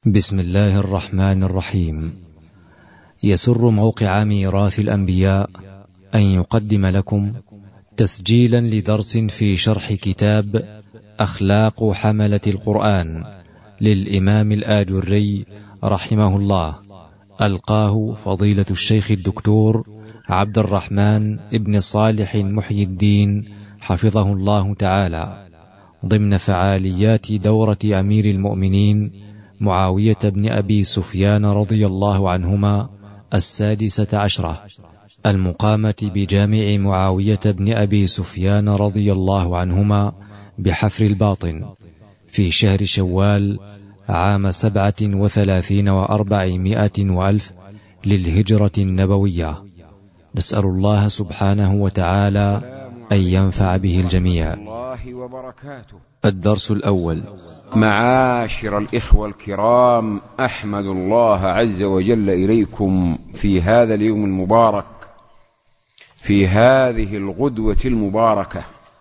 بسم الله الرحمن الرحيم. يسر موقع ميراث الأنبياء أن يقدم لكم تسجيلا لدرس في شرح كتاب أخلاق حملة القرآن للإمام الآجري رحمه الله، ألقاه فضيلة الشيخ الدكتور عبد الرحمن ابن صالح محي الدين حفظه الله تعالى، ضمن فعاليات دورة أمير المؤمنين معاوية بن أبي سفيان رضي الله عنهما 16 المقامة بجامع معاوية بن أبي سفيان رضي الله عنهما بحفر الباطن في شهر شوال عام 37 و400 وألف للهجرة النبوية. نسأل الله سبحانه وتعالى أن ينفع به الجميع. الدرس الأول. معاشر الإخوة الكرام، أحمد الله عز وجل إليكم في هذا اليوم المبارك، في هذه الغدوة المباركة،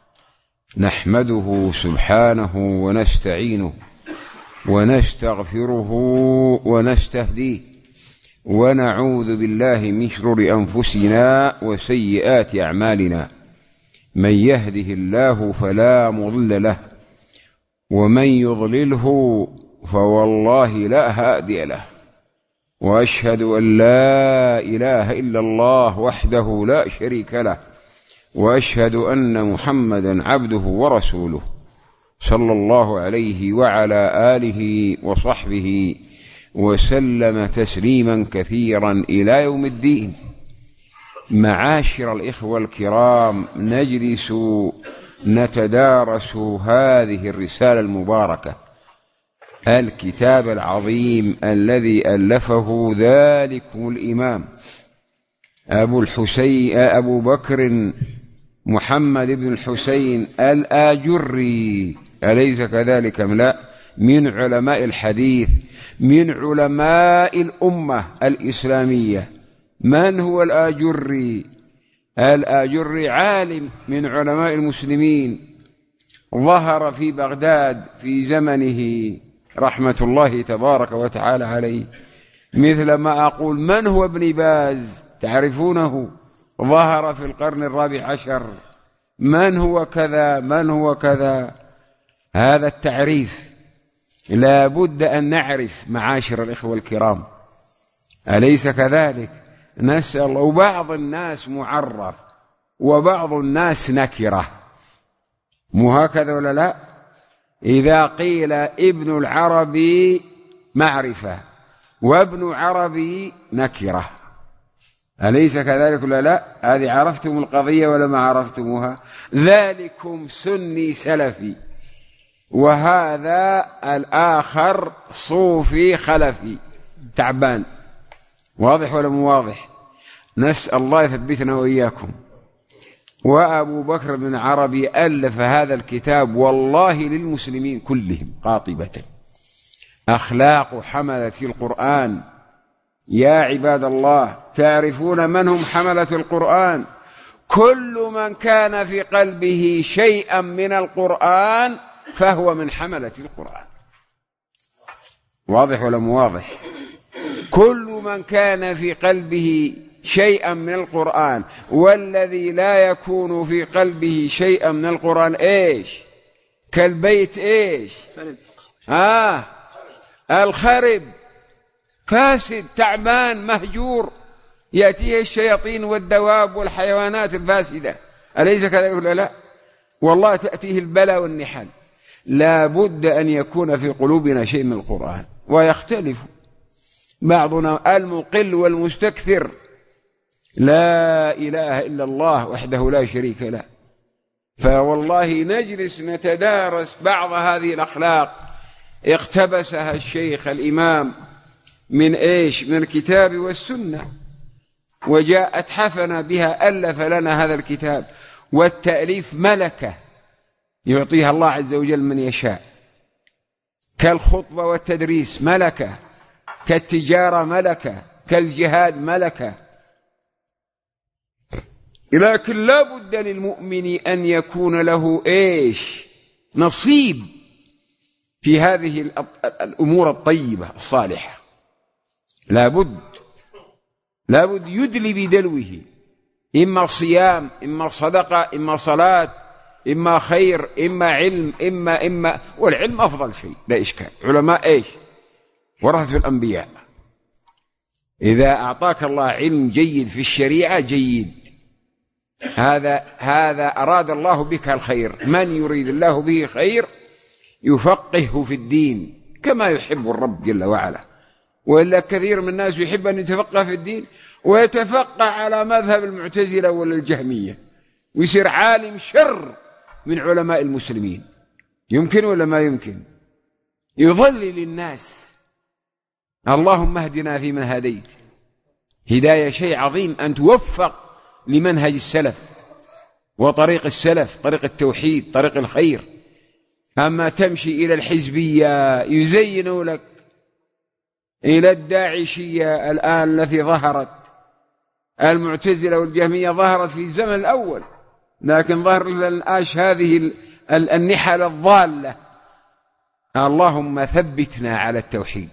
نحمده سبحانه ونستعينه ونستغفره ونستهديه، ونعوذ بالله من شرور أنفسنا وسيئات أعمالنا. من يهده الله فلا مضل له، ومن يضلله فوالله لا هادي له، وأشهد أن لا إله إلا الله وحده لا شريك له، وأشهد أن محمدا عبده ورسوله صلى الله عليه وعلى آله وصحبه وسلم تسليما كثيرا إلى يوم الدين. معاشر الإخوة الكرام، نجلس نتدارس هذه الرسالة المباركة، الكتاب العظيم الذي ألفه ذلكم الإمام أبو بكر محمد بن الحسين الآجري، أليس كذلك أم لا؟ من علماء الحديث، من علماء الأمة الإسلامية. من هو الآجري؟ الآجري عالم من علماء المسلمين، ظهر في بغداد في زمنه رحمة الله تبارك وتعالى عليه، مثل ما أقول من هو ابن باز، تعرفونه، ظهر في القرن 14. من هو كذا، من هو كذا. هذا التعريف لا بد أن نعرف معاشر الإخوة الكرام، أليس كذلك؟ نسأل الله. وبعض الناس معرف وبعض الناس نكرة، مو هكذا ولا لا؟ إذا قيل ابن العربي معرفة وابن عربي نكرة، أليس كذلك ولا لا؟ هذه عرفتم القضية ولا ما عرفتموها؟ ذلكم سني سلفي، وهذا الآخر صوفي خلفي تعبان. واضح ولا مو واضح؟ نسأل الله يثبتنا وإياكم. وأبو بكر بن عربي ألف هذا الكتاب والله للمسلمين كلهم قاطبة، أخلاق حملة القرآن. يا عباد الله، تعرفون من هم حملة القرآن؟ كل من كان في قلبه شيئا من القرآن فهو من حملة القرآن. واضح ولا مو واضح؟ كل من كان في قلبه شيئا من القرآن، والذي لا يكون في قلبه شيئا من القرآن ايش؟ كالبيت ايش؟ الخرب، فاسد، تعبان، مهجور، يأتيه الشياطين والدواب والحيوانات الفاسدة، أليس كذلك ولا لا؟ والله تأتيه البلاء والنحل. لا بد أن يكون في قلوبنا شيء من القرآن. ويختلف بعضنا المقل والمستكثر، لا إله إلا الله وحده لا شريك له. فوالله نجلس نتدارس بعض هذه الأخلاق اقتبسها الشيخ الإمام من إيش؟ من الكتاب والسنة، وجاءت حفنا بها، ألف لنا هذا الكتاب. والتأليف ملكة يعطيها الله عز وجل من يشاء، كالخطبة والتدريس ملكة، كالتجارة ملكة، كالجهاد ملكة. لكن لا بد للمؤمن أن يكون له إيش؟ نصيب في هذه الأمور الطيبة الصالحة، لابد يدلي بدلوه، إما صيام، إما صدقة، إما صلاة، إما خير، إما علم، إما والعلم أفضل شيء لا إشكال. علماء إيش؟ ورثة الأنبياء. إذا أعطاك الله علم جيد في الشريعة جيد، هذا أراد الله بك الخير. من يريد الله به خير يفقهه في الدين كما يحب الرب جل وعلا. وإلا كثير من الناس يحب أن يتفقه في الدين ويتفقه على مذهب المعتزلة ولا الجهمية، ويصير عالم شر من علماء المسلمين. يمكن ولا ما يمكن؟ يضلل الناس. اللهم اهدنا فيمن هديت. هداية شيء عظيم، أن توفق لمنهج السلف وطريق السلف، طريق التوحيد، طريق الخير. أما تمشي إلى الحزبية يزينوا لك، إلى الداعشية الآن التي ظهرت، المعتزلة والجهمية ظهرت في الزمن الأول، لكن ظهر الآش هذه النحل الضالة. اللهم ثبتنا على التوحيد.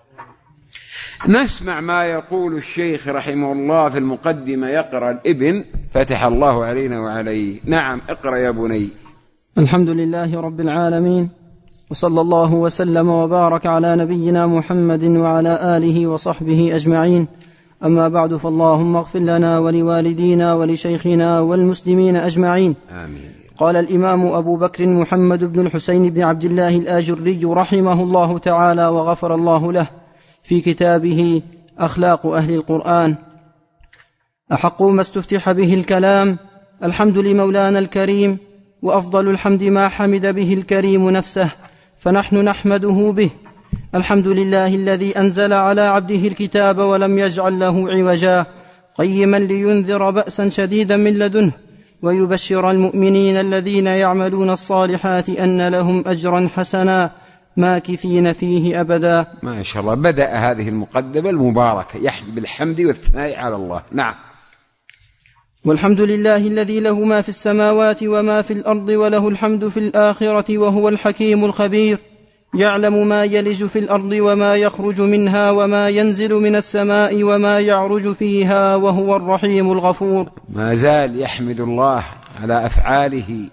نسمع ما يقول الشيخ رحمه الله في المقدمة. يقرأ الابن فتح الله علينا وعليه. نعم، اقرأ يا بني. الحمد لله رب العالمين، وصلى الله وسلم وبارك على نبينا محمد وعلى آله وصحبه أجمعين. أما بعد، فاللهم اغفر لنا ولوالدينا ولشيخنا والمسلمين أجمعين. آمين. قال الإمام أبو بكر محمد بن الحسين بن عبد الله الآجري رحمه الله تعالى وغفر الله له في كتابه أخلاق أهل القرآن: أحق ما استفتح به الكلام الحمد لمولانا الكريم، وأفضل الحمد ما حمد به الكريم نفسه، فنحن نحمده به. الحمد لله الذي أنزل على عبده الكتاب ولم يجعل له عوجا، قيما لينذر بأسا شديدا من لدنه، ويبشر المؤمنين الذين يعملون الصالحات أن لهم أجرا حسنا ماكثين فيه أبدا. ما شاء الله. بدأ هذه المقدمة المباركة بالحمد والثناء على الله. نعم. والحمد لله الذي له ما في السماوات وما في الأرض، وله الحمد في الآخرة، وهو الحكيم الخبير، يعلم ما يلج في الأرض وما يخرج منها، وما ينزل من السماء وما يعرج فيها، وهو الرحيم الغفور. ما زال يحمد الله على أفعاله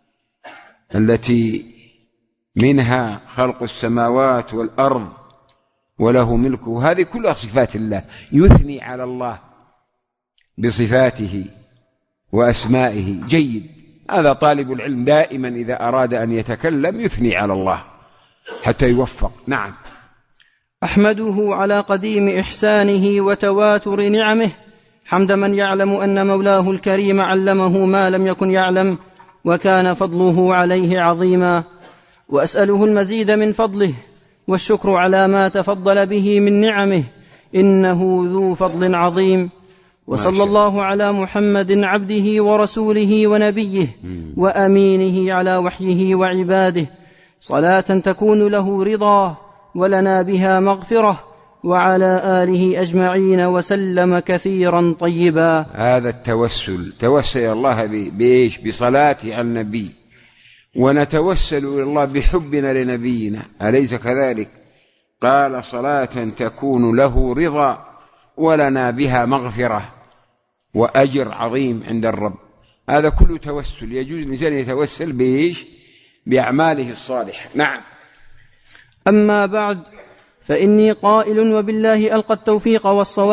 التي منها خلق السماوات والأرض وله ملكه. هذه كلها صفات الله، يثني على الله بصفاته وأسمائه. جيد. هذا طالب العلم دائما إذا أراد أن يتكلم يثني على الله حتى يوفق. نعم. أحمده على قديم إحسانه وتواتر نعمه، حمد من يعلم أن مولاه الكريم علمه ما لم يكن يعلم، وكان فضله عليه عظيما. وأسأله المزيد من فضله والشكر على ما تفضل به من نعمه، إنه ذو فضل عظيم. وصلى الله على محمد عبده ورسوله ونبيه وأمينه على وحيه وعباده، صلاة تكون له رضا ولنا بها مغفرة، وعلى آله أجمعين وسلم كثيرا طيبا. هذا التوسل، توسل الله بإيش؟ بصلاة على النبي، ونتوسل إلى الله بحبنا لنبينا، أليس كذلك؟ قال صلاة تكون له رضا ولنا بها مغفرة وأجر عظيم عند الرب. هذا كله توسل. يجوز الإنسان يتوسل بإيش؟ بأعماله الصالحة. نعم. أما بعد، فإني قائل وبالله ألقى التوفيق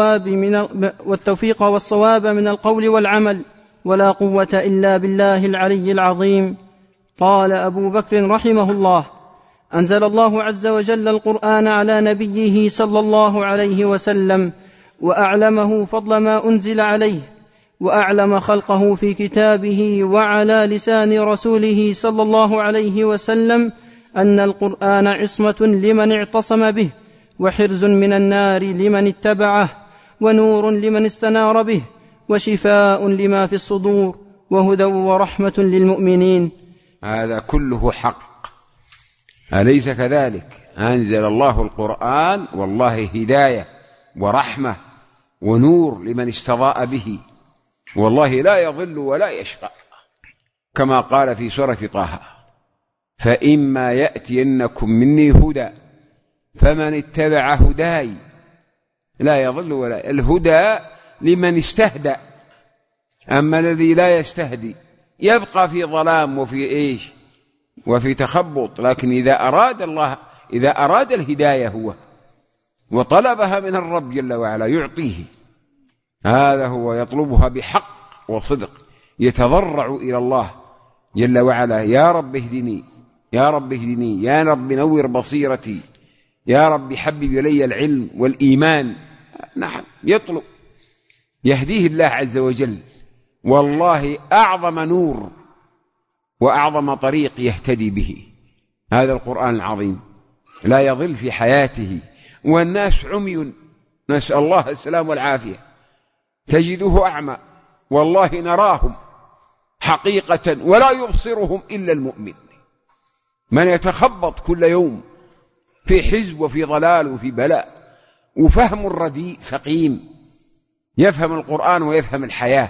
والصواب من القول والعمل، ولا قوة إلا بالله العلي العظيم. قال أبو بكر رحمه الله: أنزل الله عز وجل القرآن على نبيه صلى الله عليه وسلم، وأعلمه فضل ما أنزل عليه، وأعلم خلقه في كتابه وعلى لسان رسوله صلى الله عليه وسلم أن القرآن عصمة لمن اعتصم به، وحرز من النار لمن اتبعه، ونور لمن استنار به، وشفاء لما في الصدور، وهدى ورحمة للمؤمنين. هذا كله حق، أليس كذلك؟ أنزل الله القرآن والله هداية ورحمة ونور لمن استضاء به، والله لا يضل ولا يشقى، كما قال في سورة طه: فإما يأتينكم مني هدى فمن اتبع هداي لا يضل ولا الهدى لمن استهدى، أما الذي لا يستهدي يبقى في ظلام وفي تخبط. لكن إذا أراد الهداية هو وطلبها من الرب جل وعلا يعطيه، هذا هو يطلبها بحق وصدق، يتضرع إلى الله جل وعلا: يا رب اهدني، يا رب اهدني، يا رب نور بصيرتي، يا رب حبب إلي العلم والإيمان. نعم، يطلب، يهديه الله عز وجل. والله أعظم نور وأعظم طريق يهتدي به هذا القرآن العظيم، لا يضل في حياته. والناس عمي، نسأل الله السلام والعافية، تجده أعمى، والله نراهم حقيقة ولا يبصرهم إلا المؤمن، من يتخبط كل يوم في حزب وفي ضلال وفي بلاء، وفهم الرديء سقيم، يفهم القرآن ويفهم الحياة.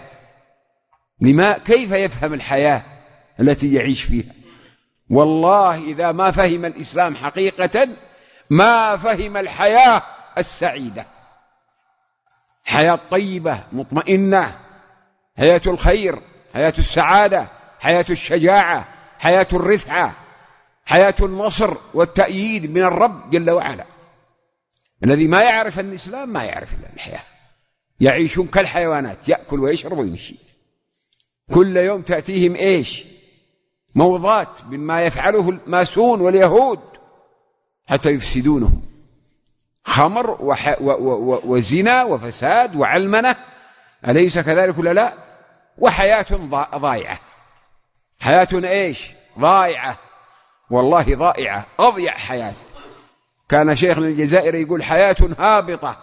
كيف يفهم الحياة التي يعيش فيها؟ والله إذا ما فهم الإسلام حقيقة ما فهم الحياة السعيدة، حياة طيبة مطمئنة، حياة الخير، حياة السعادة، حياة الشجاعة، حياة الرفعة، حياة النصر والتأييد من الرب جل وعلا. الذي ما يعرف الإسلام ما يعرف إلا الحياة، يعيشون كالحيوانات، يأكل ويشرب ويمشي، كل يوم تأتيهم موضات مما يفعله الماسون واليهود حتى يفسدونهم، خمر وزنا وفساد وعلمنة، أليس كذلك ولا لا؟ وحياة ضائعة، حياة ضائعة، والله ضائعة، أضيع حياة. كان شيخنا الجزائري يقول حياة هابطة،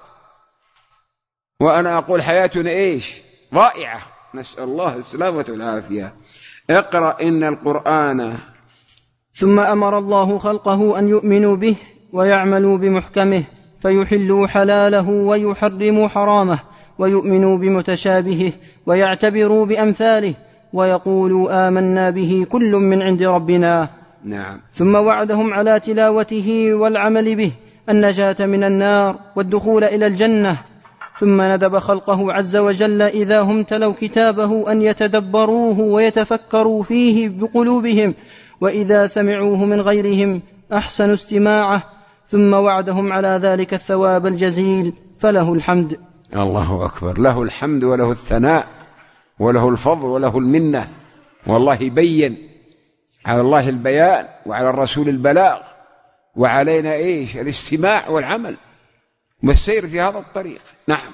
وأنا أقول حياة ضائعة، نسأل الله السلامة والعافية. اقرأ إن القرآن. ثم أمر الله خلقه أن يؤمنوا به ويعملوا بمحكمه، فيحلوا حلاله ويحرموا حرامه، ويؤمنوا بمتشابهه ويعتبروا بأمثاله، ويقولوا آمنا به كل من عند ربنا. نعم. ثم وعدهم على تلاوته والعمل به النجاة من النار والدخول إلى الجنة. ثم ندب خلقه عز وجل إذا هم تلوا كتابه أن يتدبروه ويتفكروا فيه بقلوبهم، وإذا سمعوه من غيرهم أحسنوا استماعه. ثم وعدهم على ذلك الثواب الجزيل، فله الحمد. الله أكبر، له الحمد وله الثناء وله الفضل وله المنة. والله بين، على الله البيان وعلى الرسول البلاغ، وعلينا الاستماع والعمل والسير في هذا الطريق. نعم.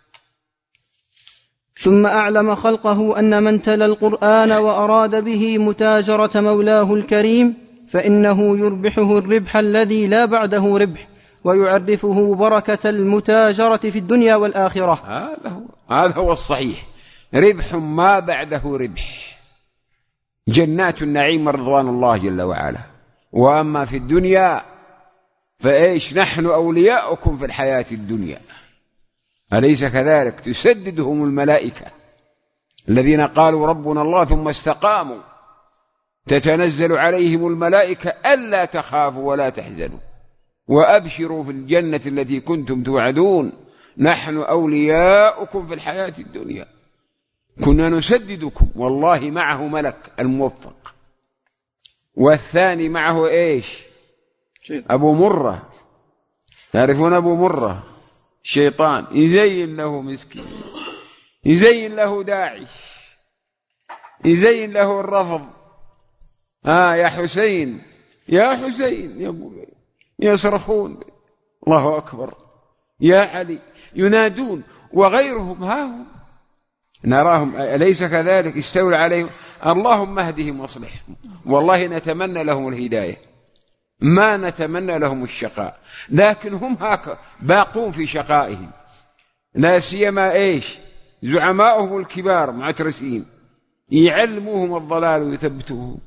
ثم أعلم خلقه أن من تلا القرآن وأراد به متاجرة مولاه الكريم فإنه يربحه الربح الذي لا بعده ربح، ويعرفه بركة المتاجرة في الدنيا والآخرة. هذا هو الصحيح، ربح ما بعده ربح، جنات النعيم رضوان الله جل وعلا. وأما في الدنيا نحن أولياؤكم في الحياة الدنيا، أليس كذلك؟ تسددهم الملائكة الذين قالوا ربنا الله ثم استقاموا، تتنزل عليهم الملائكة ألا تخافوا ولا تحزنوا وأبشروا في الجنة التي كنتم توعدون، نحن أولياؤكم في الحياة الدنيا، كنا نسددكم. والله معه ملك الموفق، والثاني معه أبو مرة، تعرفون أبو مرة؟ الشيطان يزين له مسكين، يزين له داعش، يزين له الرفض. يا حسين يا حسين، يقول يصرخون الله أكبر، يا علي، ينادون، وغيرهم هم نراهم، أليس كذلك؟ استولى عليهم. اللهم اهدهم واصلحهم، والله نتمنى لهم الهداية، ما نتمنى لهم الشقاء، لكن هم باقون في شقائهم، لا سيما زعماؤهم الكبار معترسين يعلموهم الضلال ويثبتوهم.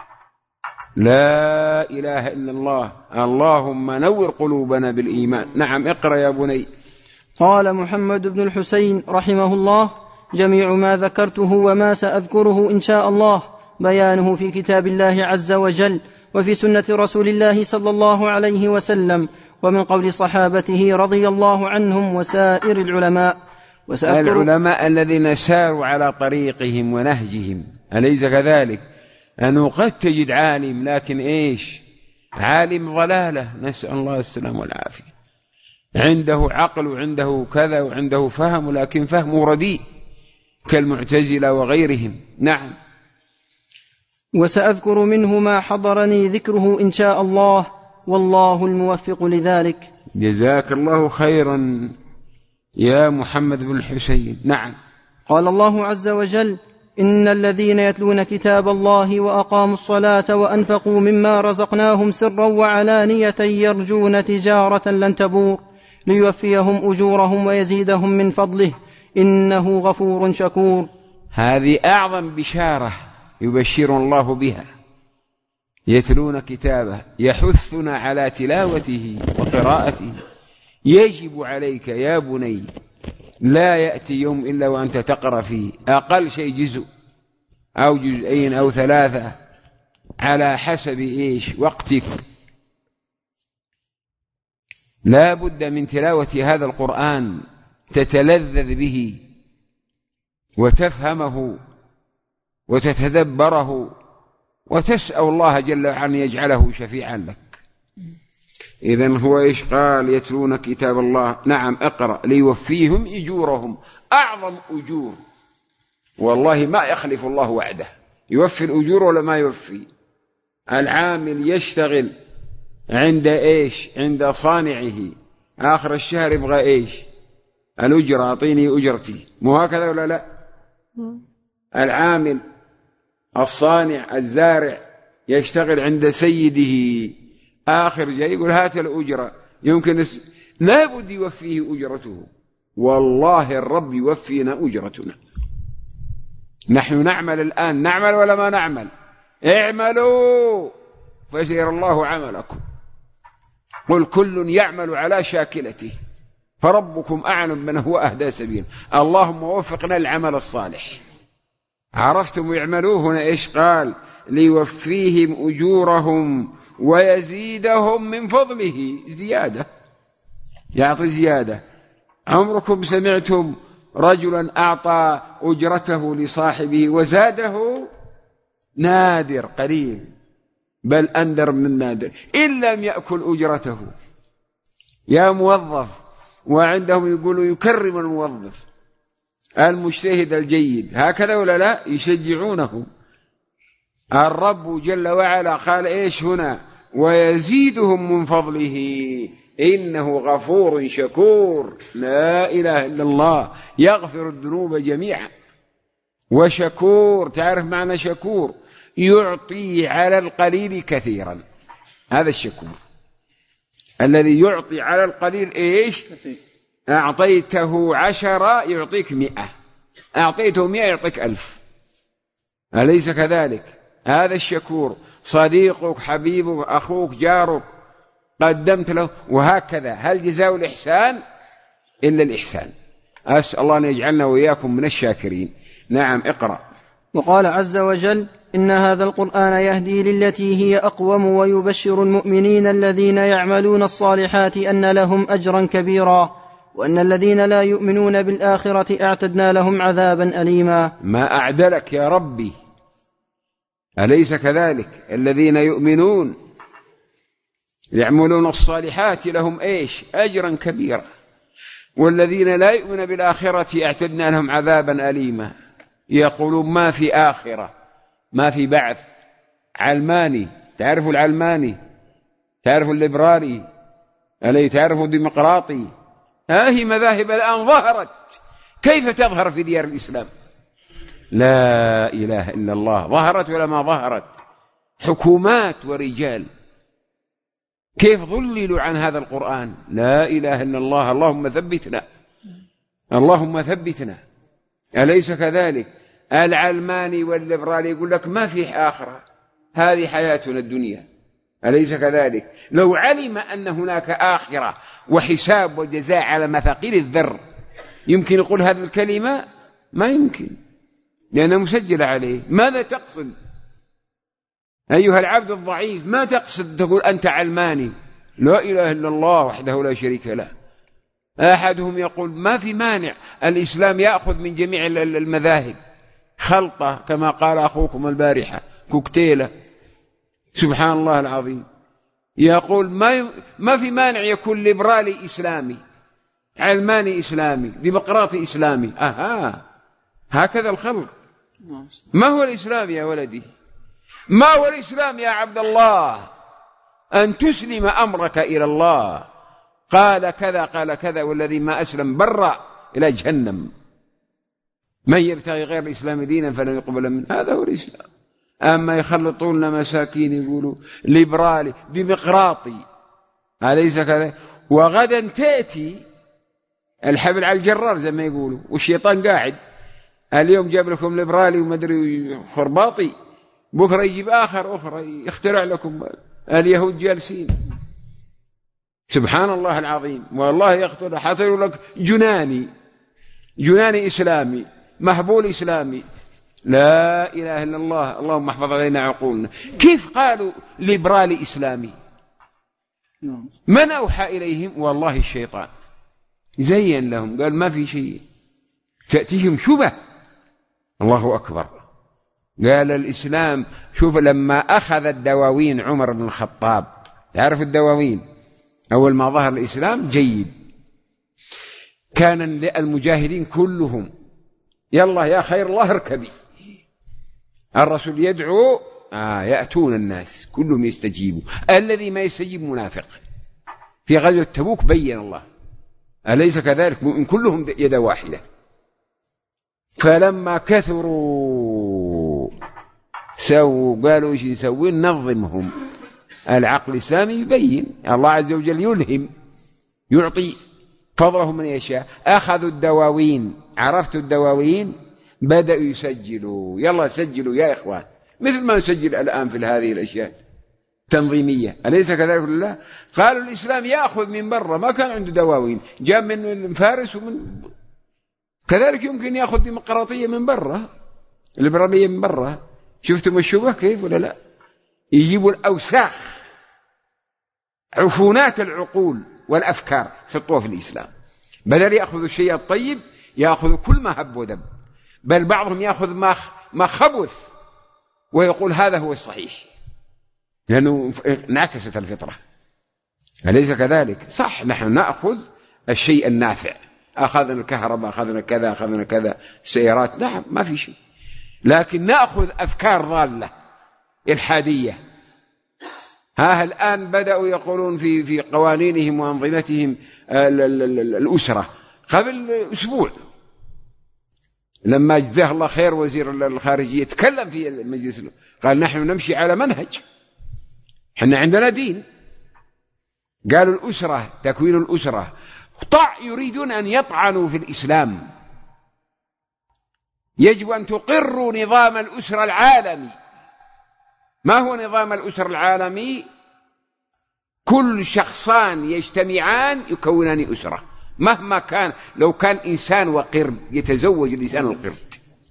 لا إله إلا الله، اللهم نور قلوبنا بالإيمان. نعم، اقرأ يا بني. قال محمد بن الحسين رحمه الله: جميع ما ذكرته وما سأذكره إن شاء الله بيانه في كتاب الله عز وجل، وفي سنة رسول الله صلى الله عليه وسلم، ومن قول صحابته رضي الله عنهم وسائر العلماء. العلماء الذين ساروا على طريقهم ونهجهم، أليس كذلك؟ أنه قد تجد عالم لكن عالم ضلالة، نسأل الله السلام والعافية، عنده عقل وعنده كذا وعنده فهم، لكن فهمه رديء كالمعتزلة وغيرهم. نعم. وسأذكر منه ما حضرني ذكره إن شاء الله، والله الموفق لذلك. جزاك الله خيرا يا محمد بن الحسين. نعم. قال الله عز وجل: إن الذين يتلون كتاب الله وأقاموا الصلاة وأنفقوا مما رزقناهم سرا وعلانية يرجون تجارة لن تبور ليوفيهم أجورهم ويزيدهم من فضله إنه غفور شكور. هذه أعظم بشارة يبشر الله بها. يتلون كتابه، يحثنا على تلاوته وقراءته. يجب عليك يا بني لا يأتي يوم إلا وأنت تقرأ فيه أقل شيء جزء أو جزئين أو 3 على حسب وقتك. لا بد من تلاوة هذا القرآن، تتلذذ به وتفهمه وتتدبره وتسأل الله جل وعلا أن يجعله شفيعا لك. إذن هو قال؟ يتلون كتاب الله. نعم، اقرأ ليوفيهم أجورهم. أعظم أجور، والله ما يخلف الله وعده، يوفي الأجور ولا ما يوفي. العامل يشتغل عند عند صانعه، آخر الشهر يبغى الأجرة، أعطيني أجرتي، مو هكذا ولا لا؟ العامل الصانع الزارع يشتغل عند سيده، آخر جاي يقول هات الأجرة، يمكن لا بد يوفيه أجرته. والله الرب يوفينا أجرتنا. نحن نعمل الآن، نعمل ولا ما نعمل؟ اعملوا فسيرى الله عملكم. قل كل يعمل على شاكلته فربكم أعلم من هو أهدى سبيلا. اللهم وفقنا العمل الصالح. عرفتم؟ يعملوا هنا قال؟ ليوفيهم أجورهم ويزيدهم من فضله. زيادة، يعطي زيادة. عمركم سمعتم رجلا أعطى أجرته لصاحبه وزاده؟ نادر، قليل، بل أندر من نادر، إن لم يأكل أجرته. يا موظف، وعندهم يقولوا يكرم الموظف المجتهد الجيد، هكذا ولا لا؟ يشجعونه. الرب جل وعلا قال هنا؟ ويزيدهم من فضله إنه غفور شكور. لا إله إلا الله، يغفر الذنوب جميعا. وشكور، تعرف معنى شكور؟ يعطي على القليل كثيرا. هذا الشكور الذي يعطي على القليل. أعطيته 10 يعطيك 100، أعطيته 100 يعطيك 1000. أليس كذلك؟ هذا الشكور. صديقك، حبيبك، أخوك، جارك، قدمت له، وهكذا. هل جزاء الإحسان إلا الإحسان؟ أسأل الله أن يجعلنا وإياكم من الشاكرين. نعم، اقرأ. وقال عز وجل: إن هذا القرآن يهدي للتي هي أقوم ويبشر المؤمنين الذين يعملون الصالحات أن لهم أجرا كبيرا وأن الذين لا يؤمنون بالآخرة أعتدنا لهم عذابا أليما. ما أعدلك يا ربي، أليس كذلك؟ الذين يؤمنون يعملون الصالحات لهم أجرا كبيرا، والذين لا يؤمنون بالآخرة أعتدنا لهم عذابا أليما. يقولون ما في آخرة، ما في بعث. علماني، تعرفوا العلماني؟ تعرفوا الليبرالي؟ ألي تعرفوا الديمقراطي؟ هذه مذاهب الآن ظهرت. كيف تظهر في ديار الإسلام؟ لا إله إلا الله. ظهرت ولا ما ظهرت؟ حكومات ورجال كيف ظللوا عن هذا القرآن. لا إله إلا الله. اللهم ثبتنا، اللهم ثبتنا. أليس كذلك؟ العلماني والليبرالي يقول لك ما فيه آخرة، هذه حياتنا الدنيا. أليس كذلك؟ لو علم أن هناك آخرة وحساب وجزاء على مثاقيل الذر يمكن يقول هذه الكلمة؟ ما يمكن، لأنها مسجلة عليه. ماذا تقصد؟ أيها العبد الضعيف، ما تقصد تقول أنت علماني، لا إله إلا الله وحده لا شريك له. أحدهم يقول ما في مانع الإسلام يأخذ من جميع المذاهب، خلطة كما قال أخوكم البارحة، كوكتيلة، سبحان الله العظيم. يقول ما في مانع يكون ليبرالي إسلامي، علماني إسلامي، ديمقراطي إسلامي. هكذا الخلق. ما هو الإسلام يا ولدي؟ ما هو الإسلام يا عبد الله؟ أن تسلم أمرك إلى الله، قال كذا قال كذا، والذي ما أسلم برأ إلى جهنم. من يبتغي غير الإسلام دينا فلن يقبل منه، هذا هو الإسلام. أما يخلطون مساكين يقولوا ليبرالي ديمقراطي، أليس كذا؟ وغدا تأتي الحبل على الجرار زي ما يقولوا، والشيطان قاعد. اليوم جاب لكم ليبرالي ومدري خرباطي، بكرة يجيب آخر أخرى يخترع لكم. اليهود جالسين، سبحان الله العظيم. والله يقتل حصلوا لك جناني إسلامي، مهبول إسلامي، لا إله إلا الله. اللهم احفظ علينا عقولنا. كيف قالوا ليبرالي إسلامي؟ من أوحى إليهم؟ والله الشيطان زين لهم، قال ما في شيء، تأتيهم شبه. الله أكبر. قال الإسلام، شوف لما أخذ الدواوين عمر بن الخطاب، تعرف الدواوين أول ما ظهر الإسلام جيد، كان المجاهدين كلهم يلا يا خير الله اركبي، الرسول يدعو يأتون الناس كلهم يستجيبوا، الذي ما يستجيب منافق. في غزوة تبوك بين الله، أليس كذلك؟ مؤمن كلهم يد واحدة. فلما كثروا قالوا ايش نسوي؟ ننظمهم. العقل الإسلامي يبين، الله عز وجل يلهم، يعطي فضله من يشاء. أخذوا الدواوين، عرفتوا الدواوين؟ بدأوا يسجلوا، يلا سجلوا يا إخوان، مثل ما نسجل الآن في هذه الأشياء تنظيمية، أليس كذلك؟ الله قالوا الإسلام يأخذ من برا، ما كان عنده دواوين، جاء من فارس ومن كذلك يمكن يأخذ ديمقراطية من برا، الليبرالية من برا. شفتم الشبه كيف ولا لا؟ يجيبوا الأوساخ، عفونات العقول والأفكار، حطوها في الإسلام، بدل يأخذ الشيء الطيب يأخذ كل ما هب ودب، بل بعضهم يأخذ ما خبث ويقول هذا هو الصحيح، لأنه انعكست الفطرة، أليس كذلك؟ صح، نحن نأخذ الشيء النافع، أخذنا الكهرباء، أخذنا كذا، أخذنا كذا، السيارات، نعم ما في شيء، لكن نأخذ أفكار ضالة إلحادية. الآن بدأوا يقولون في قوانينهم وأنظمتهم الأسرة. قبل أسبوع لما جزاه الله خير وزير الخارجية تكلم في المجلس، قال نحن نمشي على منهج، احنا عندنا دين. قالوا الأسرة، تكوين الأسرة، يريدون أن يطعنوا في الإسلام. يجب أن تقروا نظام الأسرة العالمي. ما هو نظام الأسرة العالمي؟ كل شخصان يجتمعان يكونان أسرة، مهما كان، لو كان إنسان وقرد يتزوج الإنسان القرد،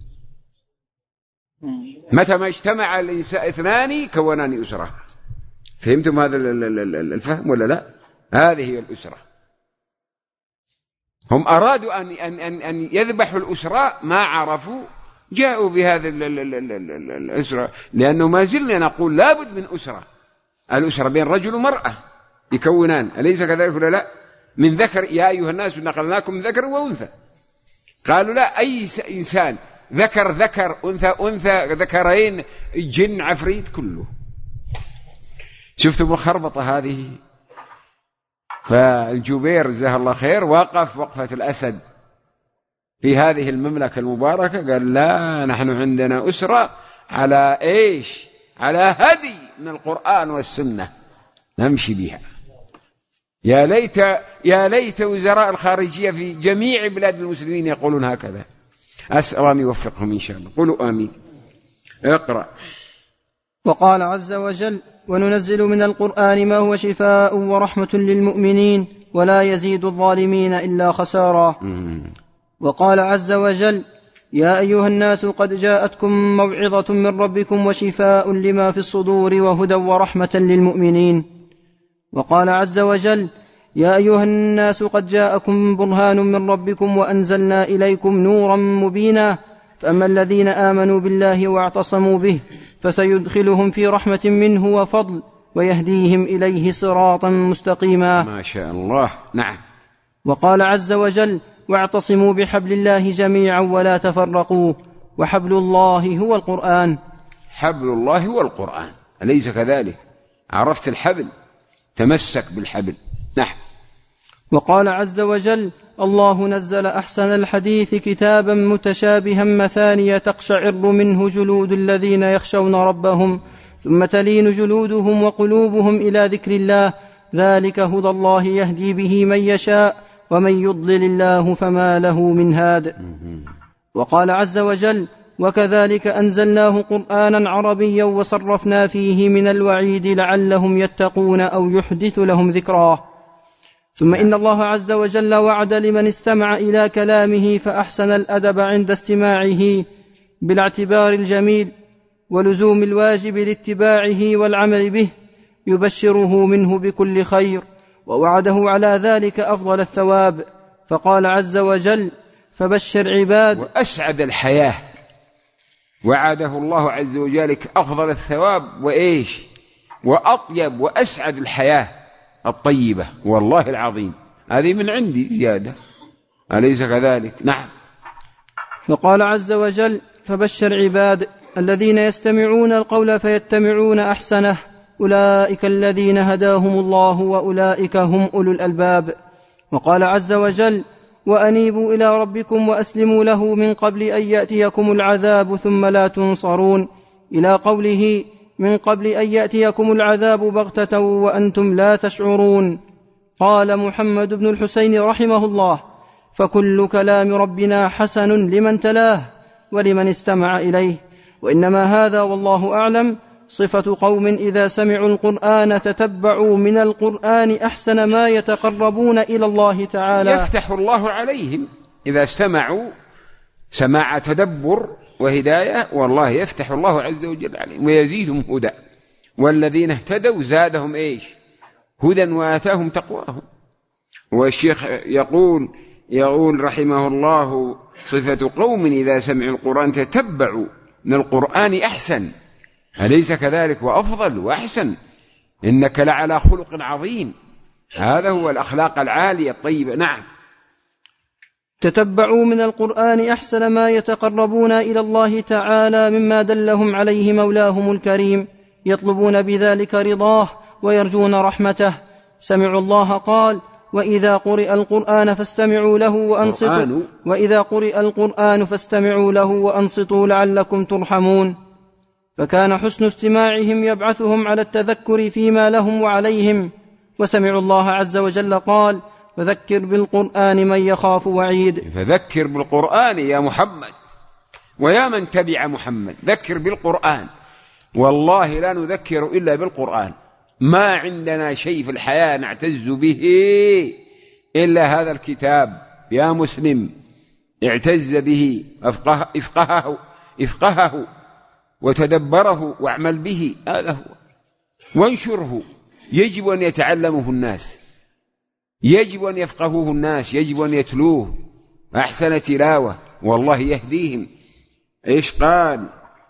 متى ما اجتمع الإنسان اثنان كونان أسرة. فهمتم هذا الفهم ولا لا؟ هذه هي الأسرة. هم أرادوا أن يذبحوا الأسرة، ما عرفوا، جاءوا بهذا الأسرة، لأنه ما زلنا نقول لابد من أسرة. الأسرة بين رجل ومرأة يكونان، أليس كذلك ولا لا؟ من ذكر، يا أيها الناس نقلناكم من ذكر وأنثى. قالوا لا، أي إنسان ذكر أنثى ذكرين، جن عفريت كله. شفتم الخربطة هذه؟ فالجبير جزاه الله خير وقف وقفة الأسد في هذه المملكة المباركة، قال لا، نحن عندنا أسرة على إيش؟ على هدي من القرآن والسنة نمشي بها. يا ليت وزراء الخارجية في جميع بلاد المسلمين يقولون هكذا. أسأل أن يوفقهم إن شاء الله. قولوا آمين. اقرأ. وقال عز وجل: وننزل من القرآن ما هو شفاء ورحمة للمؤمنين ولا يزيد الظالمين إلا خسارا. وقال عز وجل: يا أيها الناس قد جاءتكم موعظة من ربكم وشفاء لما في الصدور وهدى ورحمة للمؤمنين. وقال عز وجل يا أيها الناس قد جاءكم برهان من ربكم وأنزلنا إليكم نورا مبينا فأما الذين آمنوا بالله واعتصموا به فسيدخلهم في رحمة منه وفضل ويهديهم إليه صراطا مستقيما. ما شاء الله. نعم. وقال عز وجل واعتصموا بحبل الله جميعا ولا تفرقوا وحبل الله هو القرآن. حبل الله هو القرآن، أليس كذلك؟ عرفت الحبل تمسك بالحبل. نعم. وقال عز وجل الله نزل أحسن الحديث كتابا متشابها مثانية تقشعر منه جلود الذين يخشون ربهم ثم تلين جلودهم وقلوبهم إلى ذكر الله ذلك هدى الله يهدي به من يشاء ومن يضلل الله فما له من هاد. وقال عز وجل وكذلك أنزلناه قرآنا عربيا وصرفنا فيه من الوعيد لعلهم يتقون أو يحدث لهم ذكرا. ثم إن الله عز وجل وعد لمن استمع إلى كلامه فأحسن الأدب عند استماعه بالاعتبار الجميل ولزوم الواجب لاتباعه والعمل به يبشره منه بكل خير ووعده على ذلك أفضل الثواب. فقال عز وجل فبشر عباد. وأسعد الحياة وعده الله عز وجل أفضل الثواب وإيش وأطيب وأسعد الحياة الطيبة. والله العظيم هذه من عندي زيادة، أليس كذلك؟ نعم. فقال عز وجل فبشر عباد الذين يستمعون القول فيتبعون أحسنه أولئك الذين هداهم الله وأولئك هم أولو الألباب. وقال عز وجل وأنيبوا إلى ربكم وأسلموا له من قبل أن يأتيكم العذاب ثم لا تنصرون إلى قوله من قبل أن يأتيكم العذاب بغتة وأنتم لا تشعرون. قال محمد بن الحسين رحمه الله فكل كلام ربنا حسن لمن تلاه ولمن استمع إليه، وإنما هذا والله أعلم صفة قوم إذا سمعوا القرآن تتبعوا من القرآن أحسن ما يتقربون إلى الله تعالى. يفتح الله عليهم إذا استمعوا سماع تدبر وهداية، والله يفتح الله عز وجل عليهم ويزيدهم هدى. والذين اهتدوا زادهم إيش؟ هدى وآتاهم تقواهم. والشيخ يقول رحمه الله صفة قوم إذا سمعوا القرآن تتبعوا من القرآن أحسن، أليس كذلك؟ وأفضل وأحسن، إنك لعلى خلق عظيم. هذا هو الأخلاق العالية الطيبة. نعم. تتبعوا من القرآن أحسن ما يتقربون إلى الله تعالى مما دلهم عليه مولاهم الكريم، يطلبون بذلك رضاه ويرجون رحمته. سمعوا الله قال وإذا قرئ القرآن فاستمعوا له وأنصتوا وإذا قرئ القرآن فاستمعوا له وأنصتوا لعلكم ترحمون. فكان حسن استماعهم يبعثهم على التذكر فيما لهم وعليهم. وسمعوا الله عز وجل قال فذكر بالقرآن من يخاف وعيد. فذكر بالقرآن يا محمد ويا من تبع محمد، ذكر بالقرآن. والله لا نذكر إلا بالقرآن، ما عندنا شيء في الحياة نعتز به إلا هذا الكتاب. يا مسلم اعتز به، افقهه وتدبره واعمل به، هذا هو. وانشره، يجب أن يتعلمه الناس، يجب أن يفقهوه الناس، يجب أن يتلوه أحسن تلاوة، والله يهديهم. إيش قال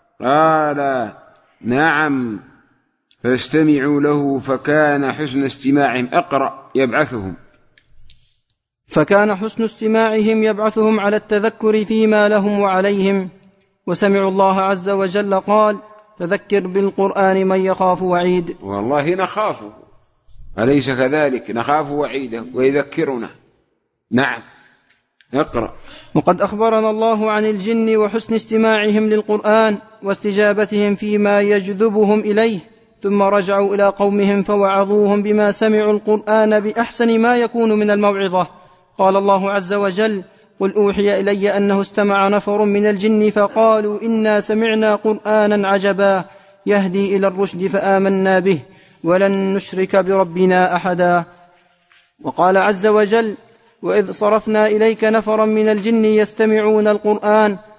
نعم فاستمعوا له فكان حسن استماعهم. أقرأ يبعثهم. فكان حسن استماعهم يبعثهم على التذكر فيما لهم وعليهم. وسمعوا الله عز وجل قال فذكر بالقرآن من يخاف وعيد. والله نخافه، أليس كذلك؟ نخاف وعيده ويذكرنا. نعم. اقرأ. وقد أخبرنا الله عن الجن وحسن استماعهم للقرآن واستجابتهم فيما يجذبهم إليه، ثم رجعوا إلى قومهم فوعظوهم بما سمعوا القرآن بأحسن ما يكون من الموعظة. قال الله عز وجل قل أوحي إلي أنه استمع نفر من الجن فقالوا إنا سمعنا قرآنا عجبا يهدي إلى الرشد فآمنا به ولن نشرك بربنا أحدا. وقال عز وجل وإذ صرفنا إليك نفرا من الجن يستمعون القرآن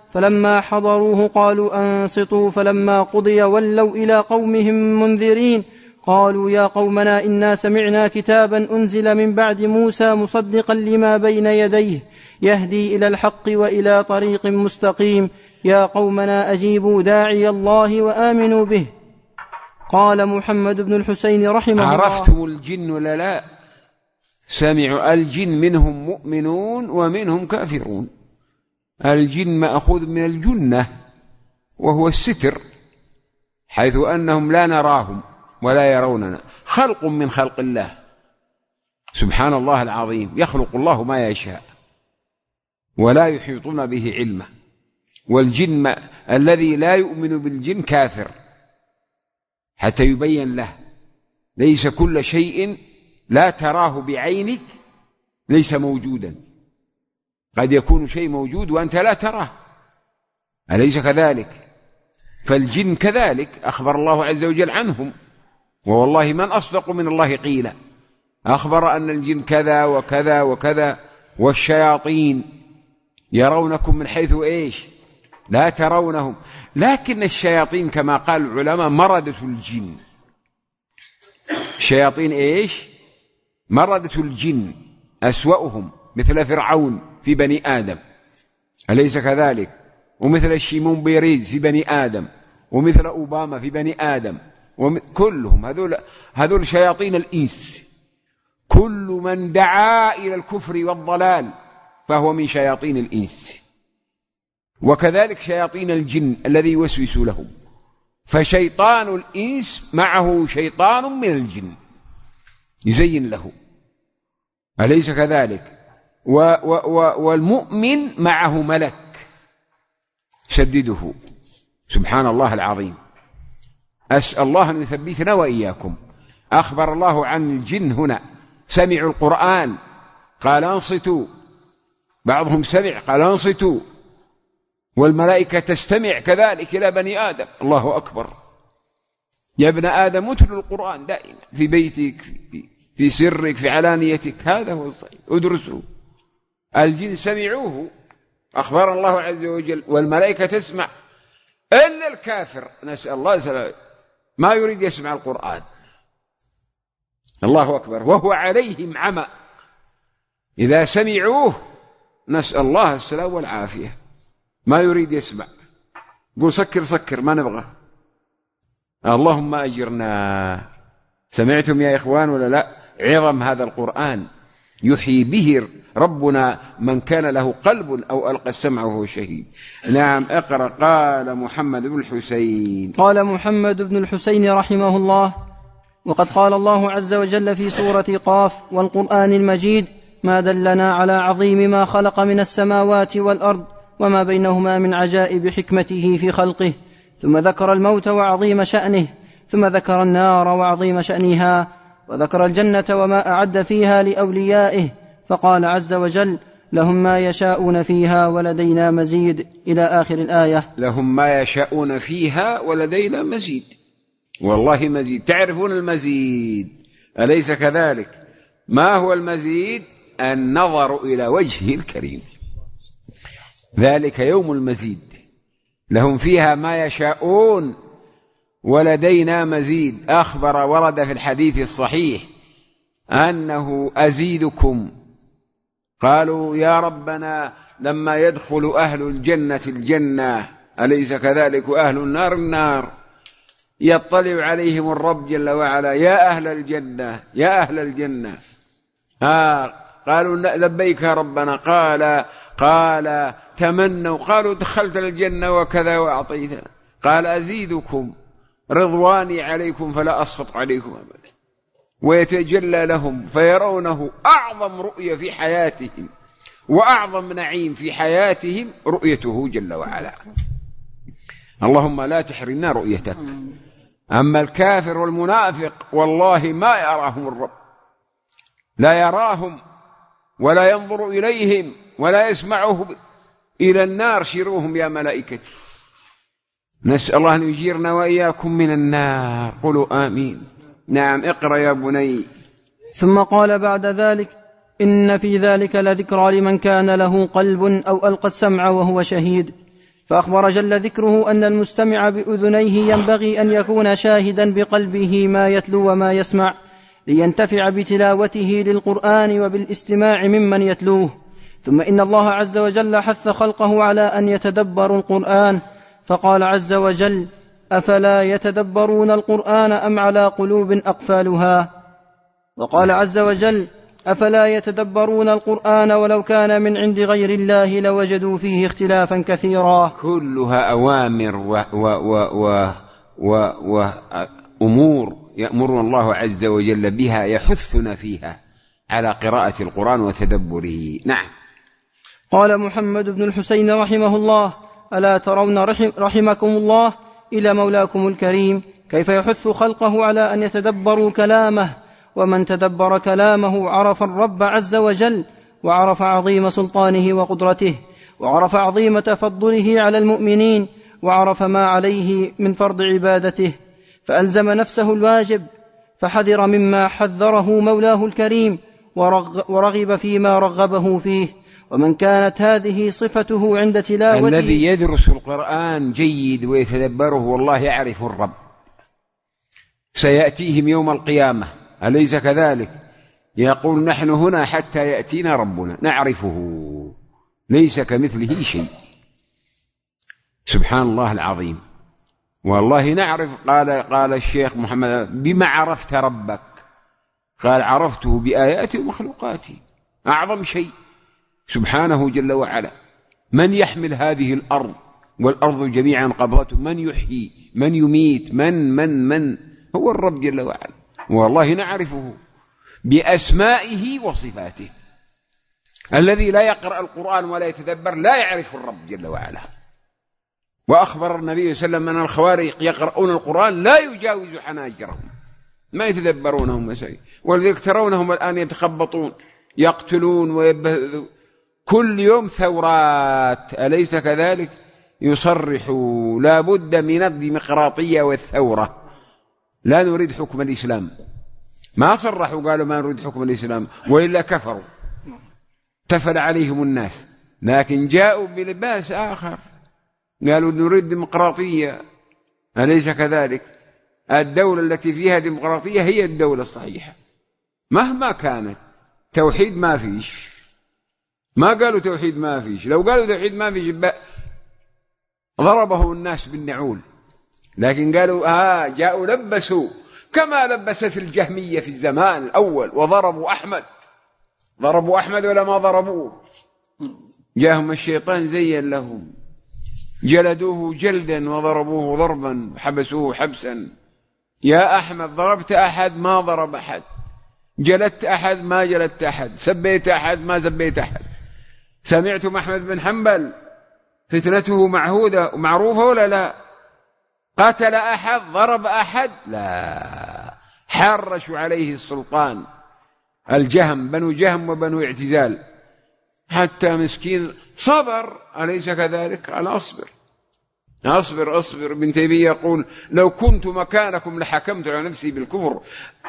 فلما حضروه قالوا أنصتوا، فلما قضي ولوا إلى قومهم منذرين قالوا يا قومنا إنا سمعنا كتابا أنزل من بعد موسى مصدقا لما بين يديه يهدي إلى الحق وإلى طريق مستقيم، يا قومنا أجيبوا داعي الله وآمنوا به. قال محمد بن الحسين رحمه الله: عرفتم الجن ولا لا؟ سمعوا الجن منهم مؤمنون ومنهم كافرون. الجن مأخوذ من الجنة وهو الستر، حيث أنهم لا نراهم ولا يروننا، خلق من خلق الله سبحان الله العظيم، يخلق الله ما يشاء ولا يحيطون به علما. والجن الذي لا يؤمن بالجن كافر، حتى يبين له ليس كل شيء لا تراه بعينك ليس موجودا، قد يكون شيء موجود وأنت لا تراه، أليس كذلك؟ فالجن كذلك أخبر الله عز وجل عنهم، ووالله من أصدق من الله قيلا، أخبر أن الجن كذا وكذا وكذا. والشياطين يرونكم من حيث إيش؟ لا ترونهم، لكن الشياطين كما قال العلماء مردة الجن. الشياطين إيش؟ مردة الجن، أسوأهم، مثل فرعون في بني آدم، أليس كذلك؟ ومثل الشيمون بيريز في بني آدم، ومثل أوباما في بني آدم، كلهم هذول شياطين الإنس. كل من دعا إلى الكفر والضلال فهو من شياطين الإنس، وكذلك شياطين الجن الذي يوسوس لهم. فشيطان الإنس معه شيطان من الجن يزين له، أليس كذلك؟ والمؤمن معه ملك سدده سبحان الله العظيم. أسأل الله أن يثبتنا وإياكم. أخبر الله عن الجن هنا، سمعوا القرآن قال انصتوا، بعضهم سمع قال انصتوا، والملائكة تستمع كذلك إلى بني آدم. الله أكبر. يا ابن آدم اتل القرآن دائما في بيتك، في سرك، في علانيتك، هذا هو الصحيح، ادرسوا. الجن سمعوه أخبر الله عز وجل، والملائكة تسمع، إلا الكافر نسأل الله سلامه ما يريد يسمع القرآن. الله أكبر. وهو عليهم عمى، إذا سمعوه نسأل الله السلام والعافية ما يريد يسمع، قول سكر سكر ما نبغى. اللهم أجرنا. سمعتم يا إخوان ولا لا؟ عظم هذا القرآن يحيي به ربنا من كان له قلب أو ألقى السمع وهو شهيد. نعم اقرأ. قال محمد بن الحسين. قال محمد بن الحسين رحمه الله: وقد قال الله عز وجل في سورة قاف: والقرآن المجيد ما دلنا على عظيم ما خلق من السماوات والأرض وما بينهما من عجائب حكمته في خلقه. ثم ذكر الموت وعظيم شأنه، ثم ذكر النار وعظيم شأنها، وذكر الجنة وما أعد فيها لأوليائه، فقال عز وجل: لهم ما يشاءون فيها ولدينا مزيد، إلى آخر الآية. لهم ما يشاءون فيها ولدينا مزيد، والله مزيد. تعرفون المزيد أليس كذلك؟ ما هو المزيد؟ النظر إلى وجهه الكريم، ذلك يوم المزيد. لهم فيها ما يشاءون ولدينا مزيد. أخبر ورد في الحديث الصحيح أنه أزيدكم. قالوا يا ربنا لما يدخل أهل الجنة الجنة أليس كذلك؟ أهل النار النار، يطلع عليهم الرب جل وعلا: يا أهل الجنة يا أهل الجنة. قالوا لبيك يا ربنا. قال تمنوا. قالوا دخلت الجنة وكذا وأعطيتنا. قال أزيدكم رضواني عليكم فلا أسخط عليكم أبدا. ويتجلى لهم فيرونه أعظم رؤية في حياتهم وأعظم نعيم في حياتهم رؤيته جل وعلا. اللهم لا تحرمنا رؤيتك. أما الكافر والمنافق والله ما يراهم الرب، لا يراهم ولا ينظر إليهم ولا يسمعه. إلى النار شروهم يا ملائكتي. نسأل الله أن يجيرنا وإياكم من النار. قولوا آمين. نعم اقرأ يا بني. ثم قال بعد ذلك: إن في ذلك لذكرى لمن كان له قلب أو ألقى السمع وهو شهيد. فأخبر جل ذكره أن المستمع بأذنيه ينبغي أن يكون شاهدا بقلبه ما يتلو وما يسمع لينتفع بتلاوته للقرآن وبالاستماع ممن يتلوه. ثم إن الله عز وجل حث خلقه على أن يتدبروا القرآن، فقال عز وجل: أفلا يتدبرون القرآن أم على قلوب أقفالها؟ وقال عز وجل: أفلا يتدبرون القرآن ولو كان من عند غير الله لوجدوا فيه اختلافا كثيرا. كلها أوامر وأمور يأمرنا الله عز وجل بها، يحثنا فيها على قراءة القرآن وتدبره. نعم. قال محمد بن الحسين رحمه الله: ألا ترون رحمكم الله إلى مولاكم الكريم كيف يحث خلقه على أن يتدبروا كلامه، ومن تدبر كلامه عرف الرب عز وجل، وعرف عظيم سلطانه وقدرته، وعرف عظيم تفضله على المؤمنين، وعرف ما عليه من فرض عبادته، فألزم نفسه الواجب، فحذر مما حذره مولاه الكريم، ورغب فيما رغبه فيه. ومن كانت هذه صفته عند تلاوته، الذي يدرس القرآن جيد ويتدبره والله يعرف الرب، سيأتيهم يوم القيامة، أليس كذلك؟ يقول: نحن هنا حتى يأتينا ربنا، نعرفه ليس كمثله شيء. سبحان الله العظيم. والله نعرف. قال الشيخ محمد: بما عرفت ربك؟ قال: عرفته بآياتي ومخلوقاتي. أعظم شيء سبحانه جل وعلا. من يحمل هذه الأرض والأرض جميعا قبضته؟ من يحيي؟ من يميت؟ من هو الرب جل وعلا. والله نعرفه بأسمائه وصفاته. الذي لا يقرأ القرآن ولا يتدبر لا يعرف الرب جل وعلا. وأخبر النبي صلى الله عليه وسلم أن الخوارج يقرؤون القرآن لا يجاوز حناجرهم، ما يتدبرونه مسائل، ولذلك ترونهم الآن يتخبطون، يقتلون ويبهذون، كل يوم ثورات، أليس كذلك؟ يصرحوا لا بد من الديمقراطية والثورة، لا نريد حكم الإسلام. ما صرحوا قالوا ما نريد حكم الإسلام، وإلا كفروا تفل عليهم الناس، لكن جاءوا بلباس آخر، قالوا نريد ديمقراطية، أليس كذلك؟ الدولة التي فيها ديمقراطية هي الدولة الصحيحة مهما كانت. توحيد ما فيش، ما قالوا توحيد ما فيش، لو قالوا توحيد ما فيش ضربه الناس بالنعول، لكن قالوا جاءوا لبسوا كما لبست الجهمية في الزمان الأول، وضربوا أحمد. ضربوا أحمد ولا ما ضربوه؟ جاءهم الشيطان زين لهم، جلدوه جلدا وضربوه ضربا وحبسوه حبسا. يا أحمد ضربت أحد؟ ما ضرب أحد. جلدت أحد؟ ما جلدت أحد. سبيت أحد؟ ما سبيت أحد. سمعتم أحمد بن حنبل فتنته معهودة ومعروفة ولا لا؟ قتل أحد؟ ضرب أحد؟ لا، حرشوا عليه السلطان، الجهم، بنو جهم وبنو اعتزال، حتى مسكين صبر، أليس كذلك؟ قال أصبر أصبر أصبر. ابن تيمية يقول: لو كنت مكانكم لحكمت على نفسي بالكفر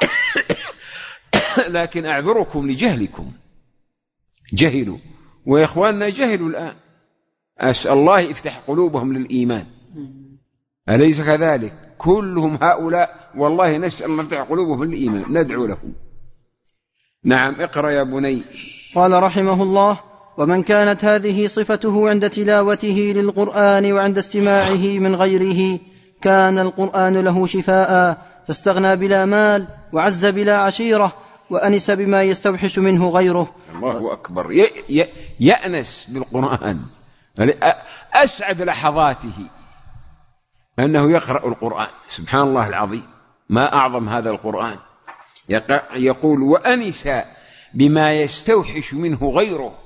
لكن أعذركم لجهلكم. جهلوا، وإخواننا جهلوا الآن، أسأل الله يفتح قلوبهم للإيمان، أليس كذلك؟ كلهم هؤلاء والله نسأل الله يفتح قلوبهم للإيمان، ندعو لهم. نعم، اقرأ يا بني. قال رحمه الله: ومن كانت هذه صفته عند تلاوته للقرآن وعند استماعه من غيره كان القرآن له شفاء، فاستغنى بلا مال، وعز بلا عشيرة، وأنس بما يستوحش منه غيره. الله أكبر. يأنس بالقرآن، أسعد لحظاته أنه يقرأ القرآن. سبحان الله العظيم، ما أعظم هذا القرآن. يقول: وأنس بما يستوحش منه غيره.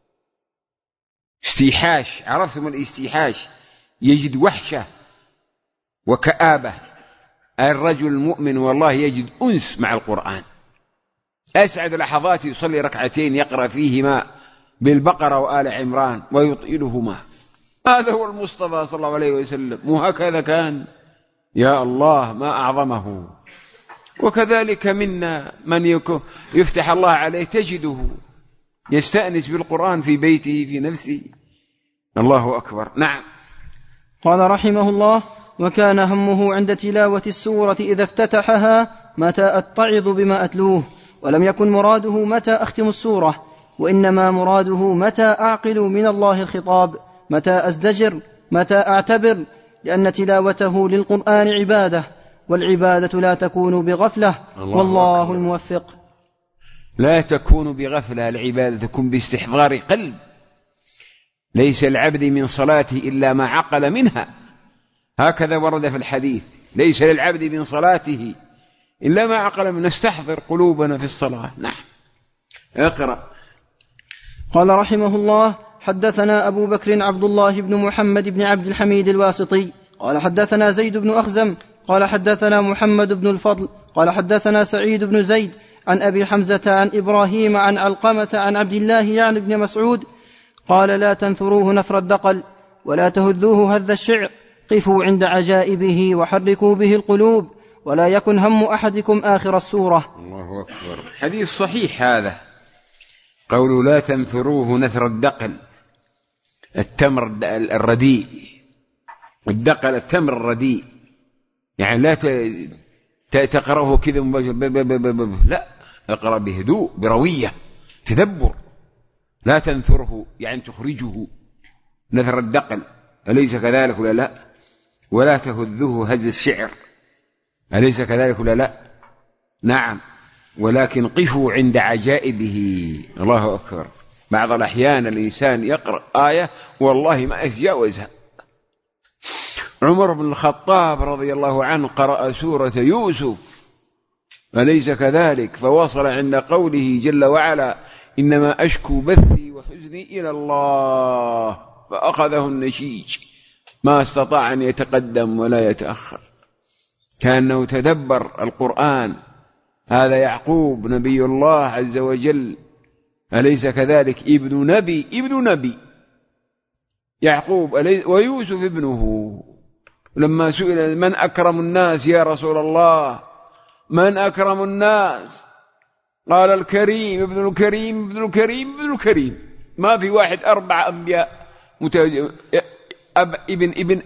استيحاش، عرفتم الاستيحاش؟ يجد وحشة وكآبة. الرجل المؤمن والله يجد أنس مع القرآن. أسعد لحظاته يصلي ركعتين يقرأ فيهما بالبقرة وآل عمران ويطيلهما. هذا هو المصطفى صلى الله عليه وسلم، وهكذا كان. يا الله ما أعظمه. وكذلك منا من يفتح الله عليه تجده يستأنس بالقرآن في بيته في نفسه. الله أكبر. نعم. قال رحمه الله: وكان همه عند تلاوة السورة إذا افتتحها متى أتعظ بما أتلوه، ولم يكن مراده متى أختم السورة، وإنما مراده متى أعقل من الله الخطاب، متى أزدجر، متى أعتبر، لأن تلاوته للقرآن عبادة، والعبادة لا تكون بغفلة، والله أكبر. الموفق. لا تكون بغفلة، العبادة تكون باستحضار قلب. ليس العبد من صلاته إلا ما عقل منها، هكذا ورد في الحديث: ليس للعبد من صلاته إلا ما عقل منها. نستحضر قلوبنا في الصلاة. نعم، اقرأ. قال رحمه الله: حدثنا أبو بكر عبد الله بن محمد بن عبد الحميد الواسطي قال حدثنا زيد بن أخزم قال حدثنا محمد بن الفضل قال حدثنا سعيد بن زيد عن أبي حمزة عن إبراهيم عن علقمة عن عبد الله يعني بن مسعود قال: لا تنثروه نثر الدقل ولا تهذوه هذ الشعر، قفوا عند عجائبه وحركوا به القلوب، ولا يكن هم أحدكم آخر السورة. الله أكبر. حديث صحيح هذا، قولوا لا تنثروه نثر الدقل، التمر الرديء، الدقل التمر الرديء، يعني لا تقرأه كذا مباشر، لا، اقرأ بهدوء بروية تدبر. لا تنثره يعني تخرجه نثر الدقل، أليس كذلك ولا لا؟ ولا تهذه هز الشعر، أليس كذلك ولا لا؟ نعم، ولكن قفوا عند عجائبه. الله أكبر. بعض الأحيان الإنسان يقرأ آية والله ما يتجاوزها. عمر بن الخطاب رضي الله عنه قرأ سورة يوسف، أليس كذلك؟ فوصل عند قوله جل وعلا: إنما أشكو بثي وحزني إلى الله، فأخذه النشيج، ما استطاع أن يتقدم ولا يتأخر، كأنه تدبر القرآن. هذا يعقوب نبي الله عز وجل، أليس كذلك؟ ابن نبي يعقوب، ويوسف ابنه. لما سئل: من أكرم الناس يا رسول الله؟ من أكرم الناس؟ قال: الكريم ابن الكريم ابن الكريم ابن الكريم. ما في واحد، 4 أنبياء ابن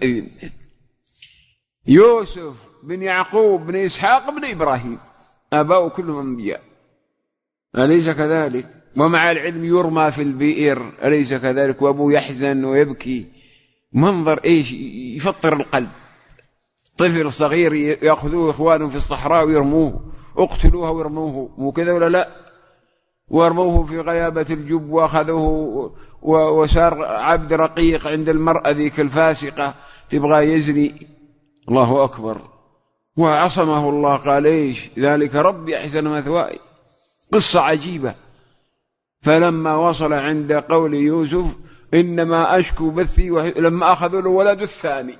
يوسف بن يعقوب بن إسحاق بن إبراهيم، آباء كلهم أنبياء، أليس كذلك؟ ومع العلم يرمى في البئر، أليس كذلك؟ وأبوه يحزن ويبكي. منظر إيش يفطر القلب. طفل صغير يأخذوه إخوانه في الصحراء ويرموه، اقتلوها ويرموه، مو كذا ولا لا؟ وارموه في غيابة الجب وأخذوه وصار عبد رقيق عند المرأة ذيك الفاسقة تبغى يزني. الله أكبر. وعصمه الله، قال: إيش ذلك؟ ربي أحسن مثواي. قصة عجيبة. فلما وصل عند قول يوسف: إنما أشكو بثي لما أخذوا له ولد الثاني،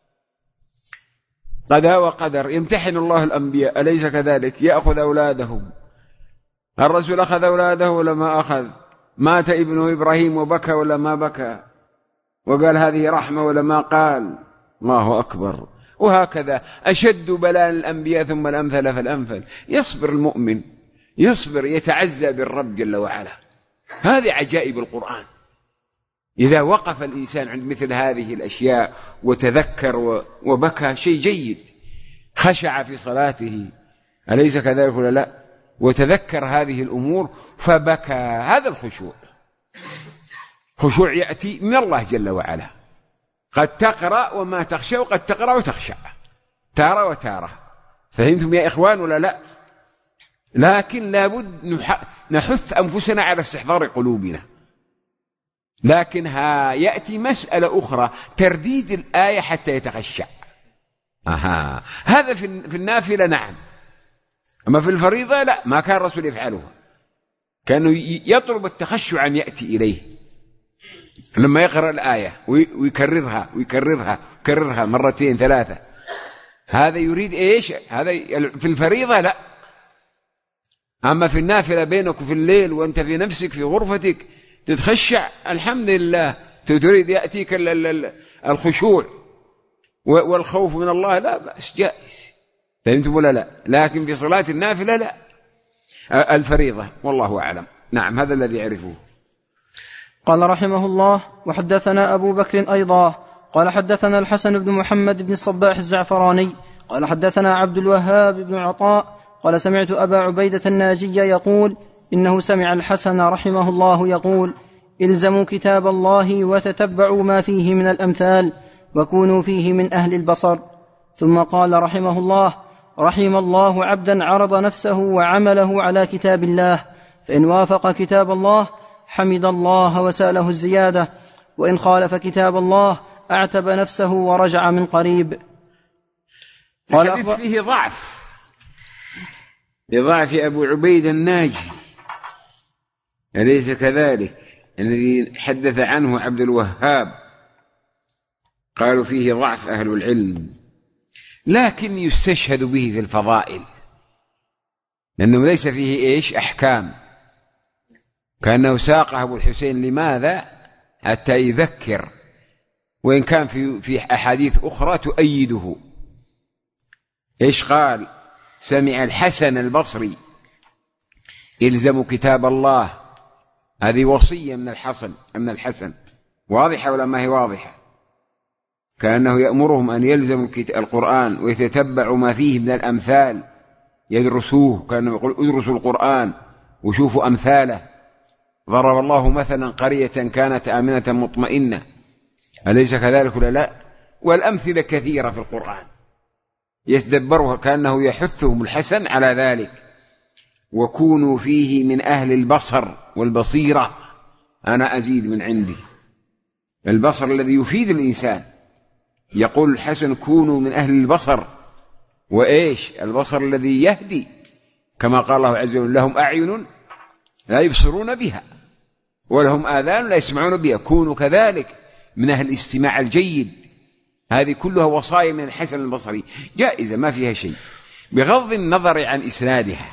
قضاء وقدر، يمتحن الله الأنبياء، أليس كذلك؟ يأخذ أولادهم. الرسول أخذ أولاده ولا ما أخذ؟ مات ابنه إبراهيم وبكى ولا ما بكى؟ وقال هذه رحمة ولا ما قال؟ الله أكبر. وهكذا أشد بلاء الأنبياء ثم الأمثل فالأمثل. يصبر المؤمن، يصبر، يتعزى بالرب جل وعلا. هذه عجائب القرآن. إذا وقف الإنسان عند مثل هذه الأشياء وتذكر وبكى، شيء جيد، خشع في صلاته، أليس كذلك ولا لا؟ وتذكر هذه الأمور فبكى. هذا الخشوع، خشوع يأتي من الله جل وعلا. قد تقرأ وما تخشى، وقد تقرأ وتخشع، تارة وتارة. فهمتم يا إخوان ولا لا؟ لكن لابد نحث أنفسنا على استحضار قلوبنا. لكن يأتي مسألة أخرى، ترديد الآية حتى يتخشع. هذا في النافلة نعم، أما في الفريضة لا، ما كان الرسول يفعله. كانوا يطلب التخشع أن يأتي إليه لما يقرأ الآية ويكررها ويكررها ويكررها 2 3. هذا يريد إيش؟ هذا في الفريضة لا. أما في النافلة بينك وفي الليل وأنت في نفسك في غرفتك تتخشع، الحمد لله. تريد يأتيك الخشوع والخوف من الله، لا بأس، جائز. فهمتم ولا لا؟ لكن في صلاة النافلة لا، الفريضة، والله أعلم. نعم، هذا الذي يعرفه. قال رحمه الله: وحدثنا أبو بكر أيضا قال حدثنا الحسن بن محمد بن الصباح الزعفراني قال حدثنا عبد الوهاب بن عطاء قال سمعت أبا عبيدة الناجي يقول إنه سمع الحسن رحمه الله يقول إلزموا كتاب الله وتتبعوا ما فيه من الأمثال وكونوا فيه من أهل البصر. ثم قال رحمه الله رحم الله عبدا عرض نفسه وعمله على كتاب الله، فإن وافق كتاب الله حمد الله وسأله الزيادة، وإن خالف كتاب الله أعتب نفسه ورجع من قريب. الحديث فيه ضعف لضعف أبو عبيد الناجي، أليس كذلك؟ الذي حدث عنه عبد الوهاب قالوا فيه ضعف أهل العلم، لكن يستشهد به في الفضائل لأنه ليس فيه أحكام، كأنه ساقه أبو الحسين. لماذا؟ حتى يذكر، وإن كان في أحاديث أخرى تؤيده. قال سمع الحسن البصري إلزموا كتاب الله، هذه وصية من الحسن، واضحة ولا ما هي واضحة؟ كأنه يأمرهم أن يلزموا القرآن ويتتبعوا ما فيه من الأمثال، يدرسوه، كأنه يقول ادرسوا القرآن وشوفوا أمثاله. ضرب الله مثلا قرية كانت آمنة مطمئنة، أليس كذلك ولا لا؟ والأمثلة كثيرة في القرآن يتدبرها، كأنه يحثهم الحسن على ذلك. وكونوا فيه من أهل البصر والبصيرة، أنا أزيد من عندي، البصر الذي يفيد الإنسان. يقول الحسن كونوا من أهل البصر، البصر الذي يهدي، كما قال الله عز وجل لهم أعين لا يبصرون بها ولهم آذان لا يسمعون بها، كونوا كذلك من أهل الاستماع الجيد. هذه كلها وصايا من الحسن البصري جائزة ما فيها شيء، بغض النظر عن إسنادها.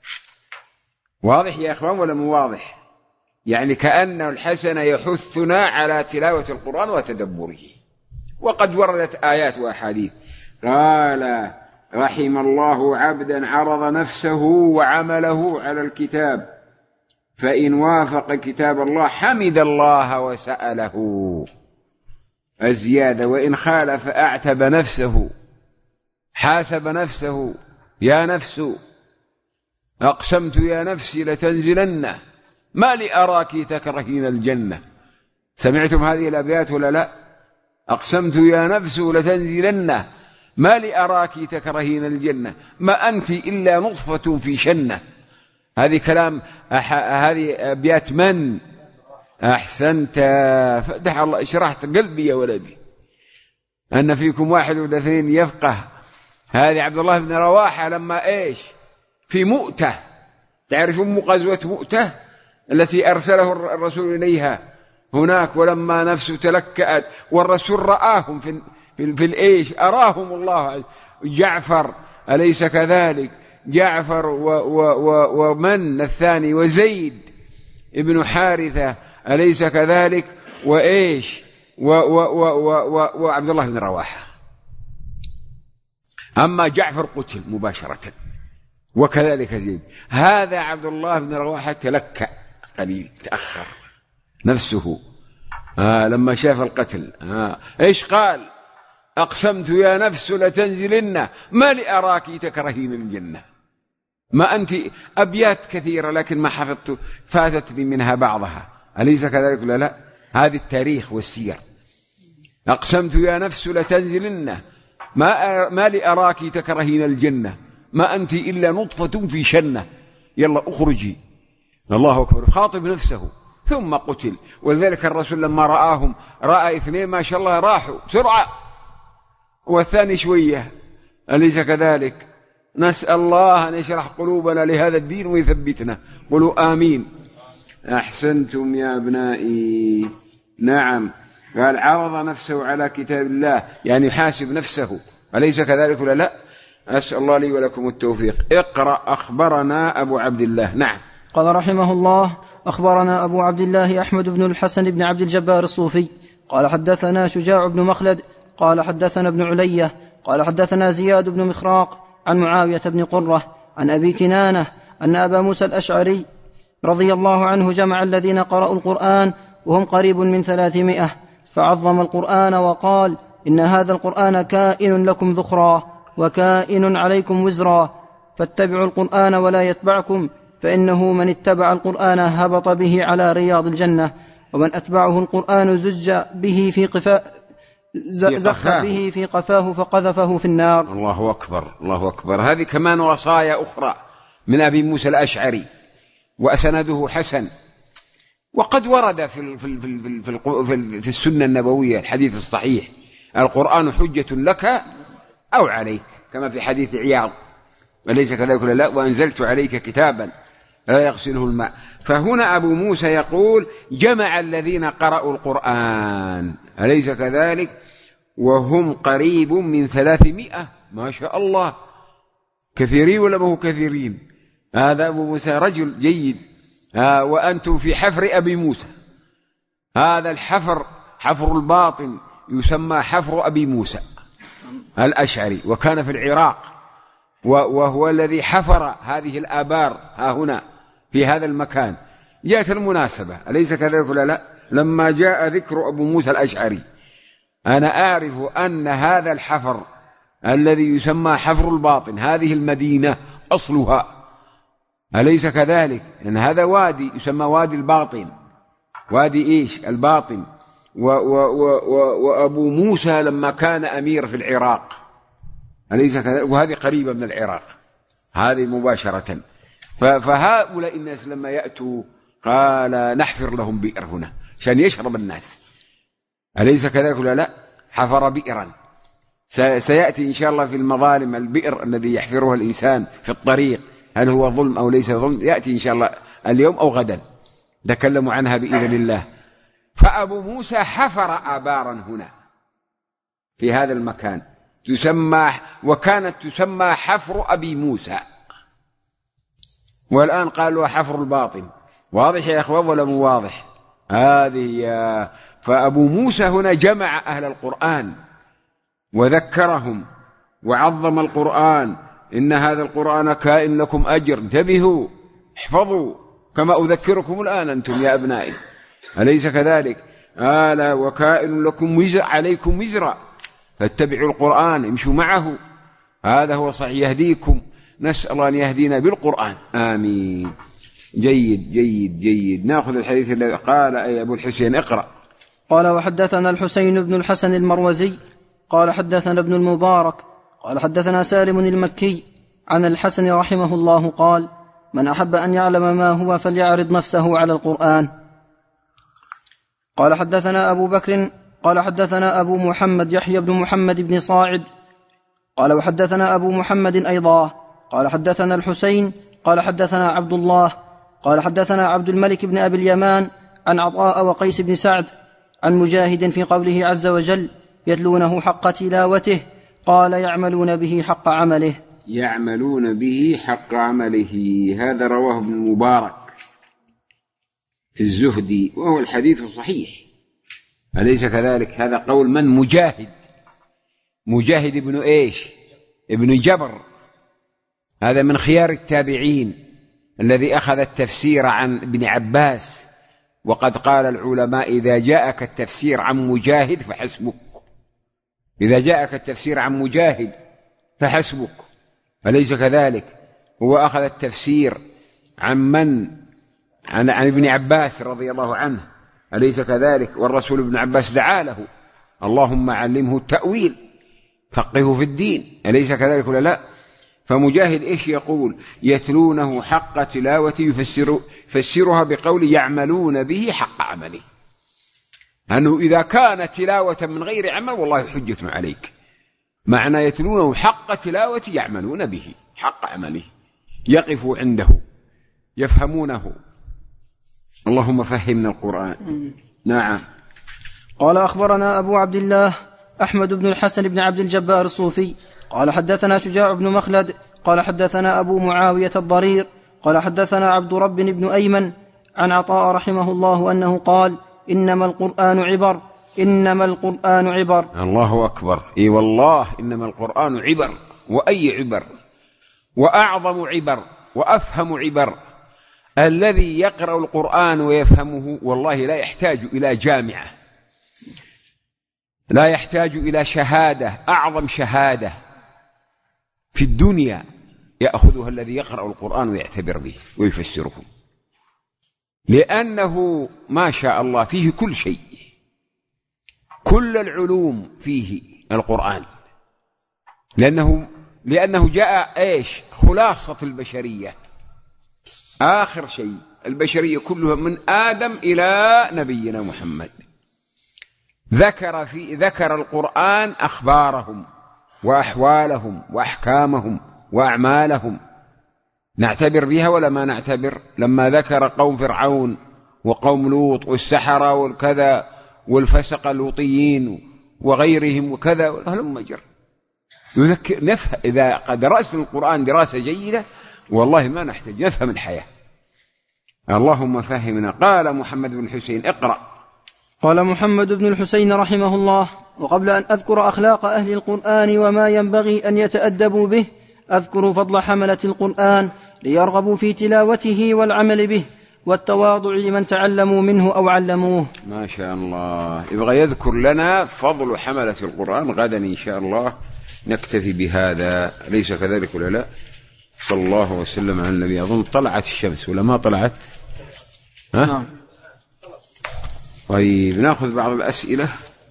واضح يا أخوان ولا مو واضح؟ يعني كأن الحسن يحثنا على تلاوة القرآن وتدبره. وقد وردت آيات وأحاديث. قال رحم الله عبدا عرض نفسه وعمله على الكتاب، فإن وافق كتاب الله حمد الله وسأله الزيادة، وإن خالف أعتب نفسه، حاسب نفسه، يا نفس أقسمت يا نفسي لتنزلن ما لي أراك تكرهين الجنة. سمعتم هذه الأبيات ولا لا؟ أقسمت يا نفس لتنزلن ما لي أراك تكرهين الجنة، ما أنت إلا نطفة في شنة. هذه كلام هذه أبيات من؟ أحسنت، فتح الله، اشرحت قلبي يا ولدي أن فيكم واحد ولا اثنين يفقه. هذه عبد الله بن رواحة لما في مؤتة، تعرفون غزوة مؤتة التي أرسله الرسول إليها هناك، ولما نفسه تلكأت والرسول رآهم في أراهم الله جعفر، أليس كذلك؟ جعفر ومن الثاني وزيد ابن حارثة، أليس كذلك؟ وعبد الله بن رواحة. أما جعفر قتل مباشرة، وكذلك زيد. هذا عبد الله بن رواحة تلكأ قليل، تأخر نفسه لما شاف القتل. قال أقسمت يا نفس لتنزلن ما لأراك تكرهين الجنة، ما أنت. أبيات كثيرة لكن ما حفظت، فاتتني منها بعضها، أليس كذلك ولا لا؟ هذه التاريخ والسير. أقسمت يا نفس لتنزلن ما لأراك تكرهين الجنة، ما أنت إلا نطفة في شنة، يلا أخرجي. الله أكبر، خاطب نفسه. ثم قتل. ولذلك الرسول لما رآهم رأى اثنين ما شاء الله راحوا بسرعة، والثاني شوية، أليس كذلك؟ نسأل الله أن يشرح قلوبنا لهذا الدين ويثبتنا. قولوا آمين. أحسنتم يا أبنائي. نعم، قال عرض نفسه على كتاب الله، يعني يحاسب نفسه، أليس كذلك ولا لا؟ أسأل الله لي ولكم التوفيق. اقرأ. أخبرنا أبو عبد الله. نعم. قال رحمه الله أخبرنا أبو عبد الله أحمد بن الحسن بن عبد الجبار الصوفي قال حدثنا شجاع بن مخلد قال حدثنا ابن علية قال حدثنا زياد بن مخراق عن معاوية بن قرة عن أبي كنانة أن أبا موسى الأشعري رضي الله عنه جمع الذين قرأوا القرآن وهم قريب من 300، فعظم القرآن وقال: إن هذا القرآن كائن لكم ذخرا وكائن عليكم وزرا، فاتبعوا القرآن ولا يتبعكم، فإنه من اتبع القرآن هبط به على رياض الجنة، ومن أتبعه القرآن زخ به في قفاه فقذفه في النار. الله أكبر، الله أكبر. هذه كمان وصايا أخرى من أبي موسى الأشعري، وأسنده حسن، وقد ورد في السنة النبوية الحديث الصحيح: القرآن حجة لك أو عليك، كما في حديث عياض: أليس كذلك؟ لا، وأنزلت عليك كتابا لا يغسله الماء. فهنا أبو موسى يقول: جمع الذين قرأوا القرآن، أليس كذلك؟ وهم قريب من 300، ما شاء الله، كثيرين ولا ما هو كثيرين؟ هذا أبو موسى رجل جيد. وأنتم في حفر أبي موسى. هذا الحفر حفر الباطن يسمى حفر أبي موسى الأشعري، وكان في العراق، وهو الذي حفر هذه الآبار ها هنا في هذا المكان. جاءت المناسبة، أليس كذلك ولا لا؟ لما جاء ذكر أبو موسى الأشعري أنا أعرف أن هذا الحفر الذي يسمى حفر الباطن، هذه المدينة أصلها، أليس كذلك؟ لأن هذا وادي يسمى وادي الباطن، وادي إيش؟ الباطن. وأبو موسى لما كان أمير في العراق، أليس كذلك؟ وهذه قريبة من العراق، هذه مباشرة. فهؤلاء الناس لما يأتوا قال: نحفر لهم بئر هنا عشان يشرب الناس، أليس كذلك ولا لا؟ حفر بئرا. سيأتي إن شاء الله في المظالم البئر الذي يحفرها الإنسان في الطريق، هل هو ظلم أو ليس ظلم؟ يأتي إن شاء الله اليوم أو غدا، تكلموا عنها بإذن الله. فأبو موسى حفر آبارا هنا في هذا المكان وكانت تسمى حفر أبي موسى، والآن قالوا حفر الباطن. واضح يا إخوة ولا مو واضح؟ هذه. فأبو موسى هنا جمع أهل القرآن وذكرهم وعظم القرآن: إن هذا القرآن كائن لكم أجر، انتبهوا، احفظوا كما أذكركم الآن أنتم يا أبنائي، أليس كذلك؟ وكائن لكم وزر عليكم وزرا، فاتبعوا القرآن، امشوا معه، هذا هو صحيح يهديكم. نسأل الله أن يهدينا بالقرآن، آمين. جيد جيد جيد. نأخذ الحديث الذي قال أبو الحسين، اقرأ. قال: وحدثنا الحسين بن الحسن المروزي قال حدثنا ابن المبارك قال حدثنا سالم المكي عن الحسن رحمه الله قال: من أحب أن يعلم ما هو فليعرض نفسه على القرآن. قال حدثنا أبو بكر قال حدثنا أبو محمد يحيى بن محمد بن صاعد قال وحدثنا أبو محمد أيضا قال حدثنا الحسين قال حدثنا عبد الله قال حدثنا عبد الملك بن أبي اليمان عن عطاء وقيس بن سعد عن مجاهد في قوله عز وجل: يتلونه حق تلاوته، قال: يعملون به حق عمله. يعملون به حق عمله. هذا رواه ابن المبارك في الزهد، وهو الحديث صحيح، أليس كذلك؟ هذا قول من؟ مجاهد ابن إيش؟ ابن جبر، هذا من خيار التابعين الذي أخذ التفسير عن ابن عباس، وقد قال العلماء: إذا جاءك التفسير عن مجاهد فحسبك، إذا جاءك التفسير عن مجاهد فحسبك، أليس كذلك؟ هو أخذ التفسير عن ابن عباس رضي الله عنه، أليس كذلك؟ والرسول ابن عباس دعا له: اللهم علمه التأويل، فقهه في الدين، أليس كذلك ولا لا؟ فمجاهد إيش يقول؟ يتلونه حق تلاوته، يفسرها بقول يعملون به حق عمله، أنه إذا كانت تلاوة من غير عمل والله حجة عليك، معنى يتلونه حق تلاوة يعملون به حق عمله، يقفوا عنده يفهمونه. اللهم فهمنا القرآن. نعم. قال: أخبرنا أبو عبد الله أحمد بن الحسن بن عبد الجبار الصوفي قال حدثنا شجاع بن مخلد قال حدثنا أبو معاوية الضرير قال حدثنا عبد رب بن أيمن عن عطاء رحمه الله أنه قال: إنما القرآن عبر، إنما القرآن عبر. الله أكبر. إي والله، إنما القرآن عبر، وأي عبر، وأعظم عبر، وأفهم عبر. الذي يقرأ القرآن ويفهمه والله لا يحتاج إلى جامعة، لا يحتاج إلى شهادة، أعظم شهادة في الدنيا يأخذها الذي يقرأ القرآن ويعتبر به ويفسره، لأنه ما شاء الله فيه كل شيء، كل العلوم فيه القرآن، لأنه جاء إيش؟ خلاصة البشرية، آخر شيء البشرية كلها من آدم إلى نبينا محمد. ذكر القرآن أخبارهم وأحوالهم وأحكامهم وأعمالهم، نعتبر بها ولا ما نعتبر؟ لما ذكر قوم فرعون وقوم لوط والسحرة والكذا والفسق اللوطيين وغيرهم وكذا هلم جر، يذكر نفهم. إذا درسنا القرآن دراسة جيدة والله ما نحتاج نفهم الحياة. اللهم فهمنا. قال محمد بن حسين اقرأ. قال محمد بن الحسين رحمه الله: وقبل أن أذكر أخلاق أهل القرآن وما ينبغي أن يتأدبوا به، أذكر فضل حملة القرآن ليرغبوا في تلاوته والعمل به والتواضع لمن تعلموا منه أو علموه. ما شاء الله، يبغى يذكر لنا فضل حملة القرآن. غدا إن شاء الله نكتفي بهذا، ليس كذلك ولا لا؟ صلى الله وسلم على النبي. أظن طلعت الشمس ولا ما طلعت؟ ها؟ نعم. طيب نأخذ بعض الأسئلة.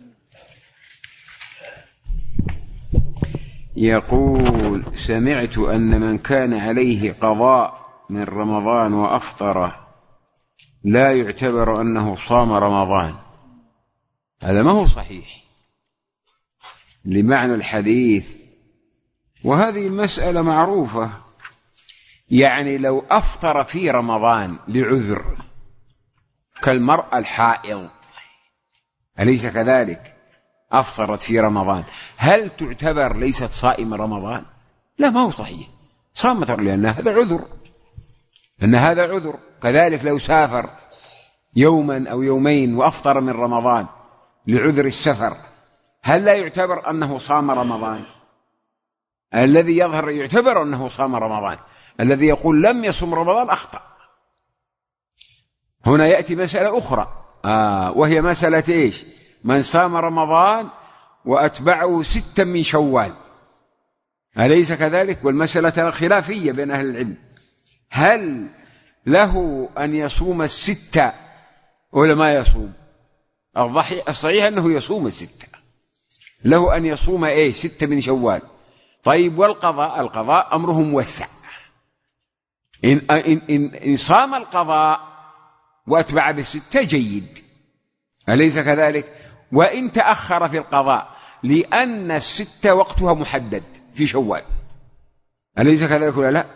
يقول: سمعت أن من كان عليه قضاء من رمضان وأفطر لا يعتبر أنه صام رمضان. هذا ما هو صحيح لمعنى الحديث، وهذه المسألة معروفة. يعني لو أفطر في رمضان لعذر كالمرأة الحائض، أليس كذلك؟ أفطرت في رمضان، هل تعتبر ليست صائمة رمضان؟ لا، ما هو صحيح، صامت لأن هذا عذر، أن هذا عذر. كذلك لو سافر يوما أو يومين وأفطر من رمضان لعذر السفر، هل لا يعتبر أنه صام رمضان؟ الذي يظهر يعتبر أنه صام رمضان، الذي يقول لم يصم رمضان أخطأ. هنا يأتي مسألة أخرى، وهي مسألة إيش؟ من صام رمضان وأتبعه 6 من شوال، أليس كذلك؟ والمسألة خلافية بين أهل العلم، هل له أن يصوم 6 ولا ما يصوم؟ الصحيح أنه يصوم 6، له أن يصوم إيش؟ 6 من شوال. طيب والقضاء؟ القضاء أمره موسع، إن صام القضاء وأتبع ب6 جيد، أليس كذلك؟ وإن تأخر في القضاء لأن 6 وقتها محدد في شوال، أليس كذلك ولا لا؟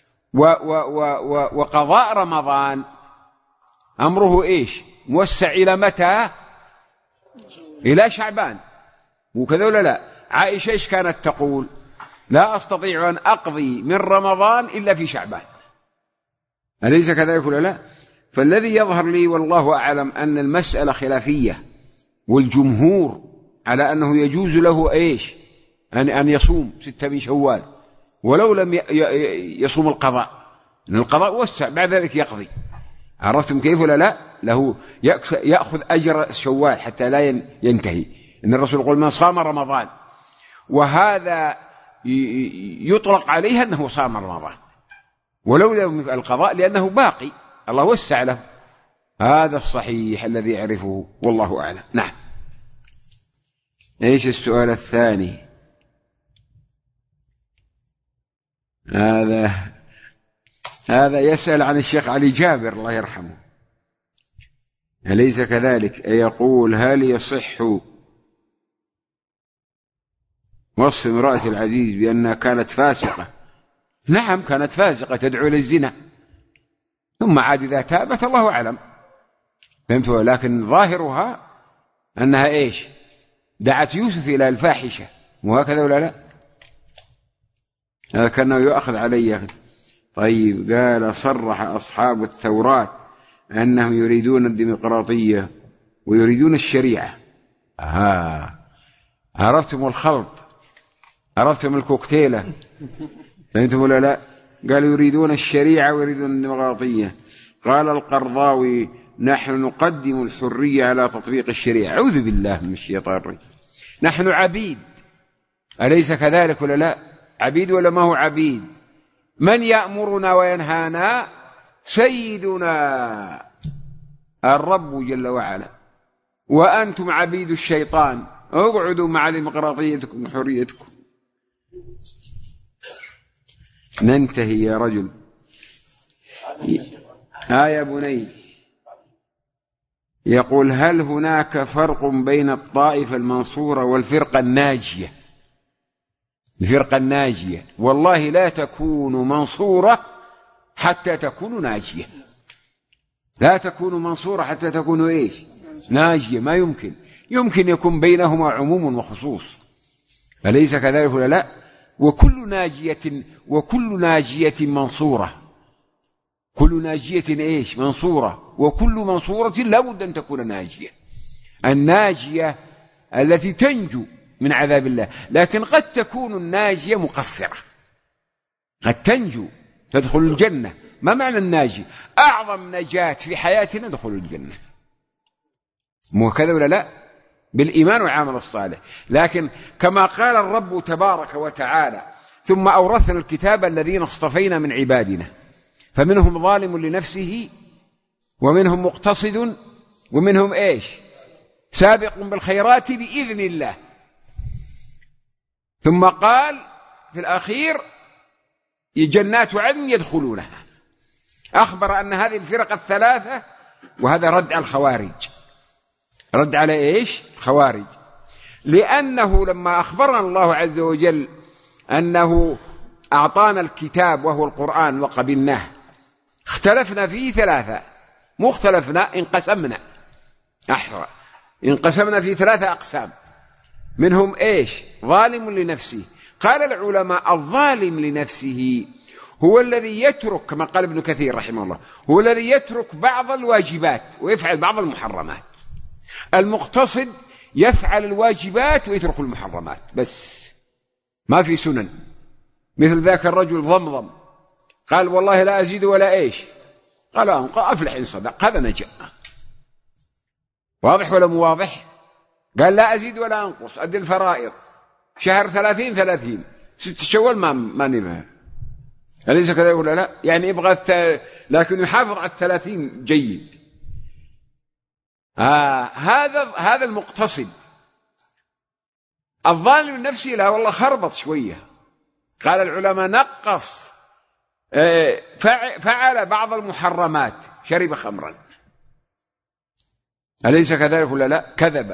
وقضاء رمضان أمره إيش؟ موسع إلى متى؟ إلى شعبان، وكذا ولا لا؟ عائشة إيش كانت تقول؟ لا أستطيع أن أقضي من رمضان إلا في شعبان، أليس كذلك ولا لا؟ فالذي يظهر لي والله أعلم أن المسألة خلافية، والجمهور على أنه يجوز له إيش؟ أن يصوم 6 من شوال ولو لم يصوم القضاء، أن القضاء وسع بعد ذلك يقضي. عرفتم كيف ولا لا؟ له يأخذ أجر شوال حتى لا ينتهي. إن الرسول يقول: من صام رمضان، وهذا يطلق عليه أنه صام رمضان ولو لم القضاء لأنه باقي، الله وسع له. هذا الصحيح الذي يعرفه والله أعلم. نعم. إيش السؤال الثاني؟ هذا يسأل عن الشيخ علي جابر الله يرحمه، أليس كذلك؟ يقول: هل يصح وصف امرأة العزيز بأنها كانت فاسقة؟ نعم، كانت فاسقة تدعو إلى الزنا، ثم عاد إذا تابت الله أعلم، فهمتوا؟ لكن ظاهرها أنها إيش؟ دعت يوسف إلى الفاحشة، وهكذا ولا لا؟ هذا كأنه يؤخذ عليه. طيب، قال: صرح أصحاب الثورات أنهم يريدون الديمقراطية ويريدون الشريعة. عرفتم الخلط؟ عرفتم الكوكتيلة؟ فهمتم ولا لا؟ قالوا يريدون الشريعة ويريدون الديمقراطية. قال القرضاوي: نحن نقدم الحرية على تطبيق الشريعة. أعوذ بالله من الشيطان الرجيم. نحن عبيد، أليس كذلك ولا لا؟ عبيد ولا ما هو عبيد؟ من يأمرنا وينهانا؟ سيدنا الرب جل وعلا. وأنتم عبيد الشيطان، اقعدوا مع ديمقراطيتكم وحريتكم. ننتهي يا رجل. يا بني، يقول: هل هناك فرق بين الطائفة المنصورة والفرقة الناجية؟ الفرقة الناجية والله لا تكون منصورة حتى تكون ناجية. لا تكون منصورة حتى تكون إيش؟ ناجية. ما يمكن يكون بينهما عموم وخصوص، أليس كذلك ولا لا؟ وكل ناجية منصورة. كل ناجية إيش؟ منصورة. وكل منصورة لا بد أن تكون ناجية. الناجية التي تنجو من عذاب الله، لكن قد تكون الناجية مقصرة، قد تنجو تدخل الجنة. ما معنى الناجي؟ أعظم نجاة في حياتنا دخل الجنة، مو كذا ولا لا؟ بالإيمان والعمل الصالح. لكن كما قال الرب تبارك وتعالى: ثم أورثنا الكتاب الذين اصطفينا من عبادنا فمنهم ظالم لنفسه ومنهم مقتصد ومنهم إيش؟ سابق بالخيرات بإذن الله. ثم قال في الأخير: جنات عدن يدخلونها. أخبر أن هذه الفرق الثلاثة، وهذا رد على الخوارج. رد على إيش؟ الخوارج. لأنه لما أخبرنا الله عز وجل أنه أعطانا الكتاب وهو القرآن وقبلناه، اختلفنا فيه ثلاثة، مو اختلفنا، انقسمنا في ثلاثة أقسام. منهم إيش؟ ظالم لنفسه. قال العلماء: الظالم لنفسه هو الذي يترك، كما قال ابن كثير رحمه الله، هو الذي يترك بعض الواجبات ويفعل بعض المحرمات. المقتصد يفعل الواجبات ويترك المحرمات بس، ما في سنن. مثل ذاك الرجل ضمضم، قال: والله لا أزيد ولا إيش؟ قال: أفلح إن صدق. هذا نجا. واضح ولا مو واضح؟ قال: لا أزيد ولا أنقص، أدي الفرائض، شهر 30 6 شوال ما نبه. أليس كذا ولا لا؟ يعني يبغى لكن يحافظ على 30 جيد. هذا المقتصد. الظالم النفسي لا والله خربط شوية. قال العلماء: نقص، فعل بعض المحرمات، شرب خمرا. أليس كذلك ولا لا؟ كذب.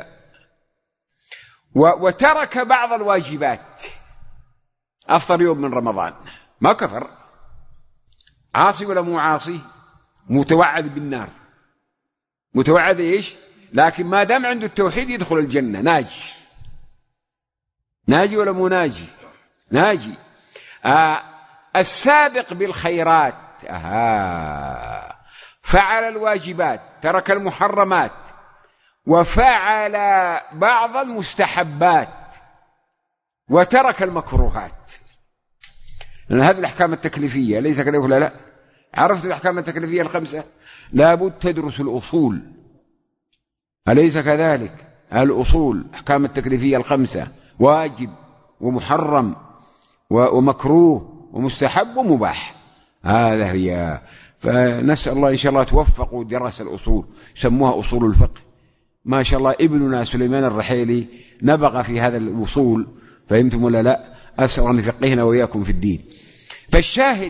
وترك بعض الواجبات، أفطر يوم من رمضان، ما كفر. عاصي ولا مو عاصي؟ متوعد بالنار، متوعد إيش؟ لكن ما دام عنده التوحيد يدخل الجنة. ناجي ولا مو ناجي؟ ناجي. السابق بالخيرات، فعل الواجبات، ترك المحرمات، وفعل بعض المستحبات، وترك المكروهات. لأن هذه الأحكام التكليفية، ليس كذلك ولا لا؟ عرفت الأحكام التكليفية الخمسة؟ لابد تدرس الأصول، أليس كذلك؟ الأصول، أحكام التكليفية الخمسة: واجب ومحرم ومكروه ومستحب ومباح. هذا هي. فنسأل الله إن شاء الله توفقوا دراسة الأصول، يسموها أصول الفقه. ما شاء الله ابننا سليمان الرحيلي نبغى في هذا الأصول، فهمتم ولا لا؟ أسأل أن يفقهنا وإياكم في الدين. فالشاهد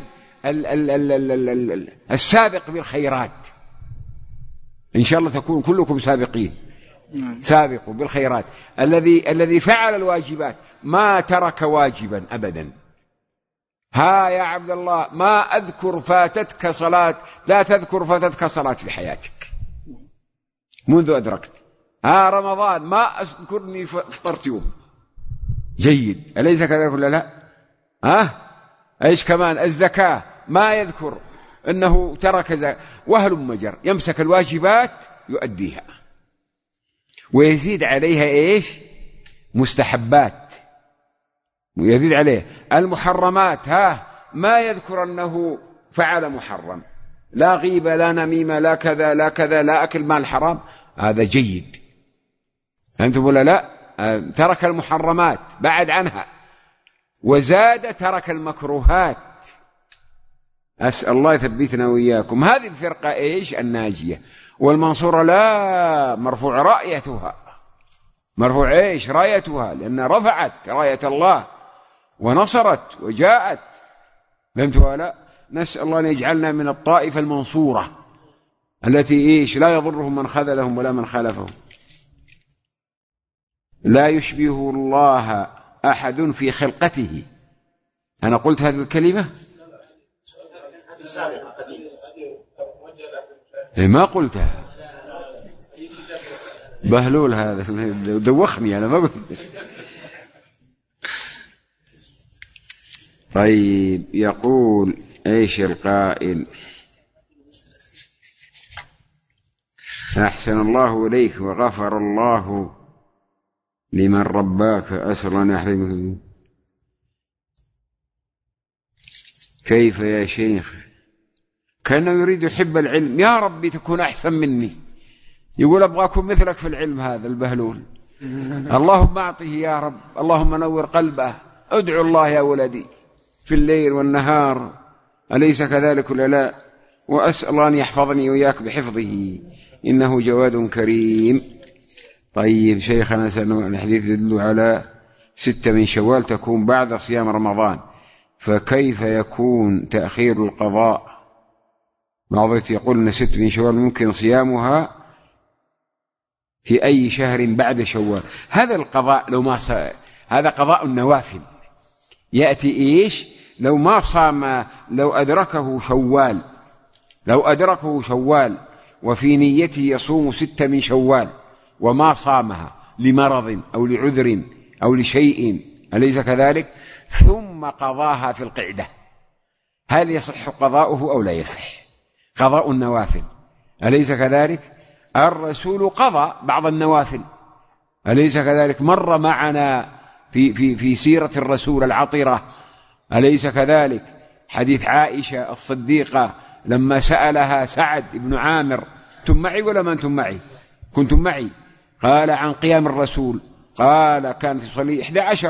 السابق بالخيرات، إن شاء الله تكون كلكم سابقين. سابقوا بالخيرات. الذي فعل الواجبات، ما ترك واجبا أبدا. يا عبد الله، ما أذكر فاتتك صلاة، لا تذكر فاتتك صلاة في حياتك منذ أدركت. رمضان، ما أذكرني فطرت يوم. جيد، أليس كذلك ولا لا؟ إيش كمان؟ الزكاة، ما يذكر أنه ترك زكاة، وهلم مجر، يمسك الواجبات يؤديها ويزيد عليها إيش؟ مستحبات، ويزيد عليه المحرمات. ما يذكر أنه فعل محرم، لا غيبة، لا نميمة، لا كذا لا كذا، لا أكل مال حرام. هذا جيد، أنتم ولا لا؟ ترك المحرمات بعد عنها، وزاد ترك المكروهات. أسأل الله يثبتنا وإياكم. هذه الفرقة إيش؟ الناجية. والمنصورة لا، مرفوع رايتها، مرفوع إيش؟ رايتها، لأن رفعت راية الله ونصرت وجاءت. فهمتوا لا؟ نسأل الله أن يجعلنا من الطائفة المنصورة التي إيش؟ لا يضرهم من خذلهم ولا من خالفهم. لا يشبه الله أحد في خلقته. أنا قلت هذه الكلمة؟ ما قلتها. بهلول هذا دوخني أنا ما قلت. طيب، يقول إيش القائل؟ أحسن الله إليك وغفر الله لمن رباك، أسأل أن يحرمك. كيف يا شيخ؟ كأنه يريد يحب العلم. يا ربي تكون أحسن مني. يقول أبغى أكون مثلك في العلم. هذا البهلول. اللهم أعطه يا رب، اللهم نور قلبه. ادعو الله يا ولدي في الليل والنهار، أليس كذلك ولا لا؟ وأسأل الله أن يحفظني وإياك بحفظه، إنه جواد كريم. طيب شيخنا، سألنا الحديث يدل على 6 من شوال تكون بعد صيام رمضان، فكيف يكون تأخير القضاء؟ بعضهم يقول أن 6 من شوال ممكن صيامها في أي شهر بعد شوال. هذا القضاء لو ما هذا قضاء النوافل. يأتي إيش؟ لو ما صام، لو أدركه شوال، لو أدركه شوال وفي نيته يصوم 6 من شوال وما صامها لمرض أو لعذر أو لشيء، أليس كذلك؟ ثم قضاها في القعدة، هل يصح قضاؤه أو لا يصح؟ قضاء النوافل، أليس كذلك؟ الرسول قضى بعض النوافل، أليس كذلك؟ مر معنا في سيرة الرسول العطرة، أليس كذلك؟ حديث عائشة الصديقة لما سألها سعد بن عامر: أنتم معي ولا ما أنتم معي؟ كنتم معي. قال: عن قيام الرسول. قال: كان يصلي 11،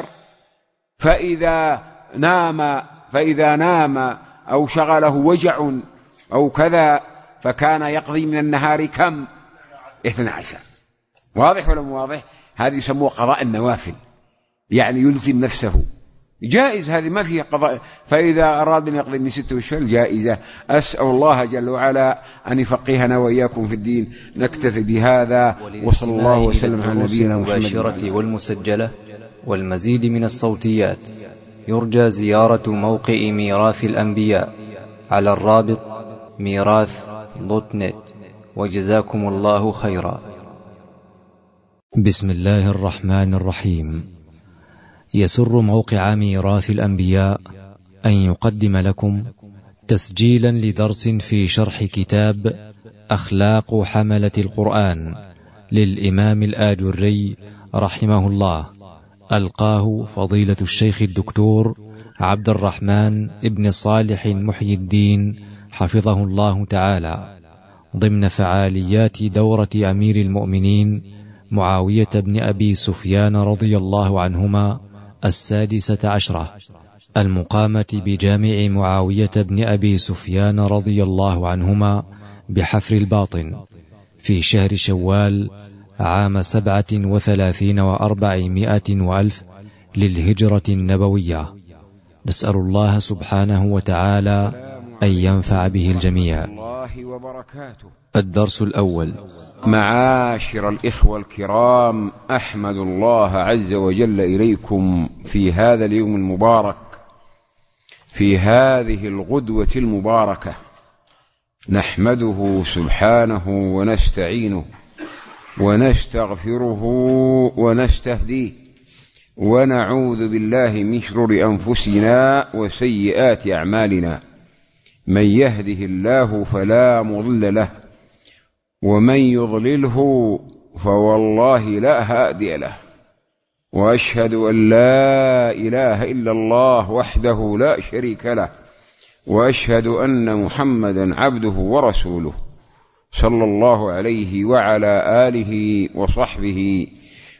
فإذا نام أو شغله وجع أو كذا فكان يقضي من النهار كم؟ 12. واضح ولا مو واضح؟ هذه يسموه قضاء النوافل، يعني يلزم نفسه. جائز، هذه ما فيها قضاء. فإذا أراد أن يقضي من 6 شهور جائزة. أسأل الله جل وعلا أن يفقهنا وإياكم في الدين. نكتفي بهذا، وصلى الله وسلم على نبينا محمد. المباشرة والمسجلة والمزيد من الصوتيات يرجى زيارة موقع ميراث الأنبياء على الرابط ميراث.net. وجزاكم الله خيرا. بسم الله الرحمن الرحيم. يسر موقع ميراث الأنبياء أن يقدم لكم تسجيلا لدرس في شرح كتاب أخلاق حملة القرآن للإمام الآجري رحمه الله، ألقاه فضيلة الشيخ الدكتور عبد الرحمن ابن صالح محي الدين حفظه الله تعالى، ضمن فعاليات دورة أمير المؤمنين معاوية بن أبي سفيان رضي الله عنهما 16 المقامة بجامع معاوية بن أبي سفيان رضي الله عنهما بحفر الباطن في شهر شوال عام 37 و400 وألف للهجرة النبوية. نسأل الله سبحانه وتعالى أن ينفع به الجميع. الدرس الأول. معاشر الإخوة الكرام، أحمد الله عز وجل إليكم في هذا اليوم المبارك، في هذه الغدوة المباركة. نحمده سبحانه ونستعينه ونستغفره ونستهديه، ونعوذ بالله من شرور أنفسنا وسيئات أعمالنا. من يهده الله فلا مضل له، ومن يضلله فوالله لا هادي له. وأشهد أن لا إله إلا الله وحده لا شريك له، وأشهد أن محمدا عبده ورسوله، صلى الله عليه وعلى آله وصحبه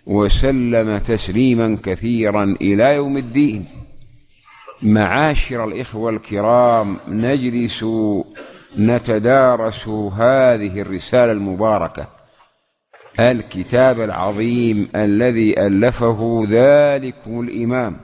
وسلم تسليما كثيرا إلى يوم الدين. معاشر الإخوة الكرام، نجلس نتدارس هذه الرسالة المباركة، الكتاب العظيم الذي ألفه ذلكم الإمام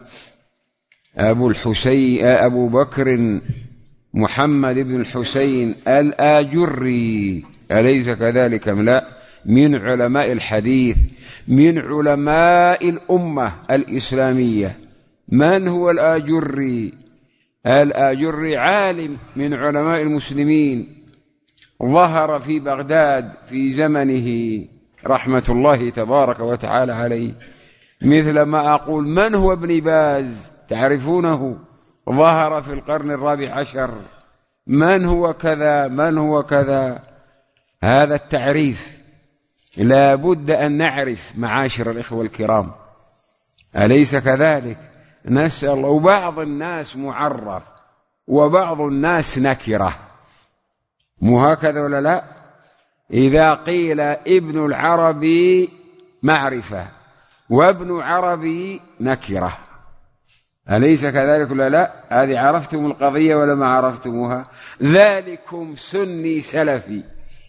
أبو بكر محمد بن الحسين الآجري، أليس كذلك أم لا؟ من علماء الحديث، من علماء الأمة الإسلامية. من هو الآجري؟ الآجري عالم من علماء المسلمين، ظهر في بغداد في زمنه رحمة الله تبارك وتعالى عليه. مثل ما أقول من هو ابن باز، تعرفونه، ظهر في القرن 14. من هو كذا، من هو كذا. هذا التعريف لا بد أن نعرف معاشر الإخوة الكرام، أليس كذلك؟ نسأل الله. وبعض الناس معرف وبعض الناس نكرة، مو هكذا ولا لا؟ إذا قيل ابن العربي معرفة وابن عربي نكرة، أليس كذلك ولا لا؟ هذه عرفتم القضية ولا ما عرفتموها؟ ذلكم سني سلفي،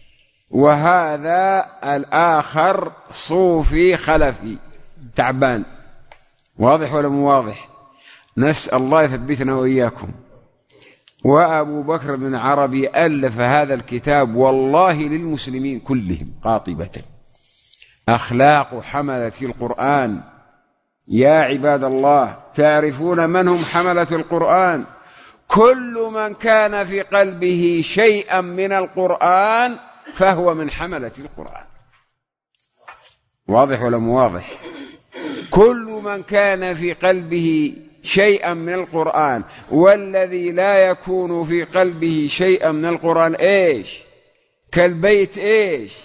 وهذا الآخر صوفي خلفي تعبان. واضح ولا مو واضح؟ نسأل الله يثبتنا وإياكم. وأبو بكر بن عربي ألف هذا الكتاب والله للمسلمين كلهم قاطبة. أخلاق حملة القرآن. يا عباد الله، تعرفون من هم حملة القرآن؟ كل من كان في قلبه شيئا من القرآن فهو من حملة القرآن. واضح ولا مو واضح؟ كل من كان في قلبه شيئا من القرآن، والذي لا يكون في قلبه شيئا من القرآن ايش؟ كالبيت ايش؟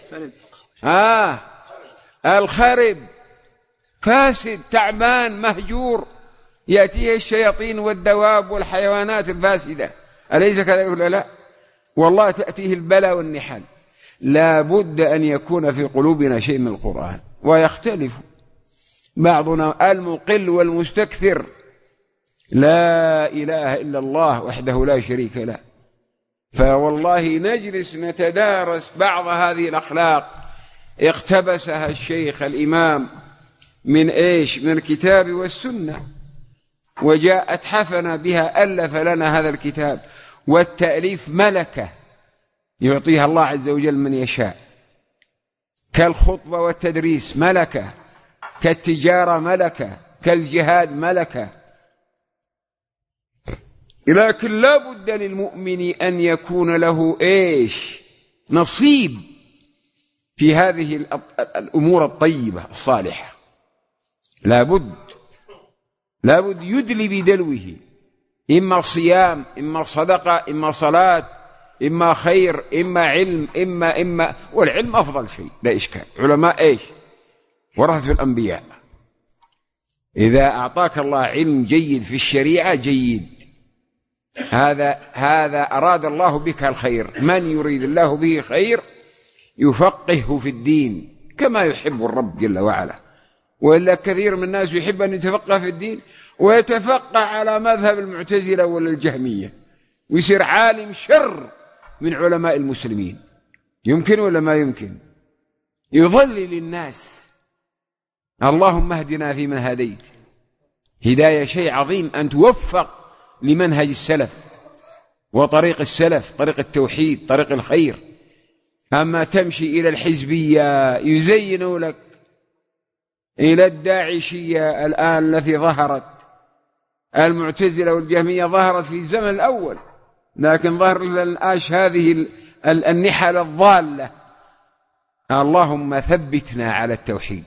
الخرب، فاسد، تعبان، مهجور، يأتيه الشياطين والدواب والحيوانات الفاسدة، أليس كذلك ولا لا؟ والله تأتيه البلاء والنحل. لا بد أن يكون في قلوبنا شيء من القرآن. ويختلف بعضنا المقل والمستكثر، لا إله إلا الله وحده لا شريك له. فوالله نجلس نتدارس بعض هذه الأخلاق اقتبسها الشيخ الإمام من إيش؟ من الكتاب والسنة، وجاء أتحفنا بها، ألف لنا هذا الكتاب. والتأليف ملكة يعطيها الله عز وجل من يشاء، كالخطبة والتدريس ملكة، كالتجارة ملكة، كالجهاد ملكة. لكن لا بد للمؤمن أن يكون له إيش؟ نصيب في هذه الأمور الطيبة الصالحة. لا بد يدلي بدلوه، إما صيام، إما صدقة، إما صلاة، إما خير، إما علم، إما والعلم أفضل شيء لا إشكال. علماء إيش؟ ورثة الأنبياء. إذا أعطاك الله علم جيد في الشريعة جيد، هذا أراد الله بك الخير. من يريد الله به خير يفقهه في الدين كما يحب الرب جل وعلا. وإلا كثير من الناس يحب أن يتفقه في الدين ويتفقه على مذهب المعتزلة ولا الجهمية، ويصير عالم شر من علماء المسلمين. يمكن ولا ما يمكن؟ يضلل الناس. اللهم اهدنا فيمن هديت. هداية شيء عظيم، أن توفق لمنهج السلف وطريق السلف، طريق التوحيد، طريق الخير. أما تمشي إلى الحزبية يزينوا لك، إلى الداعشية الآن التي ظهرت، المعتزلة والجهمية ظهرت في الزمن الأول، لكن ظهر الآش هذه النحل الضالة. اللهم ثبتنا على التوحيد.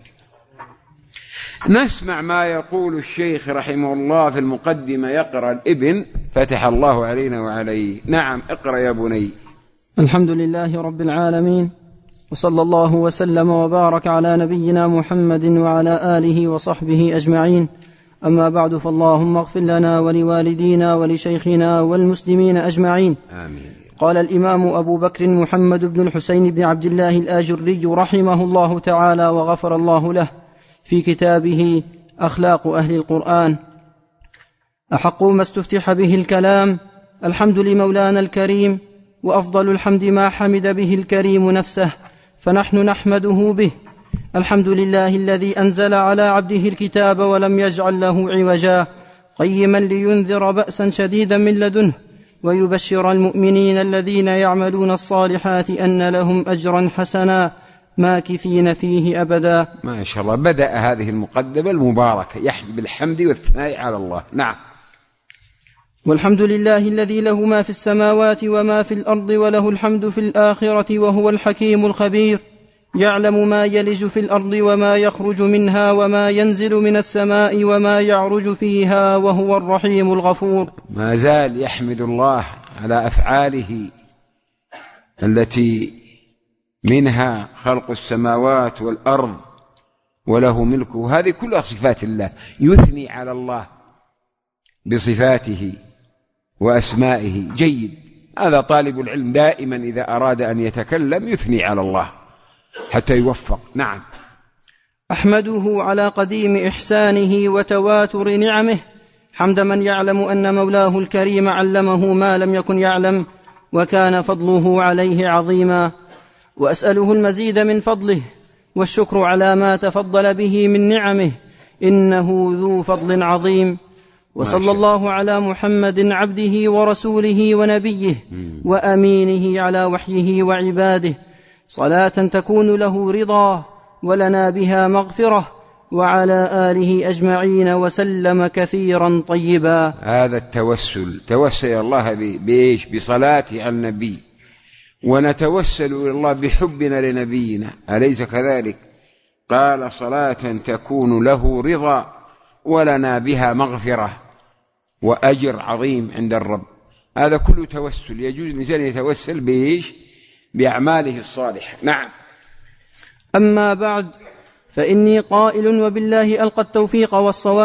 نسمع ما يقول الشيخ رحمه الله في المقدمة. يقرأ الابن فتح الله علينا وعليه. نعم، اقرأ يا بني. الحمد لله رب العالمين، وصلى الله وسلم وبارك على نبينا محمد وعلى آله وصحبه أجمعين. أما بعد، فاللهم اغفر لنا ولوالدينا ولشيخنا والمسلمين أجمعين. آمين. قال الإمام أبو بكر محمد بن الحسين بن عبد الله الآجري رحمه الله تعالى وغفر الله له في كتابه أخلاق أهل القرآن: أحق ما استفتح به الكلام الحمد لمولانا الكريم، وأفضل الحمد ما حمد به الكريم نفسه، فنحن نحمده به. الحمد لله الذي أنزل على عبده الكتاب ولم يجعل له عوجا، قيما لينذر بأسا شديدا من لدنه، ويبشر المؤمنين الذين يعملون الصالحات أن لهم أجرا حسنا ماكثين فيه أبدا. ما شاء الله، بدأ هذه المقدمة المباركة بالحمد والثناء على الله. نعم. والحمد لله الذي له ما في السماوات وما في الأرض، وله الحمد في الآخرة، وهو الحكيم الخبير، يعلم ما يلج في الأرض وما يخرج منها، وما ينزل من السماء وما يعرج فيها، وهو الرحيم الغفور. ما زال يحمد الله على أفعاله التي منها خلق السماوات والأرض وله ملكه، هذه كلها صفات الله، يثني على الله بصفاته وأسمائه. جيد، هذا طالب العلم دائما إذا أراد أن يتكلم يثني على الله حتى يوفق. نعم. أحمده على قديم إحسانه وتواتر نعمه، حمد من يعلم أن مولاه الكريم علمه ما لم يكن يعلم، وكان فضله عليه عظيما. وأسأله المزيد من فضله والشكر على ما تفضل به من نعمه، إنه ذو فضل عظيم. وصلى الله على محمد عبده ورسوله ونبيه وأمينه على وحيه وعباده، صلاة تكون له رضا ولنا بها مغفرة، وعلى آله أجمعين وسلم كثيرا طيبا. هذا التوسل، توسل إلى الله بإيش؟ بصلاة على النبي، ونتوسل إلى الله بحبنا لنبينا، أليس كذلك؟ قال صلاة تكون له رضا ولنا بها مغفرة وأجر عظيم عند الرب. هذا كله توسل، يجوز الإنسان يتوسل بإيش؟ بأعماله الصالحة. نعم. أما بعد، فإني قائل وبالله ألقى التوفيق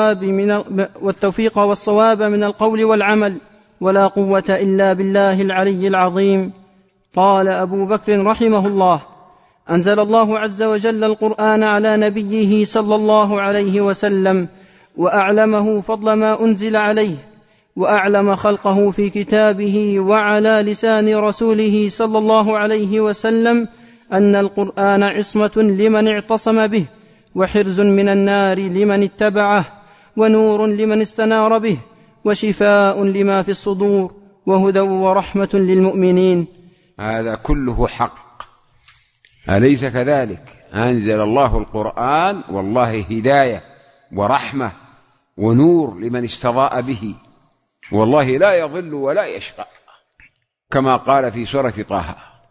والصواب من القول والعمل، ولا قوة إلا بالله العلي العظيم. قال أبو بكر رحمه الله: أنزل الله عز وجل القرآن على نبيه صلى الله عليه وسلم، وأعلمه فضل ما أنزل عليه، وأعلم خلقه في كتابه وعلى لسان رسوله صلى الله عليه وسلم أن القرآن عصمة لمن اعتصم به، وحرز من النار لمن اتبعه، ونور لمن استنار به، وشفاء لما في الصدور، وهدى ورحمة للمؤمنين. هذا كله حق، أليس كذلك؟ أنزل الله القرآن والله هداية ورحمة ونور لمن استضاء به، والله لا يضل ولا يشقى، كما قال في سورة طه: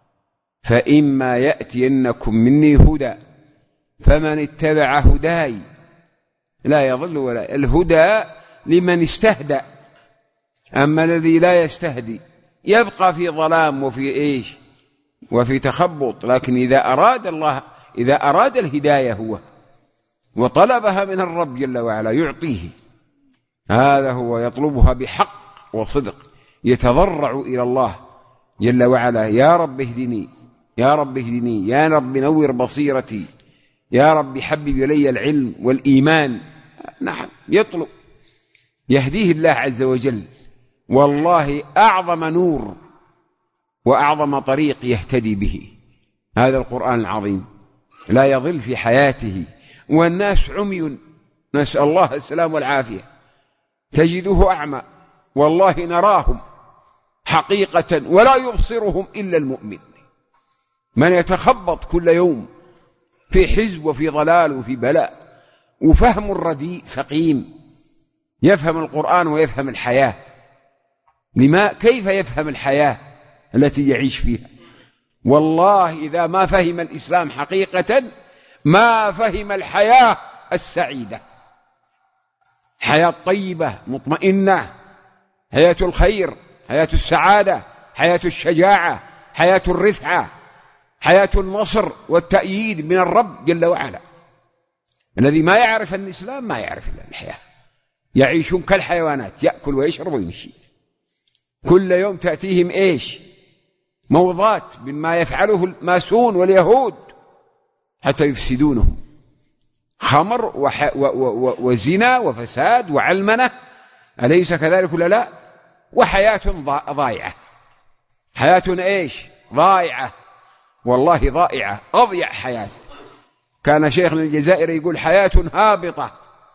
فإما يأتينكم مني هدى فمن اتبع هداي لا يضل ولا. الهدى لمن استهدى، أما الذي لا يستهدي يبقى في ظلام وفي إيش؟ وفي تخبط. لكن إذا أراد الهداية هو وطلبها من الرب جل وعلا يعطيه، هذا هو يطلبها بحق وصدق، يتضرع إلى الله جل وعلا: يا رب اهدني، يا رب اهدني، يا رب نور بصيرتي، يا رب حبب إلي العلم والإيمان. نعم، يطلب، يهديه الله عز وجل. والله أعظم نور وأعظم طريق يهتدي به هذا القرآن العظيم، لا يضل في حياته. والناس عمي، نسأل الله السلام والعافية، تجده أعمى، والله نراهم حقيقة ولا يبصرهم إلا المؤمن، من يتخبط كل يوم في حزب وفي ضلال وفي بلاء، وفهم الرديء سقيم. يفهم القرآن ويفهم الحياة. كيف يفهم الحياة التي يعيش فيها؟ والله إذا ما فهم الإسلام حقيقة ما فهم الحياة السعيدة، حياة طيبة مطمئنة، حياة الخير، حياة السعادة، حياة الشجاعة، حياة الرفعة، حياة النصر والتأييد من الرب جل وعلا. الذي ما يعرف الإسلام ما يعرف إلا الحياة، يعيشون كالحيوانات، يأكل ويشرب ويمشي، كل يوم تأتيهم إيش؟ موضات مما يفعله الماسون واليهود حتى يفسدونهم. خمر وزنا وفساد وعلمنة، أليس كذلك ولا لا؟ وحياة ضائعة، حياة إيش؟ ضائعة، والله ضائعة، أضيع حياة. كان شيخنا الجزائري يقول حياة هابطة،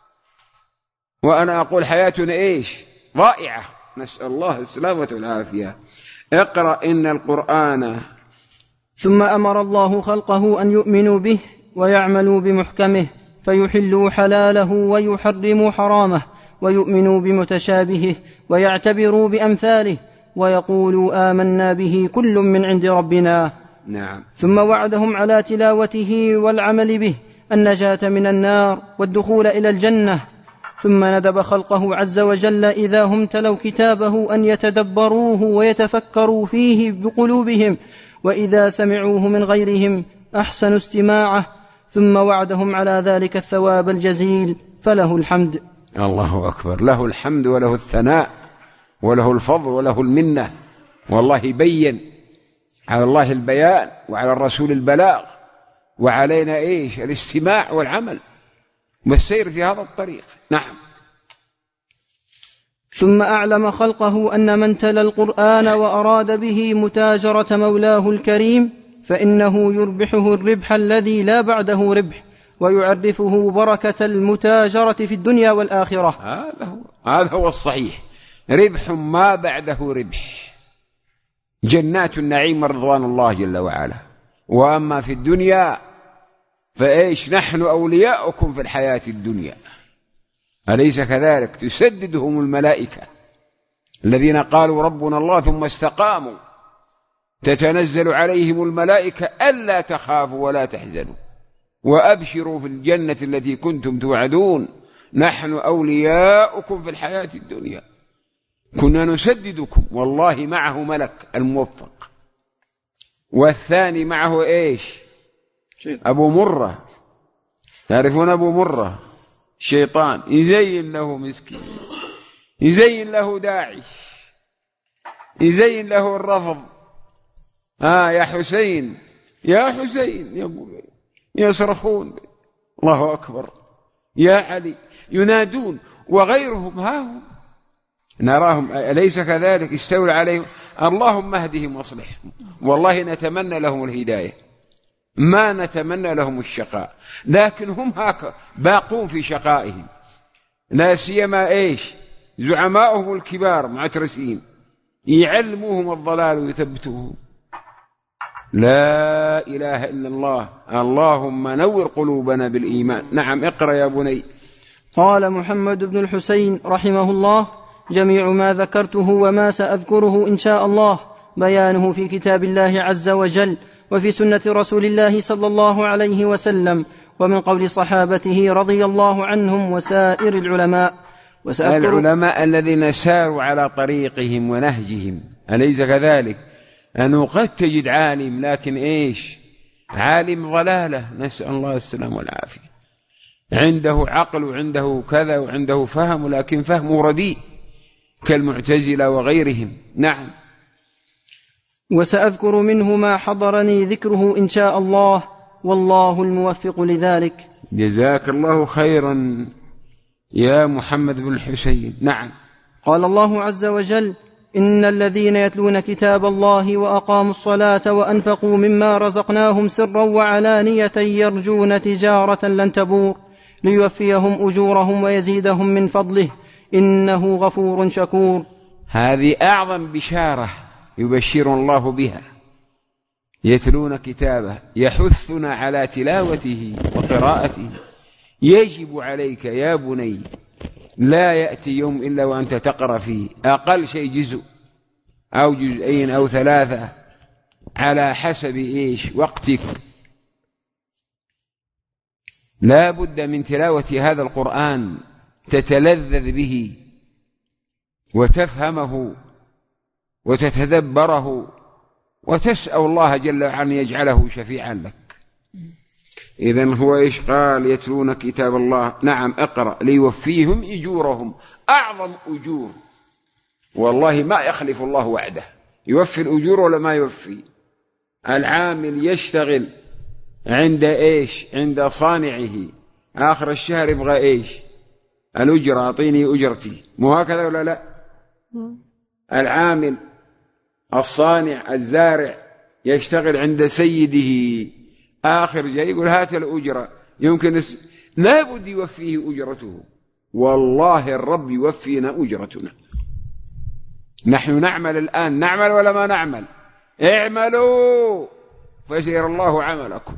وأنا أقول حياة إيش؟ ضائعة، نسأل الله السلامة والعافية. اقرأ إن القرآن. ثم أمر الله خلقه أن يؤمنوا به ويعملوا بمحكمه، فيحلوا حلاله ويحرموا حرامه، ويؤمنوا بمتشابهه ويعتبروا بأمثاله، ويقولوا آمنا به كل من عند ربنا. نعم. ثم وعدهم على تلاوته والعمل به النجاة من النار والدخول إلى الجنة. ثم ندب خلقه عز وجل إذا هم تلوا كتابه أن يتدبروه ويتفكروا فيه بقلوبهم، وإذا سمعوه من غيرهم أحسنوا استماعه. ثم وعدهم على ذلك الثواب الجزيل، فله الحمد. الله أكبر، له الحمد وله الثناء وله الفضل وله المنة. والله بين، على الله البيان وعلى الرسول البلاغ، وعلينا إيش؟ الاستماع والعمل والسير في هذا الطريق. نعم. ثم أعلم خلقه أن من تلا القرآن وأراد به متاجرة مولاه الكريم فإنه يربحه الربح الذي لا بعده ربح، ويعرفه بركة المتاجرة في الدنيا والآخرة. هذا هو الصحيح، ربح ما بعده ربح، جنات النعيم رضوان الله جل وعلا. وأما في الدنيا فإيش؟ نحن أولياؤكم في الحياة الدنيا، أليس كذلك؟ تسددهم الملائكة الذين قالوا ربنا الله ثم استقاموا، تتنزل عليهم الملائكة ألا تخافوا ولا تحزنوا وأبشروا في الجنة التي كنتم توعدون، نحن أولياؤكم في الحياة الدنيا، كنا نسددكم. والله معه ملك الموفق، والثاني معه إيش؟ أبو مرة، تعرفون أبو مرة؟ الشيطان يزين له مسكين، يزين له داعش، يزين له الرفض. يا حسين يا حسين، يقول يصرخون الله أكبر، يا علي، ينادون، وغيرهم هم نراهم، أليس كذلك؟ استولى عليهم. اللهم اهدهم واصلحهم، والله نتمنى لهم الهداية، ما نتمنى لهم الشقاء، لكن هم هكذا باقون في شقائهم، لا سيما إيش؟ زعماؤهم الكبار معترسين يعلموهم الضلال ويثبتوهم. لا إله إلا الله. اللهم نور قلوبنا بالإيمان. نعم. اقرأ يا بني. قال محمد بن الحسين رحمه الله: جميع ما ذكرته وما سأذكره إن شاء الله بيانه في كتاب الله عز وجل، وفي سنة رسول الله صلى الله عليه وسلم، ومن قول صحابته رضي الله عنهم وسائر العلماء. العلماء الذين ساروا على طريقهم ونهجهم، أليس كذلك؟ أنه قد تجد عالم لكن إيش؟ عالم ضلالة، نسأل الله السلام والعافية، عنده عقل وعنده كذا وعنده فهم، لكن فهمه رديء كالمعتزلة وغيرهم. نعم. وسأذكر منه ما حضرني ذكره إن شاء الله، والله الموفق لذلك. جزاك الله خيرا يا محمد بن الحسين. نعم. قال الله عز وجل: إن الذين يتلون كتاب الله وأقاموا الصلاة وأنفقوا مما رزقناهم سرا وعلانية يرجون تجارة لن تبور ليوفيهم أجورهم ويزيدهم من فضله إنه غفور شكور. هذه أعظم بشارة يبشر الله بها. يتلون كتابه، يحثنا على تلاوته وقراءته. يجب عليك يا بني لا يأتي يوم إلا وأنت تقرأ فيه أقل شيء جزء أو جزئين أو 3 على حسب إيش وقتك. لا بد من تلاوة هذا القرآن، تتلذذ به وتفهمه وتتدبره وتسأل الله جل وعلا أن يجعله شفيعا لك. إذن هو إيش قال؟ يتلون كتاب الله. نعم. اقرأ. ليوفيهم أجورهم، أعظم أجور، والله ما يخلف الله وعده، يوفي الأجور ولا ما يوفي. العامل يشتغل عند إيش؟ عند صانعه، آخر الشهر يبغى إيش؟ الأجرة، أعطيني أجرتي، مو هكذا ولا لا؟ العامل الصانع الزارع يشتغل عند سيده، آخر جاي يقول هات الأجرة، يمكن لا بد يوفيه أجرته. والله الرب يوفينا أجرتنا. نحن نعمل الآن، نعمل ولا ما نعمل؟ اعملوا فسيرى الله عملكم.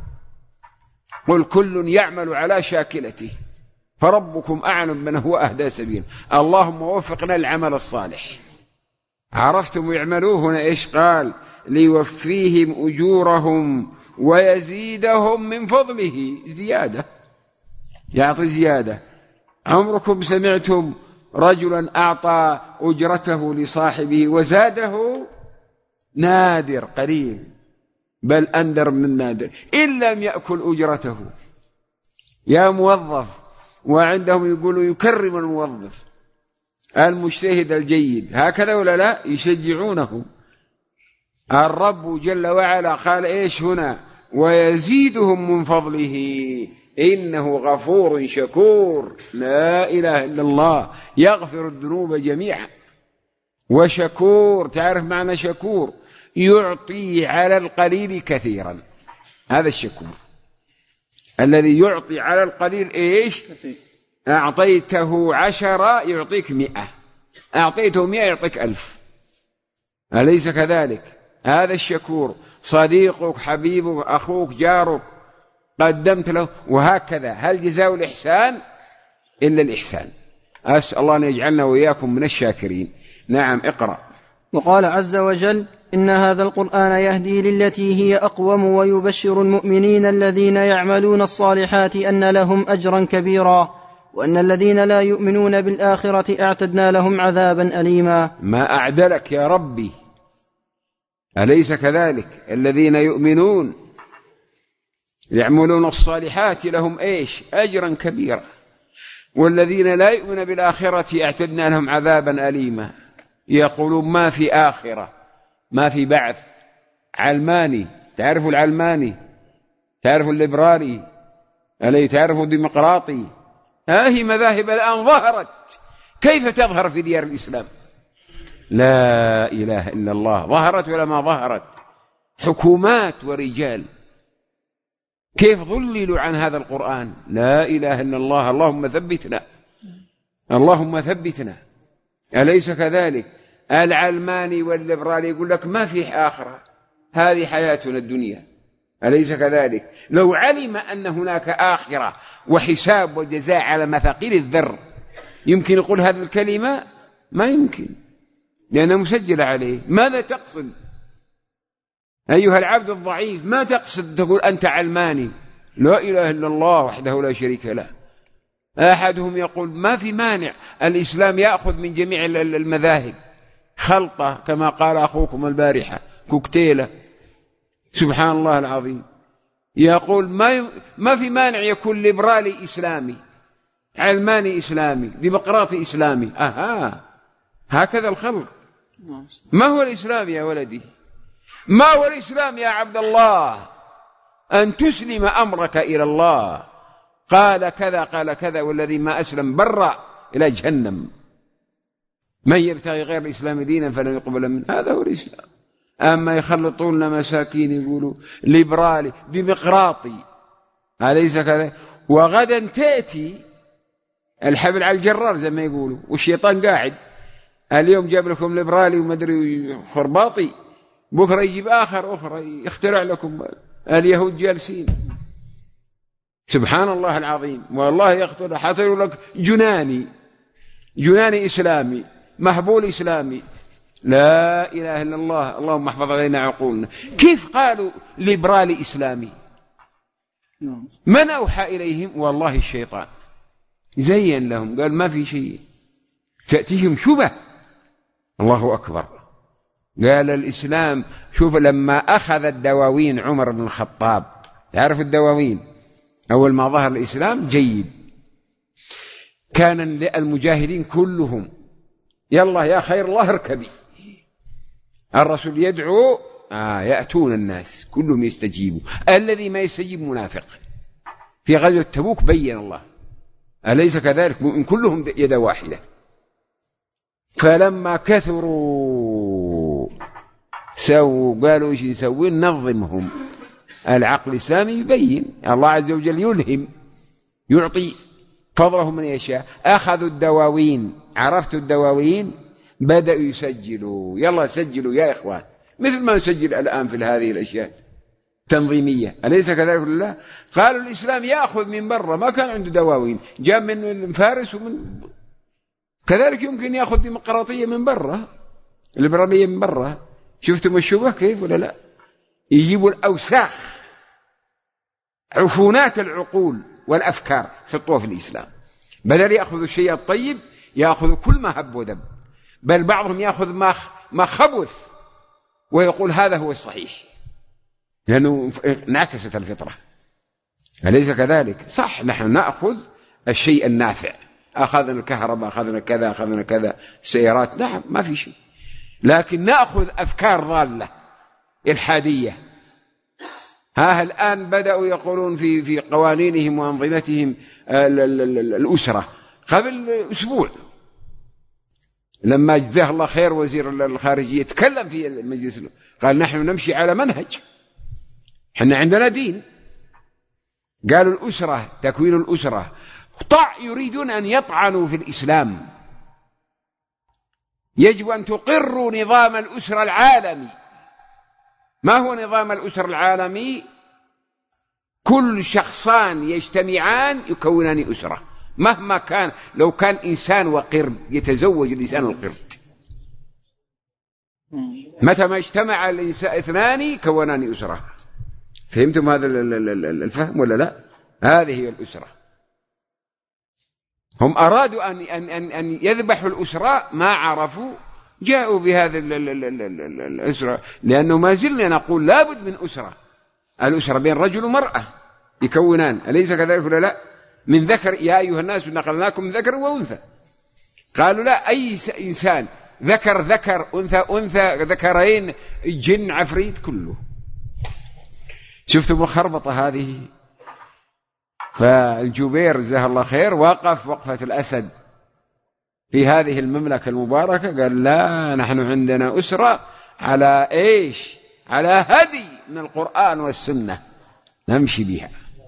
قل كل يعمل على شاكلته فربكم أعلم من هو أهدى سبيلا. اللهم وفقنا العمل الصالح. عرفتم يعملوا هنا إيش قال؟ ليوفيهم أجورهم ويزيدهم من فضله. زيادة، يعطي زيادة. عمركم سمعتم رجلا أعطى أجرته لصاحبه وزاده؟ نادر، قليل، بل أندر من نادر، إن لم يأكل أجرته. يا موظف، وعندهم يقولوا يكرم الموظف المجتهد الجيد، هكذا ولا لا؟ يشجعونه. الرب جل وعلا قال إيش هنا؟ ويزيدهم من فضله إنه غفور شكور. لا إله إلا الله، يغفر الذنوب جميعا. وشكور، تعرف معنى شكور؟ يعطي على القليل كثيرا. هذا الشكور الذي يعطي على القليل إيش؟ أعطيته 10 يعطيك 100، أعطيته 100 يعطيك 1000. أليس كذلك؟ هذا الشكور. صديقك، حبيبك، أخوك، جارك، قدمت له، وهكذا. هل جزاء الإحسان إلا الإحسان؟ أسأل الله أن يجعلنا وإياكم من الشاكرين. نعم، اقرأ. وقال عز وجل: إن هذا القرآن يهدي للتي هي أقوم ويبشر المؤمنين الذين يعملون الصالحات أن لهم أجرا كبيرا وأن الذين لا يؤمنون بالآخرة أعتدنا لهم عذابا أليما. ما أعدلك يا ربي، أليس كذلك؟ الذين يؤمنون يعملون الصالحات لهم إيش؟ أجرا كبيرا، والذين لا يؤمنون بالآخرة أعتدنا لهم عذابا أليما. يقولون ما في آخرة، ما في بعث. علماني، تعرفوا العلماني؟ تعرفوا الليبرالي؟ ألي تعرفوا الديمقراطي؟ هذه مذاهب الآن ظهرت. كيف تظهر في ديار الإسلام؟ لا إله إلا الله. ظهرت ولا ما ظهرت؟ حكومات ورجال كيف ظللوا عن هذا القرآن. لا إله إلا الله. اللهم ثبتنا، اللهم ثبتنا. أليس كذلك؟ العلماني والليبرالي يقول لك ما فيه آخرة، هذه حياتنا الدنيا. أليس كذلك؟ لو علم أن هناك آخرة وحساب وجزاء على مثاقيل الذر يمكن يقول هذه الكلمة؟ ما يمكن، لأنها مسجلة عليه. ماذا تقصد أيها العبد الضعيف؟ ما تقصد تقول أنت علماني؟ لا إله إلا الله وحده لا شريك له. أحدهم يقول ما في مانع الإسلام يأخذ من جميع المذاهب، خلطة كما قال أخوكم البارحة، كوكتيلة. سبحان الله العظيم. يقول ما في مانع يكون ليبرالي إسلامي، علماني إسلامي، ديمقراطي إسلامي. هكذا الخلق. ما هو الإسلام يا ولدي؟ ما هو الإسلام يا عبد الله؟ أن تسلم أمرك إلى الله. قال كذا قال كذا، والذي ما أسلم برأ إلى جهنم. من يبتغي غير الإسلام دينا فلن يقبل منه. هذا هو الإسلام. أما يخلطون مساكين يقولوا ليبرالي ديمقراطي، أليس كذا؟ وغدا تأتي الحبل على الجرار زي ما يقولوا، والشيطان قاعد. اليوم جاب لكم ليبرالي ومدري خرباطي، بكرة يجيب أخرى يخترع لكم. اليهود جالسين. سبحان الله العظيم. والله يقتل حصلوا لك جناني إسلامي، مهبول إسلامي. لا إله إلا الله. اللهم احفظ علينا عقولنا. كيف قالوا ليبرالي إسلامي؟ من أوحى إليهم؟ والله الشيطان زين لهم، قال ما في شيء، تأتيهم شبه. الله أكبر. قال الإسلام، شوف لما أخذ الدواوين عمر بن الخطاب، تعرف الدواوين؟ أول ما ظهر الإسلام جيد، كان المجاهدين كلهم يلا يا خير الله اركبي. الرسول يدعو يأتون الناس كلهم يستجيبوا. الذي ما يستجيب منافق. في غزوة تبوك بين الله، أليس كذلك؟ مؤمن كلهم يد واحدة. فلما كثروا قالوا ايش نسوي؟ ننظمهم. العقل الإسلامي يبين، الله عز وجل يلهم، يعطي فضله من يشاء. أخذوا الدواوين، عرفتوا الدواوين؟ بدأوا يسجلوا، يلا سجلوا يا إخوان، مثل ما نسجل الآن في هذه الأشياء تنظيمية، أليس كذلك ولا؟ قالوا الإسلام يأخذ من برا، ما كان عنده دواوين، جاء من فارس ومن كذلك يمكن يأخذ ديمقراطية من برا، الليبرالية من برا. شفتم الشبه كيف ولا لا؟ يجيبوا الأوساخ، عفونات العقول والأفكار حطوها في الإسلام، بدل يأخذوا الشيء الطيب يأخذوا كل ما هب ودب، بل بعضهم يأخذ ما خبث ويقول هذا هو الصحيح، لأنه انعكست الفطرة. أليس كذلك؟ صح، نحن نأخذ الشيء النافع، أخذنا الكهرباء، أخذنا كذا، أخذنا كذا، السيارات، نعم ما في شيء، لكن نأخذ أفكار ضالة إلحادية. الآن بدأوا يقولون في قوانينهم وأنظمتهم الأسرة. قبل أسبوع لما جزاه الله خير وزير الخارجية تكلم في المجلس، قال نحن نمشي على منهج، احنا عندنا دين. قالوا الأسرة، تكوين الأسرة، يريدون أن يطعنوا في الإسلام. يجب أن تقروا نظام الأسرة العالمي. ما هو نظام الأسرة العالمي؟ كل شخصان يجتمعان يكونان أسرة، مهما كان، لو كان إنسان وقرد يتزوج الإنسان القرد، متى ما اجتمع الإنسان اثنان كونان أسرة. فهمتم هذا الفهم ولا لا؟ هذه هي الأسرة. هم أرادوا أن يذبحوا الأسرة، ما عرفوا، جاءوا بهذا الأسرة، لأنه ما زلنا نقول لابد من أسرة. الأسرة بين رجل ومرأة يكونان، أليس كذلك ولا لا؟ من ذكر، يا أيها الناس نقلناكم من ذكر وأنثى. قالوا لا، أي إنسان ذكر أنثى ذكرين، جن عفريت كله. شفتم الخربطة هذه؟ فالجبير جزاه الله خير وقف وقفة الأسد في هذه المملكة المباركة، قال لا، نحن عندنا أسرة على إيش؟ على هدي من القرآن والسنة نمشي بها.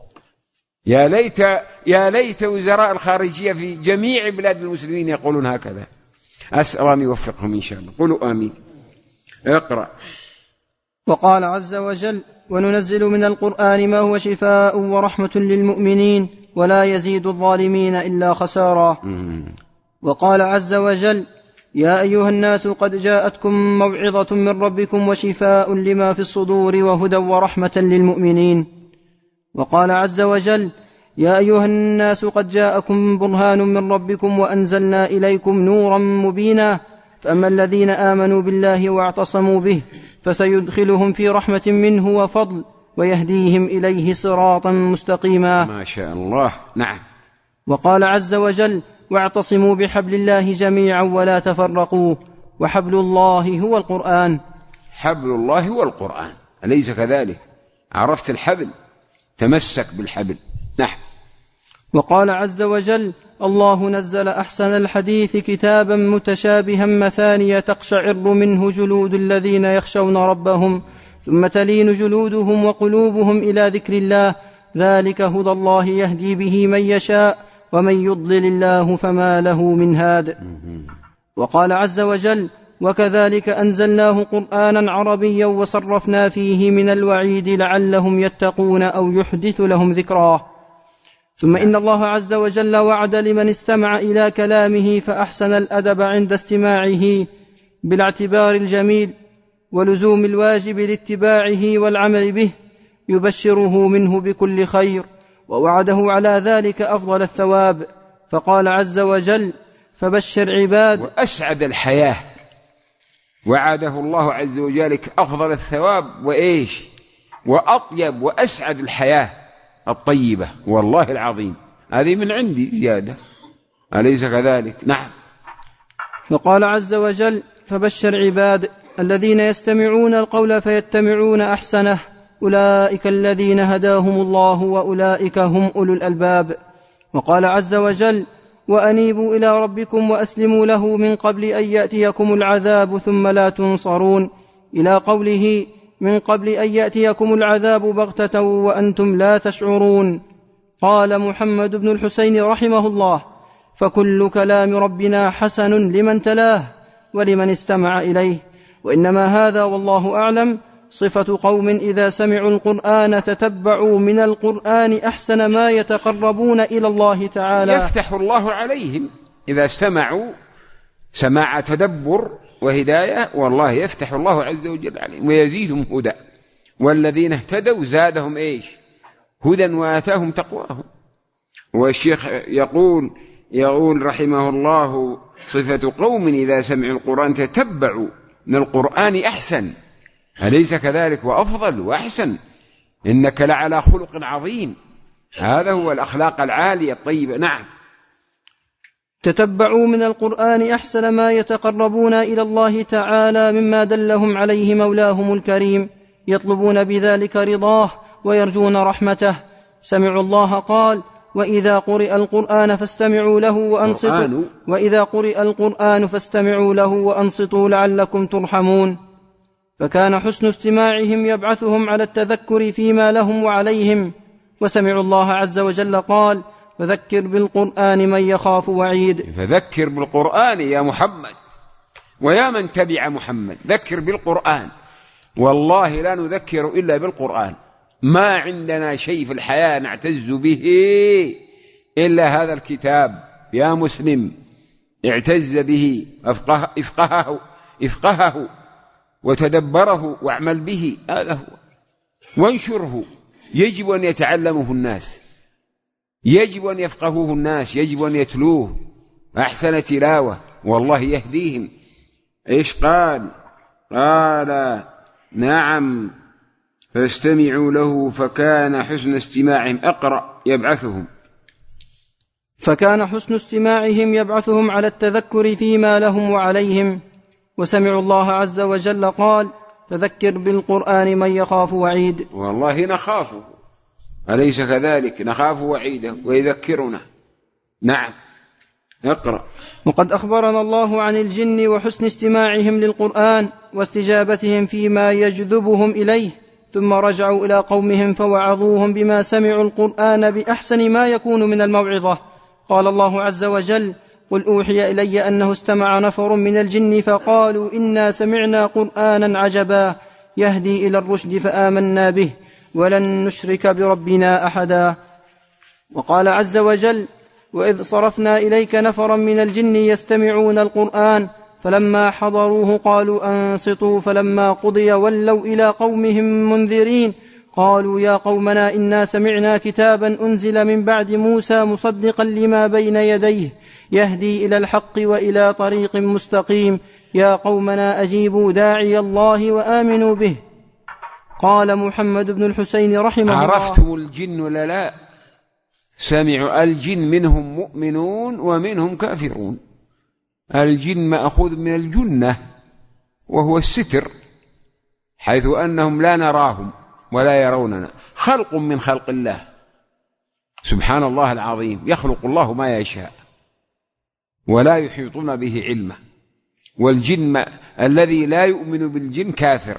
يا ليت وزراء الخارجية في جميع بلاد المسلمين يقولون هكذا. أسأل أن يوفقهم إن شاء الله. قولوا آمين. اقرأ. وقال عز وجل: وننزل من القرآن ما هو شفاء ورحمة للمؤمنين ولا يزيد الظالمين إلا خسارا. وقال عز وجل: يا أيها الناس قد جاءتكم موعظة من ربكم وشفاء لما في الصدور وهدى ورحمة للمؤمنين. وقال عز وجل: يا أيها الناس قد جاءكم برهان من ربكم وأنزلنا إليكم نورا مبينا فأما الذين آمنوا بالله واعتصموا به فسيدخلهم في رحمة منه وفضل ويهديهم إليه صراطا مستقيما. ما شاء الله. نعم. وقال عز وجل: واعتصموا بحبل الله جميعا ولا تفرقوا وحبل الله هو القرآن. حبل الله هو القرآن، أليس كذلك؟ عرفت الحبل، تمسك بالحبل. نعم. وقال عز وجل: الله نزل أحسن الحديث كتابا متشابها مثانية تقشعر منه جلود الذين يخشون ربهم ثم تلين جلودهم وقلوبهم إلى ذكر الله ذلك هدى الله يهدي به من يشاء ومن يضلل الله فما له من هاد. وقال عز وجل: وكذلك أنزلناه قرآنا عربيا وصرفنا فيه من الوعيد لعلهم يتقون أو يحدث لهم ذكرا. ثم إن الله عز وجل وعد لمن استمع إلى كلامه فأحسن الأدب عند استماعه بالاعتبار الجميل ولزوم الواجب لاتباعه والعمل به، يبشره منه بكل خير، ووعده على ذلك أفضل الثواب، فقال عز وجل: فبشر عباد. وأسعد الحياة وعده الله عز وجل أفضل الثواب وإيش؟ وأطيب وأسعد الحياة الطيبة. والله العظيم هذه من عندي زيادة، أليس كذلك؟ نعم. فقال عز وجل: فبشر عباد الذين يستمعون القول فيتبعون أحسنه أولئك الذين هداهم الله وأولئك هم أولو الألباب. وقال عز وجل: وأنيبوا إلى ربكم وأسلموا له من قبل أن يأتيكم العذاب ثم لا تنصرون، إلى قوله: من قبل أن يأتيكم العذاب بغتة وأنتم لا تشعرون. قال محمد بن الحسين رحمه الله: فكل كلام ربنا حسن لمن تلاه ولمن استمع إليه، وإنما هذا والله أعلم صفة قوم إذا سمعوا القرآن تتبعوا من القرآن أحسن ما يتقربون إلى الله تعالى. يفتح الله عليهم إذا استمعوا سماع تدبر وهداية، والله يفتح الله عز وجل عليهم ويزيدهم هدى. والذين اهتدوا زادهم إيش؟ هدى وآتاهم تقواهم. والشيخ يقول رحمه الله: صفة قوم إذا سمعوا القرآن تتبعوا من القرآن أحسن. أليس كذلك؟ وأفضل وأحسن، إنك لعلى خلق عظيم. هذا هو الأخلاق العالية الطيبة. نعم. تتبعوا من القرآن أحسن ما يتقربون إلى الله تعالى مما دلهم عليه مولاهم الكريم، يطلبون بذلك رضاه ويرجون رحمته. سمعوا الله قال: وإذا قرئ القرآن فاستمعوا له وأنصتوا لعلكم ترحمون. فكان حسن استماعهم يبعثهم على التذكر فيما لهم وعليهم. وسمعوا الله عز وجل قال: فذكر بالقرآن من يخاف وعيد. فذكر بالقرآن يا محمد ويا من تبع محمد، ذكر بالقرآن. والله لا نذكر إلا بالقرآن. ما عندنا شيء في الحياة نعتز به إلا هذا الكتاب. يا مسلم، اعتز به، افقهه وتدبره واعمل به، هذا هو. وانشره، يجب أن يتعلمه الناس، يجب أن يفقهوه الناس، يجب أن يتلوه أحسن تلاوة، والله يهديهم. إيش قال؟ نعم فاستمعوا له فكان حسن استماعهم. أقرأ: يبعثهم. فكان حسن استماعهم يبعثهم على التذكر فيما لهم وعليهم. وسمعوا الله عز وجل قال: فذكر بالقرآن من يخاف وعيد. والله نخافه، أليس كذلك؟ نخاف وعيده ويذكرنا. نعم. اقرأ. وقد أخبرنا الله عن الجن وحسن استماعهم للقرآن واستجابتهم فيما يجذبهم إليه، ثم رجعوا إلى قومهم فوعظوهم بما سمعوا القرآن بأحسن ما يكون من الموعظة. قال الله عز وجل: قل أوحي إلي أنه استمع نفر من الجن فقالوا إنا سمعنا قرآنا عجبا يهدي إلى الرشد فآمنا به ولن نشرك بربنا أحدا. وقال عز وجل: وإذ صرفنا إليك نفرا من الجن يستمعون القرآن فلما حضروه قالوا أنصتوا فلما قضي ولوا إلى قومهم منذرين قالوا يا قومنا إنا سمعنا كتابا أنزل من بعد موسى مصدقا لما بين يديه يهدي إلى الحق وإلى طريق مستقيم يا قومنا أجيبوا داعي الله وآمنوا به. قال محمد بن الحسين رحمه الله: عرفتم الجن ولا لا؟ سمعوا الجن منهم مؤمنون ومنهم كافرون. الجن مأخوذ من الجنة وهو الستر، حيث أنهم لا نراهم ولا يروننا، خلق من خلق الله سبحان الله العظيم. يخلق الله ما يشاء ولا يحيطون به علما. والجن الذي لا يؤمن بالجن كافر،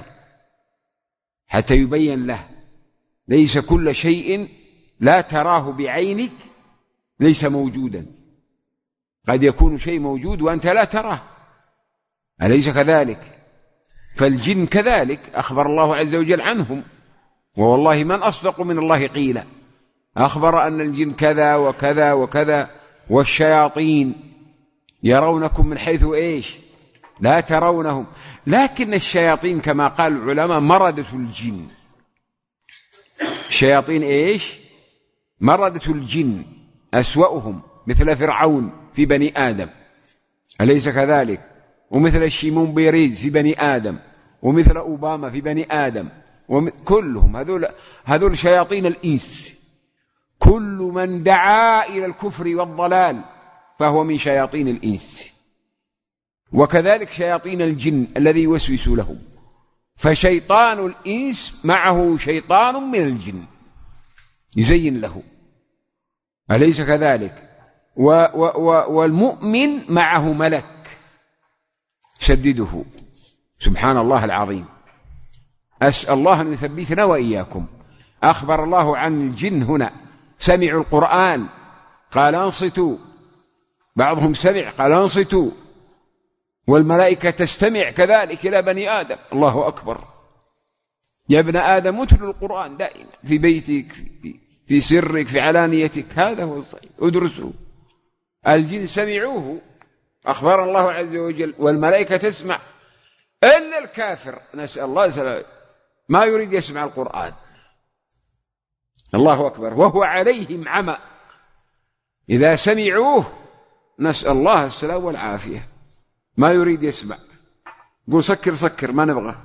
حتى يبين له ليس كل شيء لا تراه بعينك ليس موجودا، قد يكون شيء موجود وأنت لا تراه، أليس كذلك؟ فالجن كذلك أخبر الله عز وجل عنهم، ووالله من أصدق من الله قيلا. أخبر أن الجن كذا وكذا وكذا. والشياطين يرونكم من حيث إيش؟ لا ترونهم، لكن الشياطين كما قال العلماء مردة الجن. الشياطين إيش؟ مردة الجن، أسوأهم، مثل فرعون في بني آدم، أليس كذلك؟ ومثل الشيمون بيريز في بني آدم، ومثل أوباما في بني آدم، كلهم هذول شياطين الإنس. كل من دعا إلى الكفر والضلال فهو من شياطين الإنس، وكذلك شياطين الجن الذي يوسوس لهم. فشيطان الإنس معه شيطان من الجن يزين له، أليس كذلك؟ والمؤمن معه ملك سدده. سبحان الله العظيم. أسأل الله أن يثبتنا وإياكم. أخبر الله عن الجن هنا، سمعوا القرآن قال انصتوا، بعضهم سمع قال انصتوا، والملائكة تستمع كذلك إلى بني آدم. الله أكبر. يا ابن آدم اتل القرآن دائما في بيتك، في سرك، في علانيتك، هذا هو الصحيح، ادرسوا. الجن سمعوه، أخبر الله عز وجل، والملائكة تسمع، إلا الكافر نسأل الله سلامه ما يريد يسمع القرآن. الله أكبر. وهو عليهم عمى، إذا سمعوه نسأل الله السلام والعافية ما يريد يسمع، قول سكر سكر ما نبغى.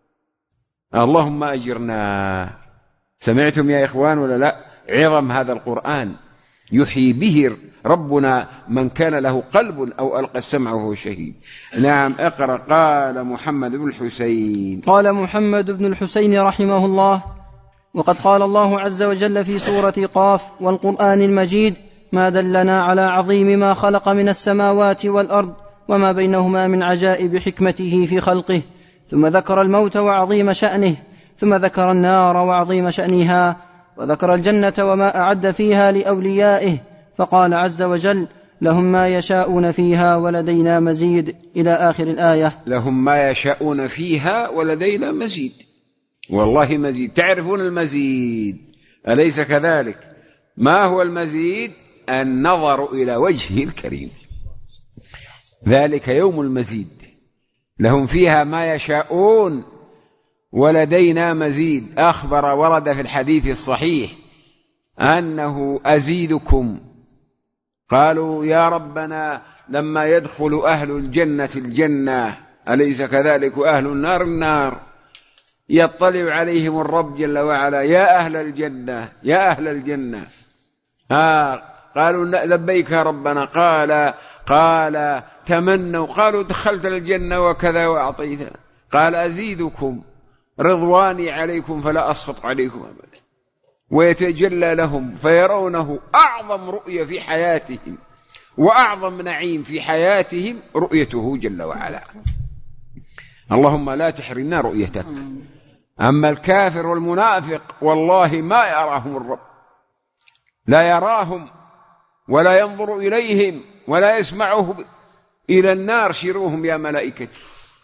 اللهم أجرنا. سمعتم يا إخوان ولا لا؟ عظم هذا القرآن يحيي به ربنا من كان له قلب أو ألقى السمع وهو شهيد. نعم اقرأ. قال محمد بن الحسين. قال محمد بن الحسين رحمه الله: وقد قال الله عز وجل في سورة قاف: والقرآن المجيد ما دلنا على عظيم ما خلق من السماوات والأرض وما بينهما من عجائب حكمته في خلقه. ثم ذكر الموت وعظيم شأنه، ثم ذكر النار وعظيم شأنها، وذكر الجنة وما أعد فيها لأوليائه، فقال عز وجل: لهم ما يشاءون فيها ولدينا مزيد، إلى آخر الآية. لهم ما يشاءون فيها ولدينا مزيد. والله مزيد. تعرفون المزيد أليس كذلك؟ ما هو المزيد؟ النظر إلى وجهه الكريم، ذلك يوم المزيد. لهم فيها ما يشاءون ولدينا مزيد. أخبر ورد في الحديث الصحيح أنه أزيدكم. قالوا يا ربنا لما يدخل أهل الجنة الجنة أليس كذلك أهل النار النار، يطلع عليهم الرب جل وعلا: يا أهل الجنة يا أهل الجنة. قالوا لبيك يا ربنا. قال تمنوا. قالوا دخلت الجنة وكذا وأعطيتنا. قال أزيدكم رضواني عليكم فلا أسخط عليكم أبدا. ويتجلى لهم فيرونه أعظم رؤية في حياتهم وأعظم نعيم في حياتهم رؤيته جل وعلا. اللهم لا تحرمنا رؤيتك. أما الكافر والمنافق والله ما يراهم الرب، لا يراهم ولا ينظر إليهم ولا يسمعه. إلى النار شروهم يا ملائكتي.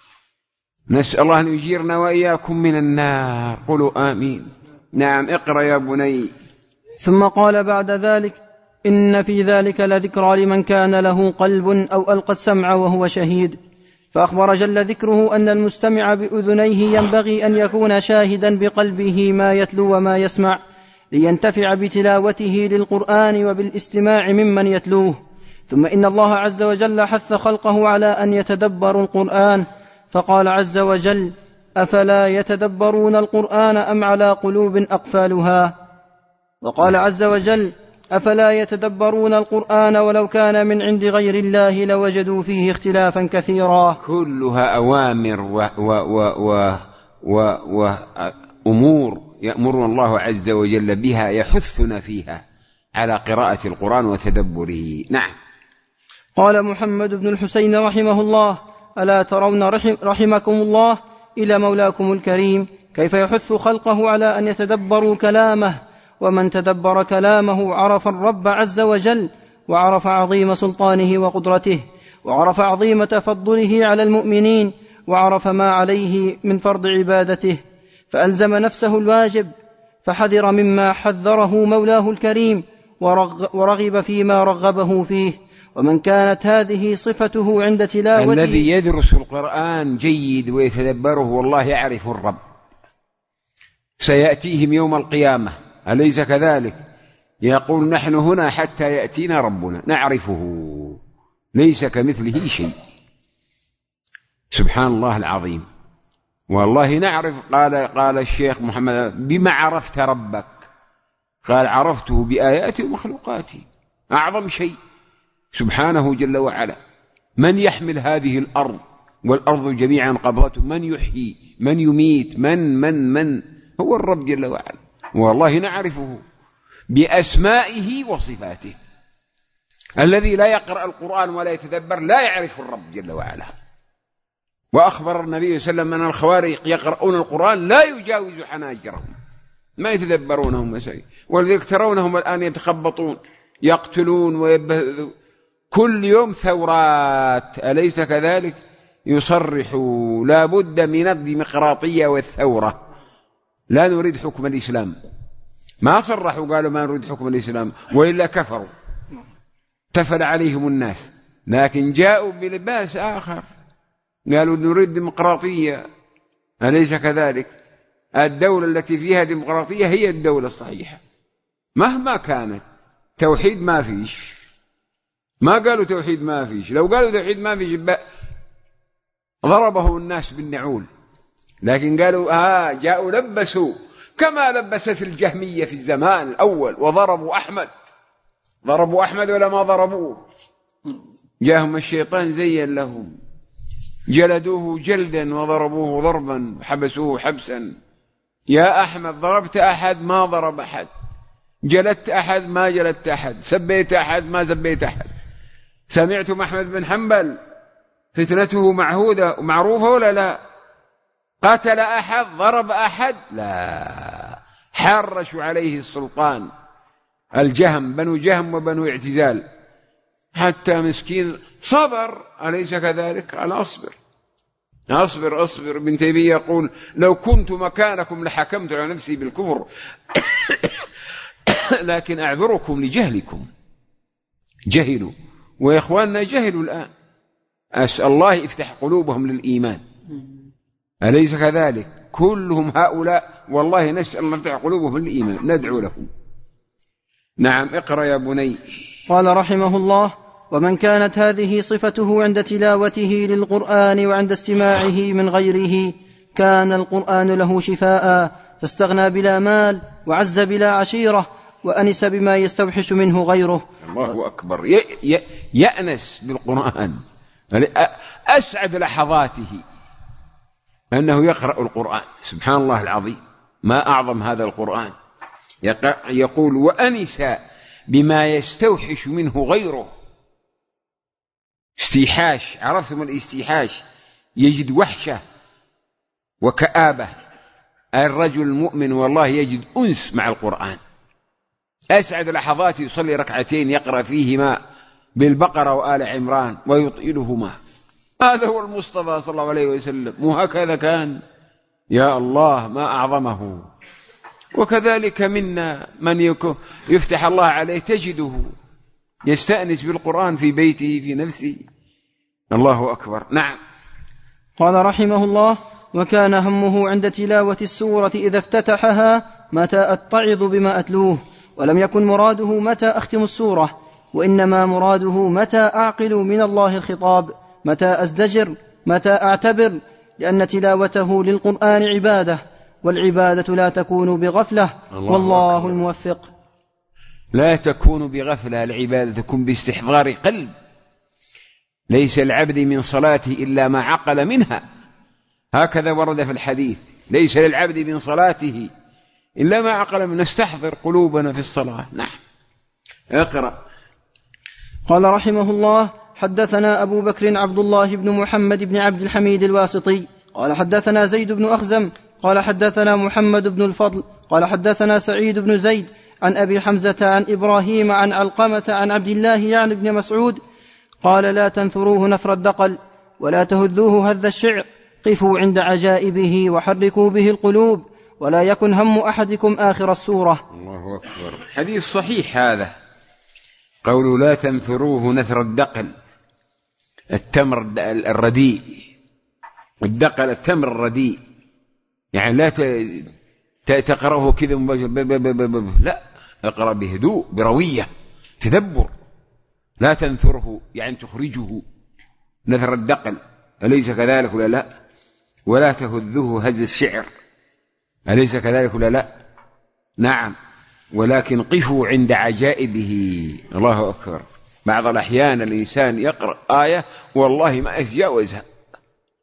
نسأل الله أن يجيرنا وإياكم من النار. قولوا آمين. نعم اقرأ يا بني. ثم قال بعد ذلك: إن في ذلك لذكرى لمن كان له قلب أو ألقى السمع وهو شهيد. فأخبر جل ذكره أن المستمع بأذنيه ينبغي أن يكون شاهدا بقلبه ما يتلو وما يسمع، لينتفع بتلاوته للقرآن وبالاستماع ممن يتلوه. ثم إن الله عز وجل حث خلقه على أن يتدبروا القرآن، فقال عز وجل: أفلا يتدبرون القرآن أم على قلوب أقفالها. وقال عز وجل: أفلا يتدبرون القرآن ولو كان من عند غير الله لوجدوا فيه اختلافا كثيرا. كلها أوامر وأمور يأمرنا الله عز وجل بها، يحثنا فيها على قراءة القرآن وتدبره. نعم. قال محمد بن الحسين رحمه الله: ألا ترون رحمكم الله إلى مولاكم الكريم كيف يحث خلقه على أن يتدبروا كلامه؟ ومن تدبر كلامه عرف الرب عز وجل، وعرف عظيم سلطانه وقدرته، وعرف عظيم تفضله على المؤمنين، وعرف ما عليه من فرض عبادته، فألزم نفسه الواجب، فحذر مما حذره مولاه الكريم، ورغب فيما رغبه فيه. ومن كانت هذه صفته عند تلاوته، الذي يدرس القرآن جيد ويتدبره والله يعرف الرب، سيأتيهم يوم القيامة أليس كذلك؟ يقول: نحن هنا حتى يأتينا ربنا نعرفه ليس كمثله شيء. سبحان الله العظيم. والله نعرف. قال الشيخ محمد: بما عرفت ربك؟ قال: عرفته بآياتي ومخلوقاتي. أعظم شيء سبحانه جل وعلا. من يحمل هذه الأرض والأرض جميعا قبضته، من يحيي من يميت من هو الرب جل وعلا. والله نعرفه بأسمائه وصفاته. الذي لا يقرأ القرآن ولا يتدبر لا يعرف الرب جل وعلا. وأخبر النبي صلى الله عليه وسلم أن الخوارج يقرؤون القرآن لا يجاوز حناجرهم، ما يتدبرونه مسائل، ولذلك ترونهم الآن يتخبطون، يقتلون ويبهذون، كل يوم ثورات، أليس كذلك؟ يصرحوا لا بد من الديمقراطية والثورة، لا نريد حكم الإسلام. ما صرحوا قالوا ما نريد حكم الإسلام، وإلا كفروا تفل عليهم الناس، لكن جاءوا بلباس آخر، قالوا نريد ديمقراطية، أليس كذلك؟ الدولة التي فيها ديمقراطية هي الدولة الصحيحة مهما كانت. توحيد ما فيش، ما قالوا توحيد ما فيش، لو قالوا توحيد ما فيش ضربهم الناس بالنعول، لكن قالوا جاءوا لبسوا كما لبست الجهمية في الزمان الأول وضربوا أحمد. ضربوا أحمد ولا ما ضربوه؟ جاءهم الشيطان زين لهم، جلدوه جلدا وضربوه ضربا وحبسوه حبسا. يا أحمد ضربت أحد ما ضرب أحد، جلدت أحد ما جلدت أحد، سبيت أحد ما سبيت أحد. سمعتم أحمد بن حنبل فتنته معهودة ومعروفة ولا لا؟ قتل أحد ضرب أحد؟ لا، حرشوا عليه السلطان الجهم، بنو جهم وبنو اعتزال، حتى مسكين صبر، أليس كذلك؟ قال أصبر أصبر أصبر. ابن تيمية يقول لو كنت مكانكم لحكمت على نفسي بالكفر لكن أعذركم لجهلكم. جهلوا، وإخواننا جهلوا الآن، أسأل الله يفتح قلوبهم للإيمان، أليس كذلك؟ كلهم هؤلاء والله نسأل الله يفتح قلوبهم للإيمان، ندعو لهم. نعم، اقرأ يا بني. قال رحمه الله: ومن كانت هذه صفته عند تلاوته للقرآن وعند استماعه من غيره كان القرآن له شفاء، فاستغنى بلا مال وعز بلا عشيرة وأنس بما يستوحش منه غيره. الله أكبر. يأنس بالقرآن، أسعد لحظاته أنه يقرأ القرآن. سبحان الله العظيم، ما أعظم هذا القرآن. يقول وأنس بما يستوحش منه غيره. استيحاش، عرفتم الاستيحاش؟ يجد وحشة وكآبة. الرجل المؤمن والله يجد أنس مع القرآن. أسعد لحظات يصلي ركعتين يقرأ فيهما بالبقرة وآل عمران ويطيلهما. هذا هو المصطفى صلى الله عليه وسلم، وهكذا كان. يا الله ما أعظمه. وكذلك منا من يفتح الله عليه تجده يستأنس بالقرآن في بيته في نفسه. الله أكبر. نعم. قال رحمه الله: وكان همه عند تلاوة السورة إذا افتتحها متى أتعظ بما أتلوه، ولم يكن مراده متى أختم السورة، وإنما مراده متى أعقل من الله الخطاب، متى أزدجر، متى أعتبر، لأن تلاوته للقرآن عبادة، والعبادة لا تكون بغفلة، والله أكبر. الموفق. لا تكون بغفلة، العبادة تكون باستحضار قلب. ليس العبد من صلاته إلا ما عقل منها، هكذا ورد في الحديث. ليس للعبد من صلاته إلا ما عقل منها. نستحضر قلوبنا في الصلاة. نعم، اقرأ. قال رحمه الله: حدثنا أبو بكر عبد الله بن محمد بن عبد الحميد الواسطي قال حدثنا زيد بن أخزم قال حدثنا محمد بن الفضل قال حدثنا سعيد بن زيد عن أبي حمزة عن إبراهيم عن علقمة عن عبد الله يعني بن مسعود قال: لا تنثروه نثر الدقل ولا تهذوه هذ الشعر، قفوا عند عجائبه وحركوا به القلوب، ولا يكن هم أحدكم آخر السورة. الله أكبر. حديث صحيح هذا، قولوا لا تنثروه نثر الدقل، التمر الرديء. الدقل التمر الرديء، يعني لا تقرأه كذا لا، اقرأ بهدوء بروية تدبر. لا تنثره يعني تخرجه نثر الدقل، أليس كذلك ولا لا؟ ولا تهذه هز الشعر، أليس كذلك ولا لا؟ نعم. ولكن قفوا عند عجائبه. الله أكبر. بعض الأحيان الإنسان يقرأ آية والله ما يتجاوزها،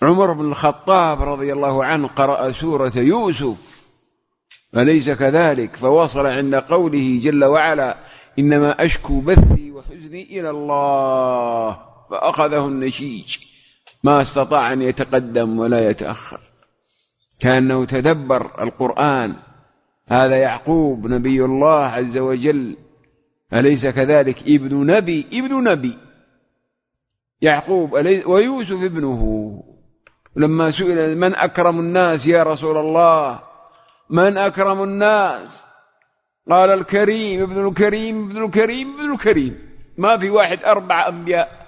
عمر بن الخطاب رضي الله عنه قرأ سورة يوسف أليس كذلك؟ فوصل عند قوله جل وعلا إنما أشكو بثي وحزني إلى الله فأخذه النشيج ما استطاع أن يتقدم ولا يتأخر، كأنه تدبر القرآن. هذا يعقوب نبي الله عز وجل أليس كذلك؟ ابن نبي يعقوب ويوسف ابنه. لما سئل من أكرم الناس يا رسول الله، من أكرم الناس؟ قال الكريم ابن الكريم ابن الكريم ابن الكريم. ما في واحد 4 أنبياء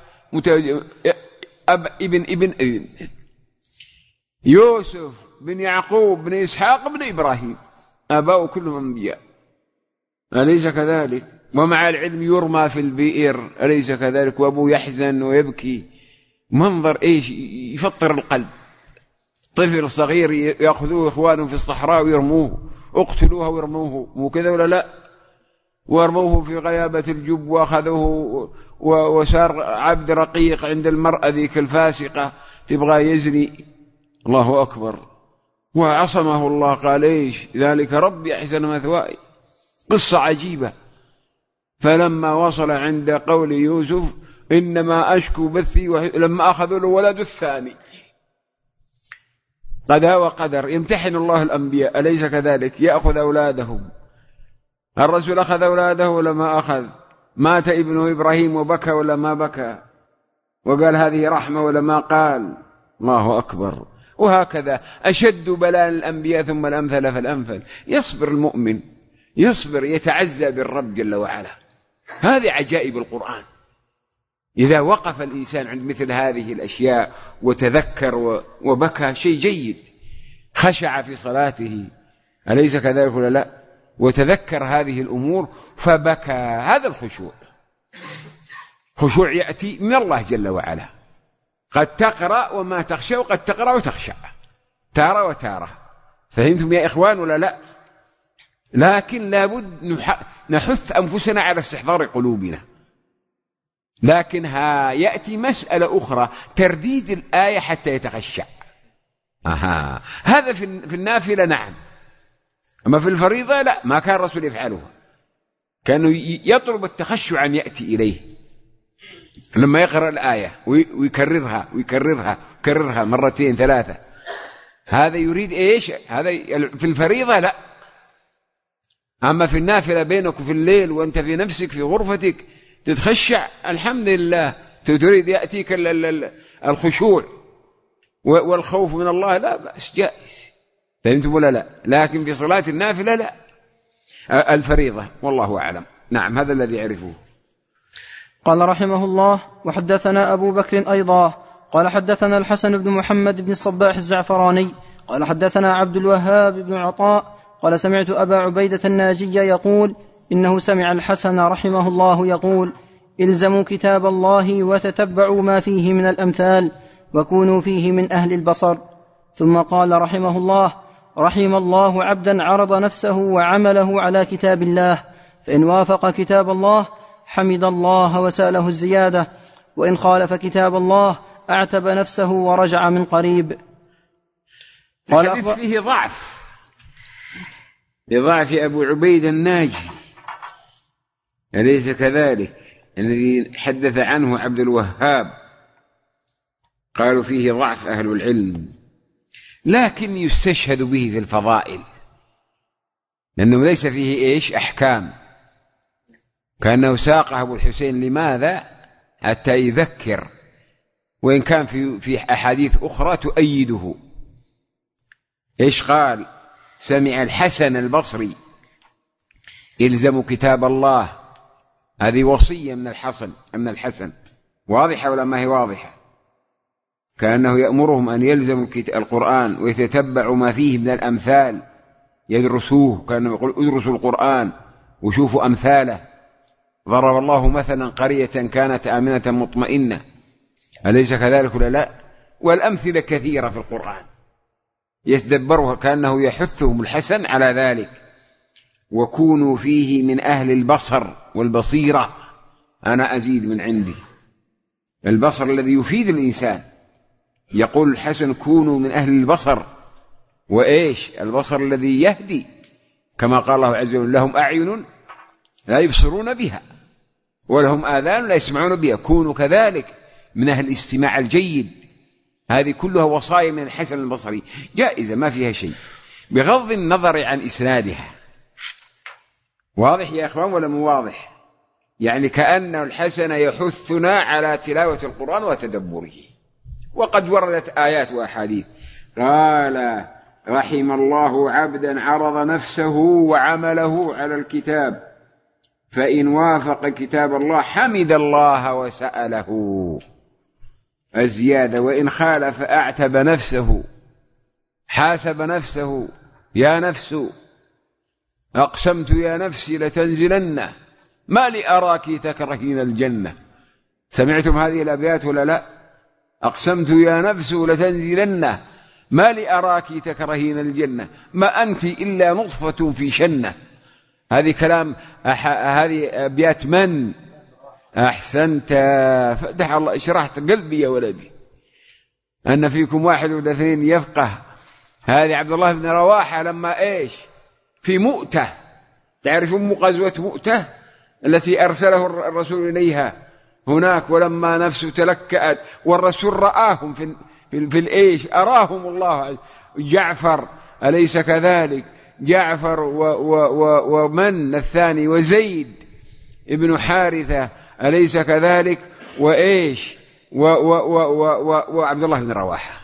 ابن يوسف بن يعقوب بن إسحاق بن إبراهيم، آباء كلهم أنبياء أليس كذلك؟ ومع العلم يرمى في البئر أليس كذلك؟ وأبوه يحزن ويبكي، منظر إيش يفطر القلب. طفل صغير يأخذوه إخوانهم في الصحراء ويرموه، اقتلوها ويرموه، مو كذا ولا لا؟ وارموه في غيابة الجب وأخذوه وصار عبد رقيق عند المرأة ذيك الفاسقة تبغى يزني. الله أكبر. وعصمه الله، قال إيش؟ ذلك ربي أحسن مثواي. قصة عجيبة. فلما وصل عند قول يوسف إنما أشكو بثي لما أخذوا له ولد الثاني، قضاء وقدر، يمتحن الله الأنبياء أليس كذلك؟ يأخذ أولادهم. الرسول أخذ أولاده ولا ما أخذ؟ مات ابنه إبراهيم وبكى ولا ما بكى؟ وقال هذه رحمة ولا ما قال؟ الله أكبر. وهكذا أشد بلاء الأنبياء ثم الأمثل فالأمثل. يصبر المؤمن، يصبر، يتعزى بالرب جل وعلا. هذه عجائب القرآن. إذا وقف الإنسان عند مثل هذه الأشياء وتذكر وبكى شيء جيد، خشع في صلاته أليس كذلك ولا لا؟ وتذكر هذه الأمور فبكى. هذا الخشوع، خشوع يأتي من الله جل وعلا. قد تقرأ وما تخشى، وقد تقرأ وتخشع، تارة وتارة. فهمتم يا إخوان ولا لا؟ لكن لابد نحث أنفسنا على استحضار قلوبنا. لكن يأتي مسألة أخرى، ترديد الآية حتى يتخشع. هذا في النافلة نعم، أما في الفريضة لا، ما كان الرسول يفعلها. كانوا يطلب التخشع أن يأتي إليه لما يقرأ الآية ويكررها ويكررها ويكررها 2 3. هذا يريد إيش؟ هذا في الفريضة لا. أما في النافلة بينك وفي الليل وأنت في نفسك في غرفتك تتخشع، الحمد لله. تريد يأتيك الخشوع والخوف من الله، لا بأس، جائز. فهمتم ولا لا؟ لكن في صلاة النافلة لا، الفريضة والله أعلم. نعم، هذا الذي يعرفه. قال رحمه الله: وحدثنا أبو بكر أيضا قال حدثنا الحسن بن محمد بن الصباح الزعفراني قال حدثنا عبد الوهاب بن عطاء قال سمعت أبا عبيدة الناجي يقول إنه سمع الحسن رحمه الله يقول: إلزموا كتاب الله وتتبعوا ما فيه من الأمثال وكونوا فيه من أهل البصر. ثم قال رحمه الله: رحم الله عبدا عرض نفسه وعمله على كتاب الله، فإن وافق كتاب الله حمد الله وسأله الزيادة، وإن خالف كتاب الله أعتب نفسه ورجع من قريب. الحديث فيه ضعف، لضعف أبو عبيد الناجي أليس كذلك؟ الذي حدث عنه عبد الوهاب قالوا فيه ضعف أهل العلم، لكن يستشهد به في الفضائل، لأنه ليس فيه إيش؟ أحكام. كأنه ساقه أبو الحسين. لماذا؟ حتى يذكر، وإن كان في أحاديث أخرى تؤيده. إيش قال؟ سمع الحسن البصري: إلزموا كتاب الله. هذه وصية من الحسن، واضحة ولا ما هي واضحة؟ كأنه يأمرهم أن يلزموا القرآن ويتتبعوا ما فيه من الأمثال، يدرسوه. كأنه يقول ادرسوا القرآن وشوفوا أمثاله. ضرب الله مثلا قرية كانت آمنة مطمئنة، أليس كذلك ولا لا؟ والأمثلة كثيرة في القرآن يتدبرها، كأنه يحثهم الحسن على ذلك. وكونوا فيه من أهل البصر والبصيرة. أنا أزيد من عندي البصر الذي يفيد الإنسان، يقول الحسن كونوا من أهل البصر. وإيش البصر؟ الذي يهدي، كما قال الله عز وجل لهم أعين لا يبصرون بها ولهم آذان لا يسمعون بها. كونوا كذلك من أهل الاستماع الجيد. هذه كلها وصايا من الحسن البصري جائزة ما فيها شيء، بغض النظر عن إسنادها. واضح يا أخوان ولا مو واضح؟ يعني كأن الحسن يحثنا على تلاوة القرآن وتدبره. وقد وردت آيات وأحاديث. قال رحم الله عبدا عرض نفسه وعمله على الكتاب، فإن وافق كتاب الله حمد الله وسأله الزيادة، وإن خالف أعتب نفسه حاسب نفسه. يا نفس أقسمت يا نفسي لتنزلن ما لي أراك تكرهين الجنة. سمعتم هذه الأبيات ولا لا؟ أقسمت يا نفس لتنزلن ما لي أراك تكرهين الجنة، ما أنت إلا نطفة في شنة. هذه كلام هذه أبيات من؟ أحسنت، فتح الله، شرحت قلبي يا ولدي أن فيكم واحد ولا اثنين يفقه. هذه عبد الله بن رواحة لما إيش في مؤتة، تعرفون غزوة مؤتة التي أرسله الرسول إليها هناك، ولما نفسه تلكأت والرسول رآهم في الإيش أراهم الله. جعفر أليس كذلك؟ جعفر ومن الثاني وزيد ابن حارثة أليس كذلك؟ وإيش وعبد الله بن رواحة.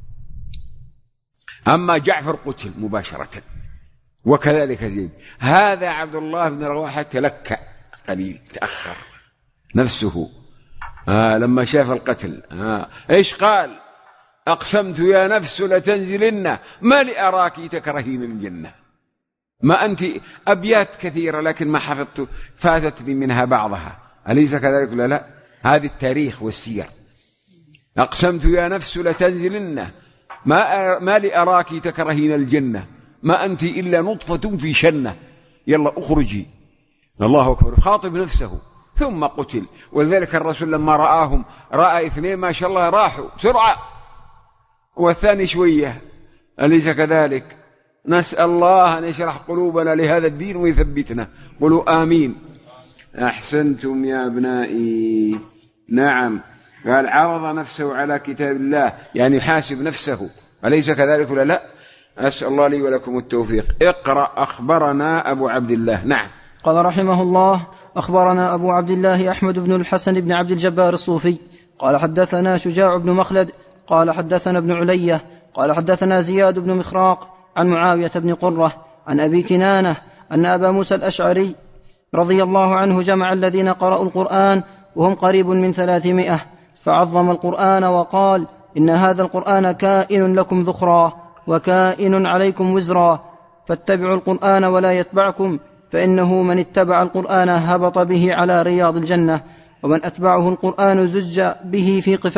أما جعفر قتل مباشرة، وكذلك زيد. هذا عبد الله بن رواحة تلكأ قليل، تأخر نفسه لما شاف القتل. إيش قال؟ أقسمت يا نفس لتنزلن ما لأراك تكرهين الجنة. ما أنت أبيات كثيرة لكن ما حفظت، فاتتني منها بعضها. أليس كذلك ولا لا؟ هذه التاريخ والسير. أقسمت يا نفس لتنزلن ما لأراك تكرهين الجنة، ما أنت إلا نطفة في شنة، يلا أخرجي. الله أكبر، خاطب نفسه. ثم قتل. ولذلك الرسول لما رآهم رأى اثنين ما شاء الله راحوا بسرعة، والثاني شوية. أليس كذلك؟ نسأل الله أن يشرح قلوبنا لهذا الدين ويثبتنا. قولوا آمين. أحسنتم يا أبنائي. نعم، قال عرض نفسه على كتاب الله، يعني يحاسب نفسه. أليس كذلك ولا لا؟ أسأل الله لي ولكم التوفيق. اقرأ. أخبرنا أبو عبد الله. نعم. قال رحمه الله أخبرنا أبو عبد الله أحمد بن الحسن بن عبد الجبار الصوفي قال حدثنا شجاع بن مخلد قال حدثنا ابن علية قال حدثنا زياد بن مخراق عن معاوية بن قرة عن أبي كنانة أن أبا موسى الأشعري رضي الله عنه جمع الذين قرأوا القرآن وهم قريب من 300، فعظم القرآن وقال إن هذا القرآن كائن لكم ذخرا وكائن عليكم وزرا، فاتبعوا القرآن ولا يتبعكم، فإنه من اتبع القرآن هبط به على رياض الجنة، ومن أتبعه القرآن زج به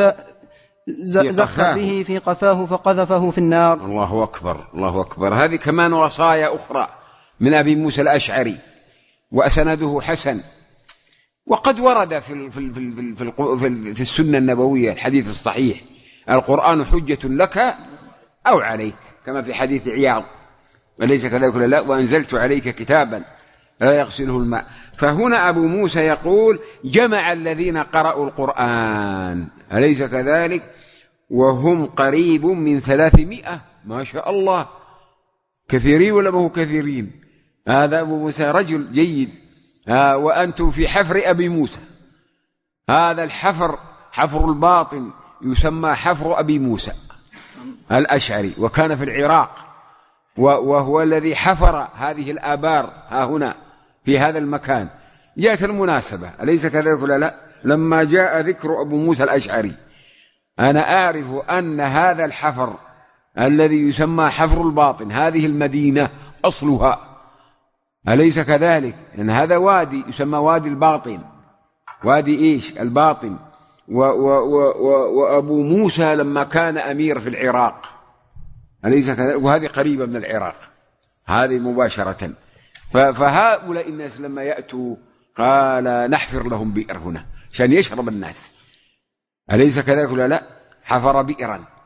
زخ به في قفاه فقذفه في النار. الله أكبر، الله أكبر. هذه كمان وصايا أخرى من أبي موسى الأشعري، وأسنده حسن. وقد ورد في السنة النبوية الحديث الصحيح: القرآن حجة لك أو عليك، كما في حديث عياض. أليس كذلك ولا لا؟ وأنزلت عليك كتابا لا يغسله الماء. فهنا أبو موسى يقول جمع الذين قرأوا القرآن، أليس كذلك؟ وهم قريب من 300. ما شاء الله، كثيرين ولا ما هو كثيرين؟ هذا أبو موسى رجل جيد. وأنتم في حفر أبي موسى. هذا الحفر حفر الباطن يسمى حفر أبي موسى الأشعري، وكان في العراق، وهو الذي حفر هذه الآبار ها هنا في هذا المكان. جاءت المناسبة، أليس كذلك ولا لا؟ لما جاء ذكر أبو موسى الأشعري أنا أعرف أن هذا الحفر الذي يسمى حفر الباطن، هذه المدينة أصلها، أليس كذلك؟ لأن هذا وادي يسمى وادي الباطن، وادي إيش؟ الباطن. وأبو موسى لما كان أمير في العراق، أليس كذلك؟ وهذه قريبة من العراق، هذه مباشرة. فهؤلاء الناس لما يأتوا قال نحفر لهم بئر هنا عشان يشرب الناس، أليس كذلك ولا لا؟ حفر بئرا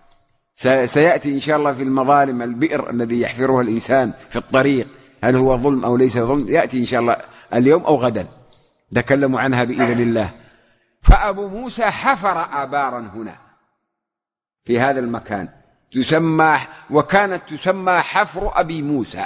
سيأتي إن شاء الله في المظالم البئر الذي يحفرها الإنسان في الطريق، هل هو ظلم أو ليس ظلم، يأتي إن شاء الله اليوم أو غدا تكلموا عنها بإذن الله. فأبو موسى حفر آبارا هنا في هذا المكان وكانت تسمى حفر أبي موسى،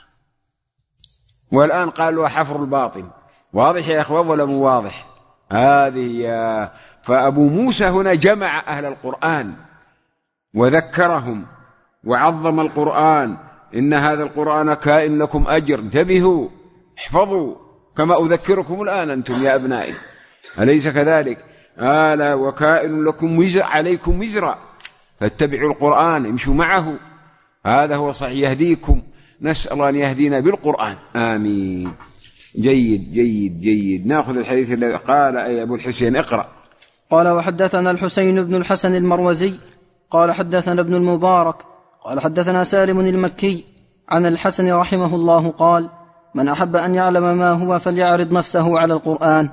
والآن قالوا حفر الباطن. واضح يا إخوان ولا مو واضح؟ هذه. فأبو موسى هنا جمع أهل القرآن وذكرهم وعظم القرآن، إن هذا القرآن كائن لكم أجر، انتبهوا احفظوا كما أذكركم الآن أنتم يا أبنائي، أليس كذلك؟ آلا وكائن لكم وزر عليكم وزرا فاتبعوا القرآن امشوا معه، هذا هو صحيح يهديكم. نسأل الله أن يهدينا بالقرآن، آمين. جيد جيد جيد. نأخذ الحديث الذي قال أي أبو الحسين اقرأ. قال وحدثنا الحسين بن الحسن المروزي قال حدثنا ابن المبارك قال حدثنا سالم المكي عن الحسن رحمه الله قال من أحب أن يعلم ما هو فليعرض نفسه على القرآن.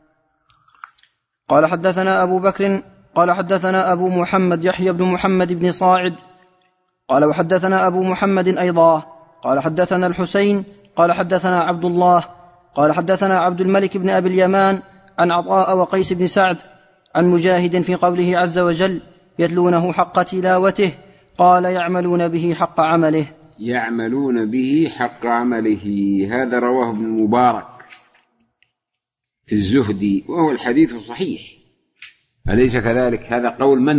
قال حدثنا أبو بكر قال حدثنا أبو محمد يحيى بن محمد بن صاعد قال وحدثنا أبو محمد أيضا قال حدثنا الحسين قال حدثنا عبد الله قال حدثنا عبد الملك بن أبي اليمان عن عطاء وقيس بن سعد عن مجاهد في قوله عز وجل يتلونه حق تلاوته قال يعملون به حق عمله. يعملون به حق عمله، هذا رواه ابن المبارك في الزهد وهو الحديث صحيح، أليس كذلك؟ هذا قول من؟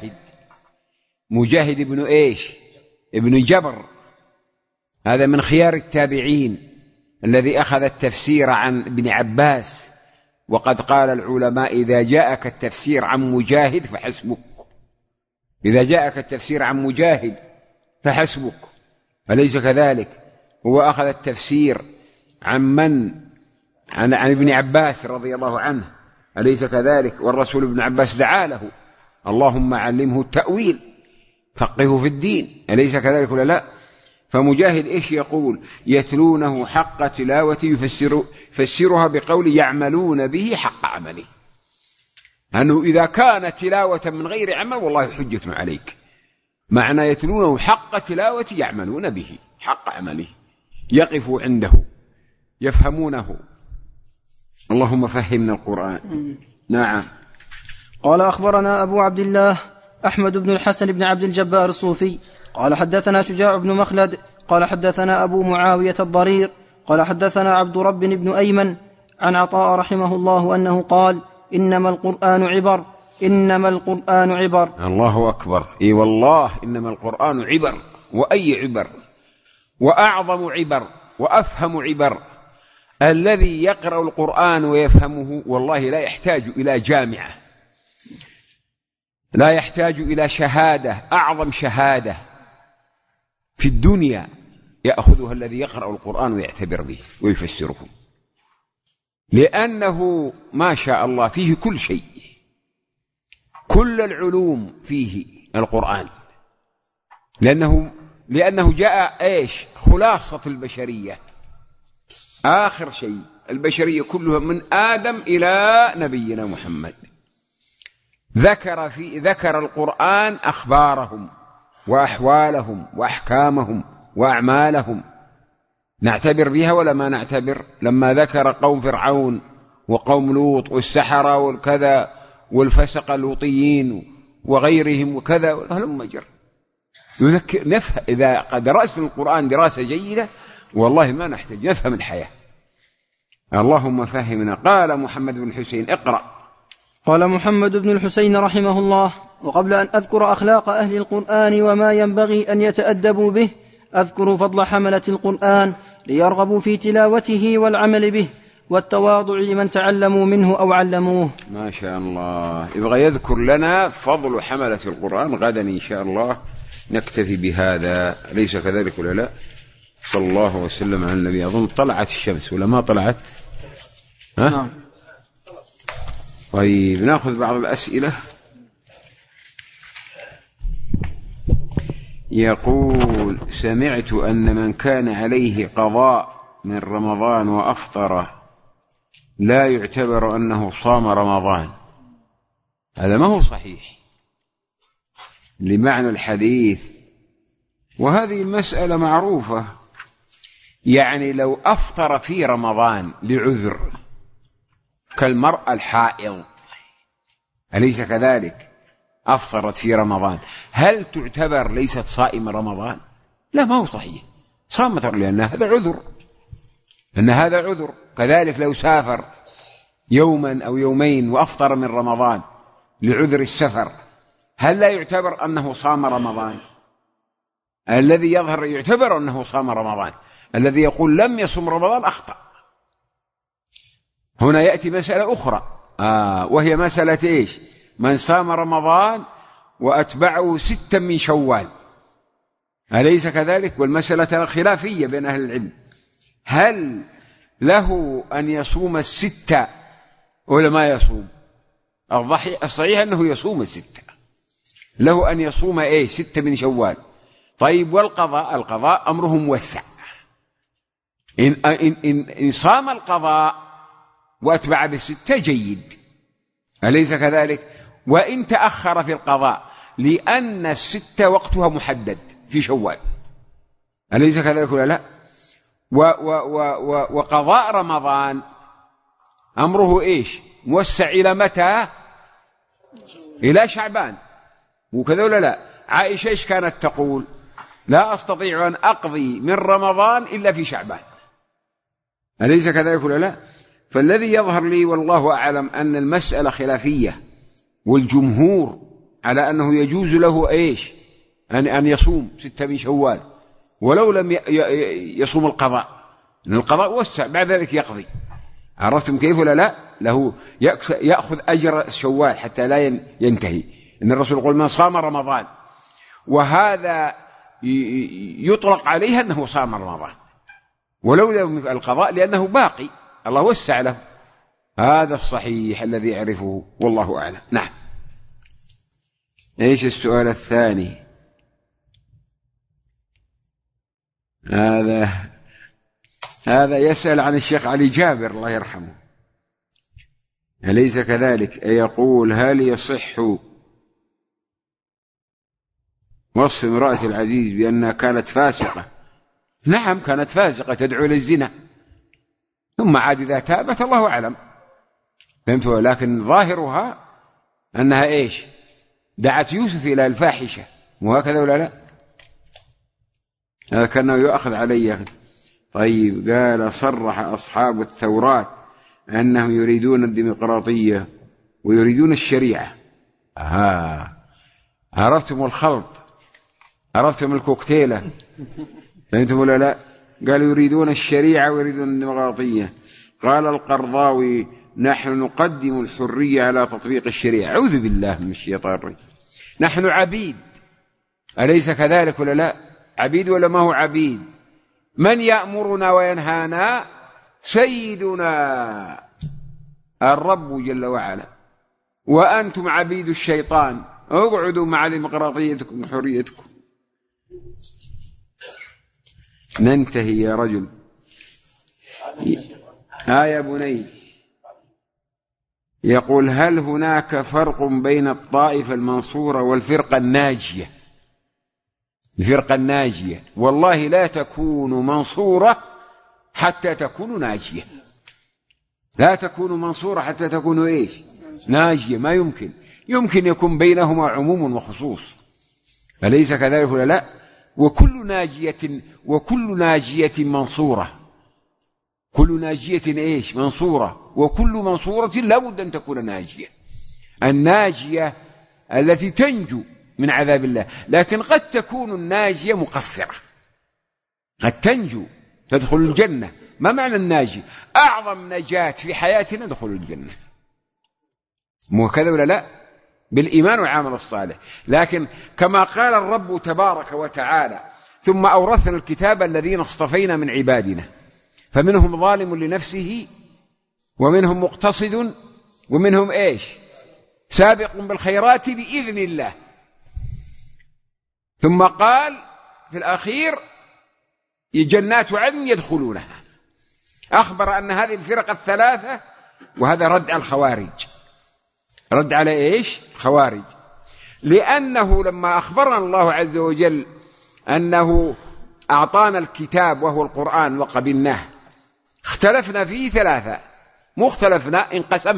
مجاهد ابن إيش؟ ابن جبر، هذا من خيار التابعين الذي أخذ التفسير عن ابن عباس، وقد قال العلماء إذا جاءك التفسير عن مجاهد فحسبك، إذا جاءك التفسير عن مجاهد فحسبك، أليس كذلك؟ هو أخذ التفسير عن من؟ عن ابن عباس رضي الله عنه، أليس كذلك؟ والرسول ابن عباس دعا له اللهم علمه التأويل فقهه في الدين، أليس كذلك ولا لا؟ فمجاهد إيش يقول؟ يتلونه حق تلاوته، يفسرها بقول يعملون به حق عمله، أنه إذا كانت تلاوة من غير عمل والله حجة عليك، معنى يتلونه حق تلاوة يعملون به حق عمله، يقفوا عنده يفهمونه. اللهم فهمنا القرآن. نعم. قال أخبرنا أبو عبد الله أحمد بن الحسن بن عبد الجبار الصوفي قال حدثنا شجاع بن مخلد قال حدثنا أبو معاوية الضرير قال حدثنا عبد رب بن أيمن عن عطاء رحمه الله أنه قال إنما القرآن عبر، إنما القرآن عبر. الله أكبر. إي والله إنما القرآن عبر، وأي عبر؟ وأعظم عبر وأفهم عبر. الذي يقرأ القرآن ويفهمه والله لا يحتاج إلى جامعة، لا يحتاج إلى شهادة، أعظم شهادة في الدنيا يأخذها الذي يقرأ القرآن ويعتبر به ويفسره، لأنه ما شاء الله فيه كل شيء، كل العلوم فيه القرآن، لأنه جاء إيش؟ خلاصة البشرية، آخر شيء البشرية كلها من آدم إلى نبينا محمد. ذكر القرآن أخبارهم وأحوالهم وأحكامهم وأعمالهم، نعتبر بها ولا ما نعتبر؟ لما ذكر قوم فرعون وقوم لوط والسحرة والكذا والفسق اللوطيين وغيرهم وكذا هلم جر، نفهم. إذا درسنا القرآن دراسة جيدة والله ما نحتاج نفهم الحياة. اللهم فهمنا. قال محمد بن حسين اقرأ. قال محمد بن الحسين رحمه الله: وقبل أن أذكر أخلاق أهل القرآن وما ينبغي أن يتأدبوا به، أذكر فضل حملة القرآن ليرغبوا في تلاوته والعمل به والتواضع لمن تعلموا منه أو علموه. ما شاء الله. يبغى يذكر لنا فضل حملة القرآن غدا إن شاء الله. نكتفي بهذا، ليس كذلك ولا لا؟ صلى الله وسلم على النبي. أظن طلعت الشمس ولا ما طلعت؟ ها؟ نعم. طيب نأخذ بعض الأسئلة. يقول: سمعت أن من كان عليه قضاء من رمضان وأفطر لا يعتبر أنه صام رمضان. هذا ما هو صحيح. لمعنى الحديث. وهذه المسألة معروفة، يعني لو أفطر في رمضان لعذر كالمرأة الحائض، أليس كذلك؟ أفطرت في رمضان، هل تعتبر ليست صائمة رمضان؟ لا، ما هو صحيح، صامت لأن هذا عذر، أن هذا عذر. كذلك لو سافر يوما أو يومين وأفطر من رمضان لعذر السفر، هل لا يعتبر أنه صام رمضان؟ الذي يظهر يعتبر أنه صام رمضان، الذي يقول لم يصم رمضان أخطأ. هنا يأتي مسألة أخرى، وهي مسألة إيش؟ من صام رمضان وأتبعه 6 من شوال، أليس كذلك؟ والمسألة خلافية بين أهل العلم، هل له أن يصوم 6 ولا ما يصوم؟ الصحيح أنه يصوم 6، له أن يصوم 6 من شوال. طيب والقضاء؟ القضاء أمره موسع، إن صام القضاء وأتبع ب6 جيد، أليس كذلك؟ وإن تأخر في القضاء لأن 6 وقتها محدد في شوال، أليس كذلك ولا لا؟ وقضاء رمضان أمره إيش؟ موسع إلى متى؟ إلى شعبان، وكذا ولا لا؟ عائشة إيش كانت تقول؟ لا أستطيع أن أقضي من رمضان إلا في شعبان، أليس كذلك ولا لا؟ فالذي يظهر لي والله أعلم أن المسألة خلافية، والجمهور على أنه يجوز له إيش؟ أن يصوم 6 من شوال ولو لم يصوم القضاء، أن القضاء وسع بعد ذلك يقضي. عرفتم كيف ولا لا؟ له يأخذ أجر شوال حتى لا ينتهي. إن الرسول يقول من صام رمضان، وهذا يطلق عليه أنه صام رمضان ولو لم القضاء لأنه باقي، الله وسع له. هذا الصحيح الذي يعرفه والله أعلم. نعم. إيش السؤال الثاني؟ هذا يسأل عن الشيخ علي جابر الله يرحمه، أليس كذلك؟ يقول هل يصح وصف امرأة العزيز بأنها كانت فاسقة؟ نعم، كانت فاسقة تدعو إلى الزنا، ثم عاد إذا تابت الله أعلم، فهمت؟ لكن ظاهرها أنها إيش؟ دعت يوسف إلى الفاحشة، وهكذا ولا لا؟ هذا كأنه يؤخذ عليه. طيب، قال صرح أصحاب الثورات أنهم يريدون الديمقراطية ويريدون الشريعة. عرفتم الخلط؟ عرفتم الكوكتيلة؟ فهمتم ولا لا؟ قالوا يريدون الشريعة ويريدون الديمقراطية. قال القرضاوي نحن نقدم الحرية على تطبيق الشريعة. أعوذ بالله من الشيطان الرجيم. نحن عبيد، أليس كذلك ولا لا؟ عبيد ولا ما هو عبيد؟ من يأمرنا وينهانا؟ سيدنا الرب جل وعلا، وأنتم عبيد الشيطان، اقعدوا مع ديمقراطيتكم وحريتكم. ننتهي يا رجل. يا بني، يقول هل هناك فرق بين الطائفة المنصورة والفرقة الناجية؟ الفرقة الناجية والله لا تكون منصورة حتى تكون ناجية، لا تكون منصورة حتى تكون إيش؟ ناجية. ما يمكن يكون بينهما عموم وخصوص، أليس كذلك ولا لا؟ وكل ناجية منصورة، كل ناجية إيش؟ منصورة، وكل منصورة لا بد أن تكون ناجية. الناجية التي تنجو من عذاب الله، لكن قد تكون الناجية مقصرة، قد تنجو تدخل الجنة. ما معنى الناجي؟ أعظم نجاة في حياتنا دخول الجنة، مو كذا ولا لا؟ بالإيمان والعمل الصالح. لكن كما قال الرب تبارك وتعالى ثم أورثنا الكتاب الذين اصطفينا من عبادنا فمنهم ظالم لنفسه ومنهم مقتصد ومنهم إيش؟ سابق بالخيرات بإذن الله. ثم قال في الأخير جنات عدن يدخلونها. أخبر أن هذه الفرق الثلاثة، وهذا رد على الخوارج، رد على إيش؟ الخوارج. لأنه لما أخبرنا الله عز وجل أنه أعطانا الكتاب وهو القرآن وقبلناه، اختلفنا فيه ثلاثة، مو اختلفنا،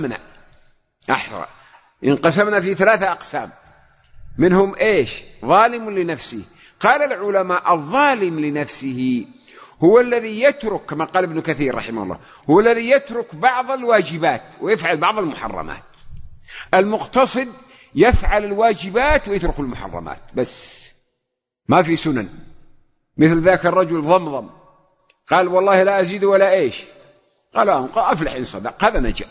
انقسمنا في 3 أقسام. منهم إيش؟ ظالم لنفسه. قال العلماء الظالم لنفسه هو الذي يترك، كما قال ابن كثير رحمه الله، هو الذي يترك بعض الواجبات ويفعل بعض المحرمات. المقتصد يفعل الواجبات ويترك المحرمات بس، ما في سنن. مثل ذاك الرجل ضمضم، قال والله لا أزيد ولا إيش، قال أفلح إن صدق، هذا نجا.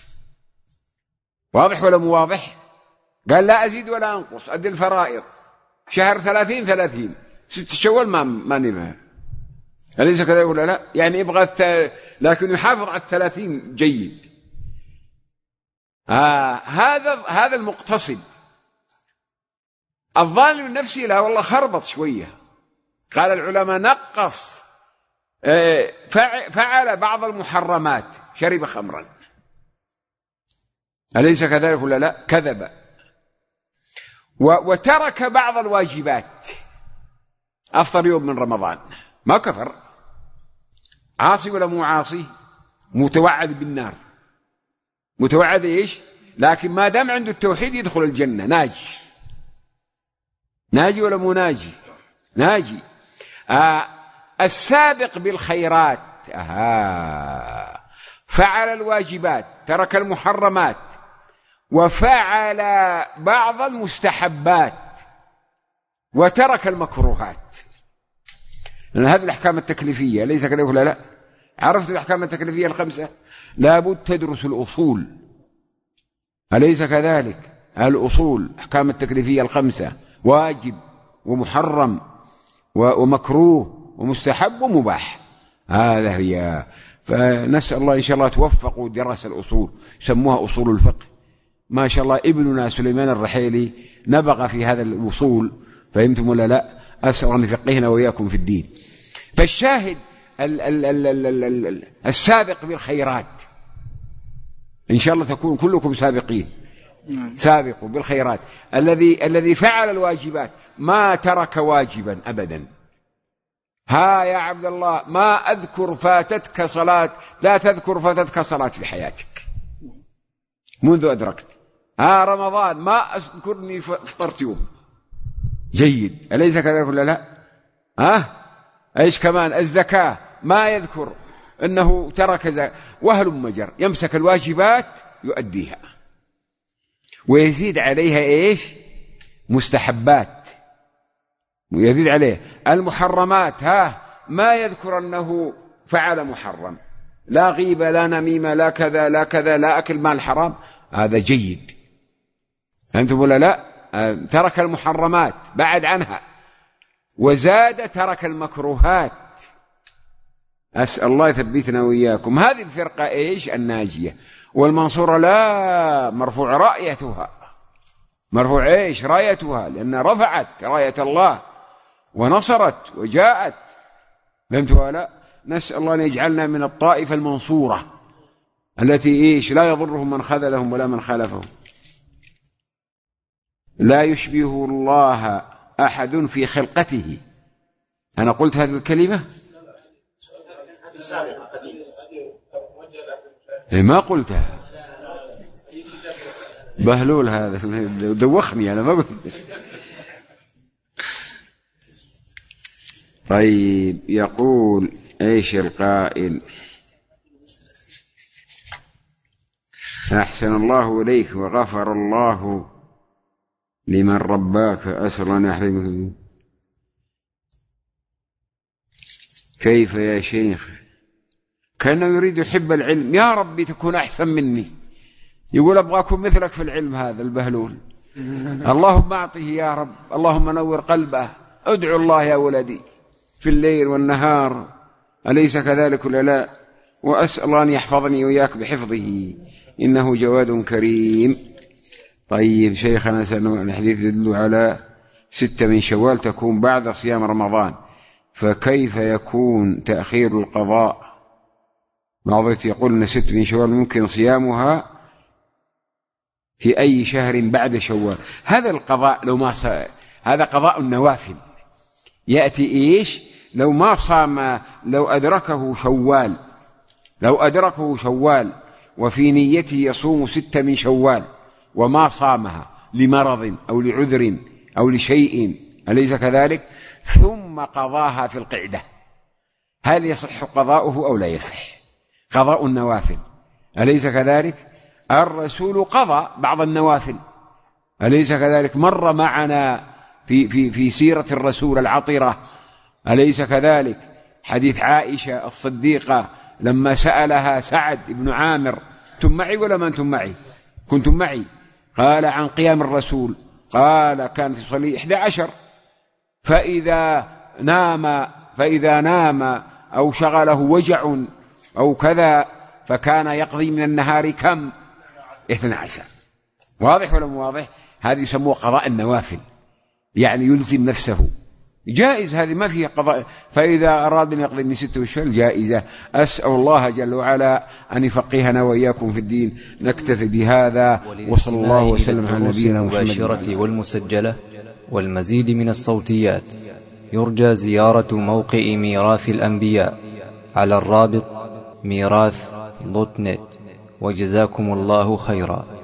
واضح ولا مو واضح؟ قال لا أزيد ولا أنقص، أدي الفرائض، شهر 30 6 شوال ما نبه، أليس كذا ولا لا؟ يعني يبغى لكن يحافظ على 30 جيد. هذا المقتصد. الظالم النفسي لا والله خربط شوية، قال العلماء نقص، فعل بعض المحرمات، شرب خمرا، أليس كذلك ولا لا؟ كذب. وترك بعض الواجبات، أفطر يوم من رمضان، ما كفر، عاصي ولا مو عاصي؟ متوعد بالنار، متوعد إيش؟ لكن ما دام عنده التوحيد يدخل الجنة، ناجي ولا مو ناجي؟ ناجي. السابق بالخيرات، فعل الواجبات، ترك المحرمات، وفعل بعض المستحبات، وترك المكروهات. لأن هذه الأحكام التكليفية، ليس كذلك ولا لا؟ عرفت الأحكام التكليفية ال5؟ لابد تدرس الأصول، أليس كذلك؟ الأصول، أحكام التكليفية ال5، واجب ومحرم ومكروه ومستحب ومباح، هذا هي. فنسأل الله إن شاء الله توفقوا دراسة الأصول، يسموها أصول الفقه. ما شاء الله ابننا سليمان الرحيلي نبغى في هذا الأصول، فهمتم ولا لا؟ أسأل أن يفقهنا وإياكم في الدين. فالشاهد السابق بالخيرات، إن شاء الله تكون كلكم سابقين، سابقوا بالخيرات. الذي فعل الواجبات، ما ترك واجبا أبدا. يا عبد الله، ما أذكر فاتتك صلاة، لا تذكر فاتتك صلاة في حياتك منذ أدركت. رمضان، ما أذكرني فطرت يوم، جيد، أليس كذلك ولا لا؟ إيش كمان؟ الزكاة، ما يذكر أنه ترك زكاة، وهلم مجر، يمسك الواجبات يؤديها ويزيد عليها إيش؟ مستحبات، ويزيد عليه المحرمات، ما يذكر أنه فعل محرم، لا غيبة لا نميمة لا كذا لا كذا لا أكل مال حرام، هذا جيد. أنتم ولا لا؟ ترك المحرمات، بعد عنها، وزاد ترك المكروهات. أسأل الله يثبتنا وإياكم. هذه الفرقة إيش؟ الناجية. والمنصورة لا، مرفوع رايتها، مرفوع إيش؟ رايتها، لأن رفعت راية الله ونصرت وجاءت، فهمت ولا؟ نسأل الله أن يجعلنا من الطائفة المنصورة التي إيش؟ لا يضرهم من خذلهم ولا من خالفهم. لا يشبه الله أحد في خلقته. أنا قلت هذه الكلمة؟ ما قلتها، بهلول هذا دوخني، أنا ما قلت. طيب، يقول إيش القائل؟ أحسن الله إليك وغفر الله لمن رباك، أسأل أن يحرمك. كيف يا شيخ؟ كأنه يريد يحب العلم، يا ربي تكون أحسن مني، يقول أبغى أكون مثلك في العلم. هذا البهلول، اللهم أعطه يا رب، اللهم نور قلبه. ادعو الله يا ولدي في الليل والنهار، أليس كذلك ولا لا؟ وأسأل الله أن يحفظني وإياك بحفظه، إنه جواد كريم. طيب شيخنا، الحديث يدل على 6 من شوال تكون بعد صيام رمضان، فكيف يكون تأخير القضاء؟ بعضهم يقول أن 6 من شوال ممكن صيامها في أي شهر بعد شوال. هذا القضاء لو ما هذا قضاء النوافل. يأتي إيش؟ لو ما صام، لو أدركه شوال وفي نيته يصوم 6 من شوال وما صامها لمرض أو لعذر أو لشيء، أليس كذلك؟ ثم قضاها في القعدة، هل يصح قضاؤه أو لا يصح؟ قضاء النوافل، أليس كذلك؟ الرسول قضى بعض النوافل، أليس كذلك؟ مر معنا في سيرة الرسول العطرة، أليس كذلك؟ حديث عائشة الصديقة لما سألها سعد بن عامر: أنتم معي ولا ما أنتم معي؟ كنتم معي. قال: عن قيام الرسول. قال: كانت تصلي 11، فإذا نام أو شغله وجع أو كذا فكان يقضي من النهار كم؟ 12. واضح ولا مو واضح؟ هذه يسموه قضاء النوافل، يعني يلزم نفسه، جائز، هذه ما فيها قضاء. فإذا أراد أن يقضي من 6 أشهر جائزة. أسأل الله جل وعلا أن يفقهنا وإياكم في الدين. نكتفي بهذا، وصلى الله وسلم على نبينا محمد. المباشرة والمسجلة والمزيد من الصوتيات يرجى زيارة موقع ميراث الأنبياء على الرابط ميراث.net. وجزاكم الله خيرا.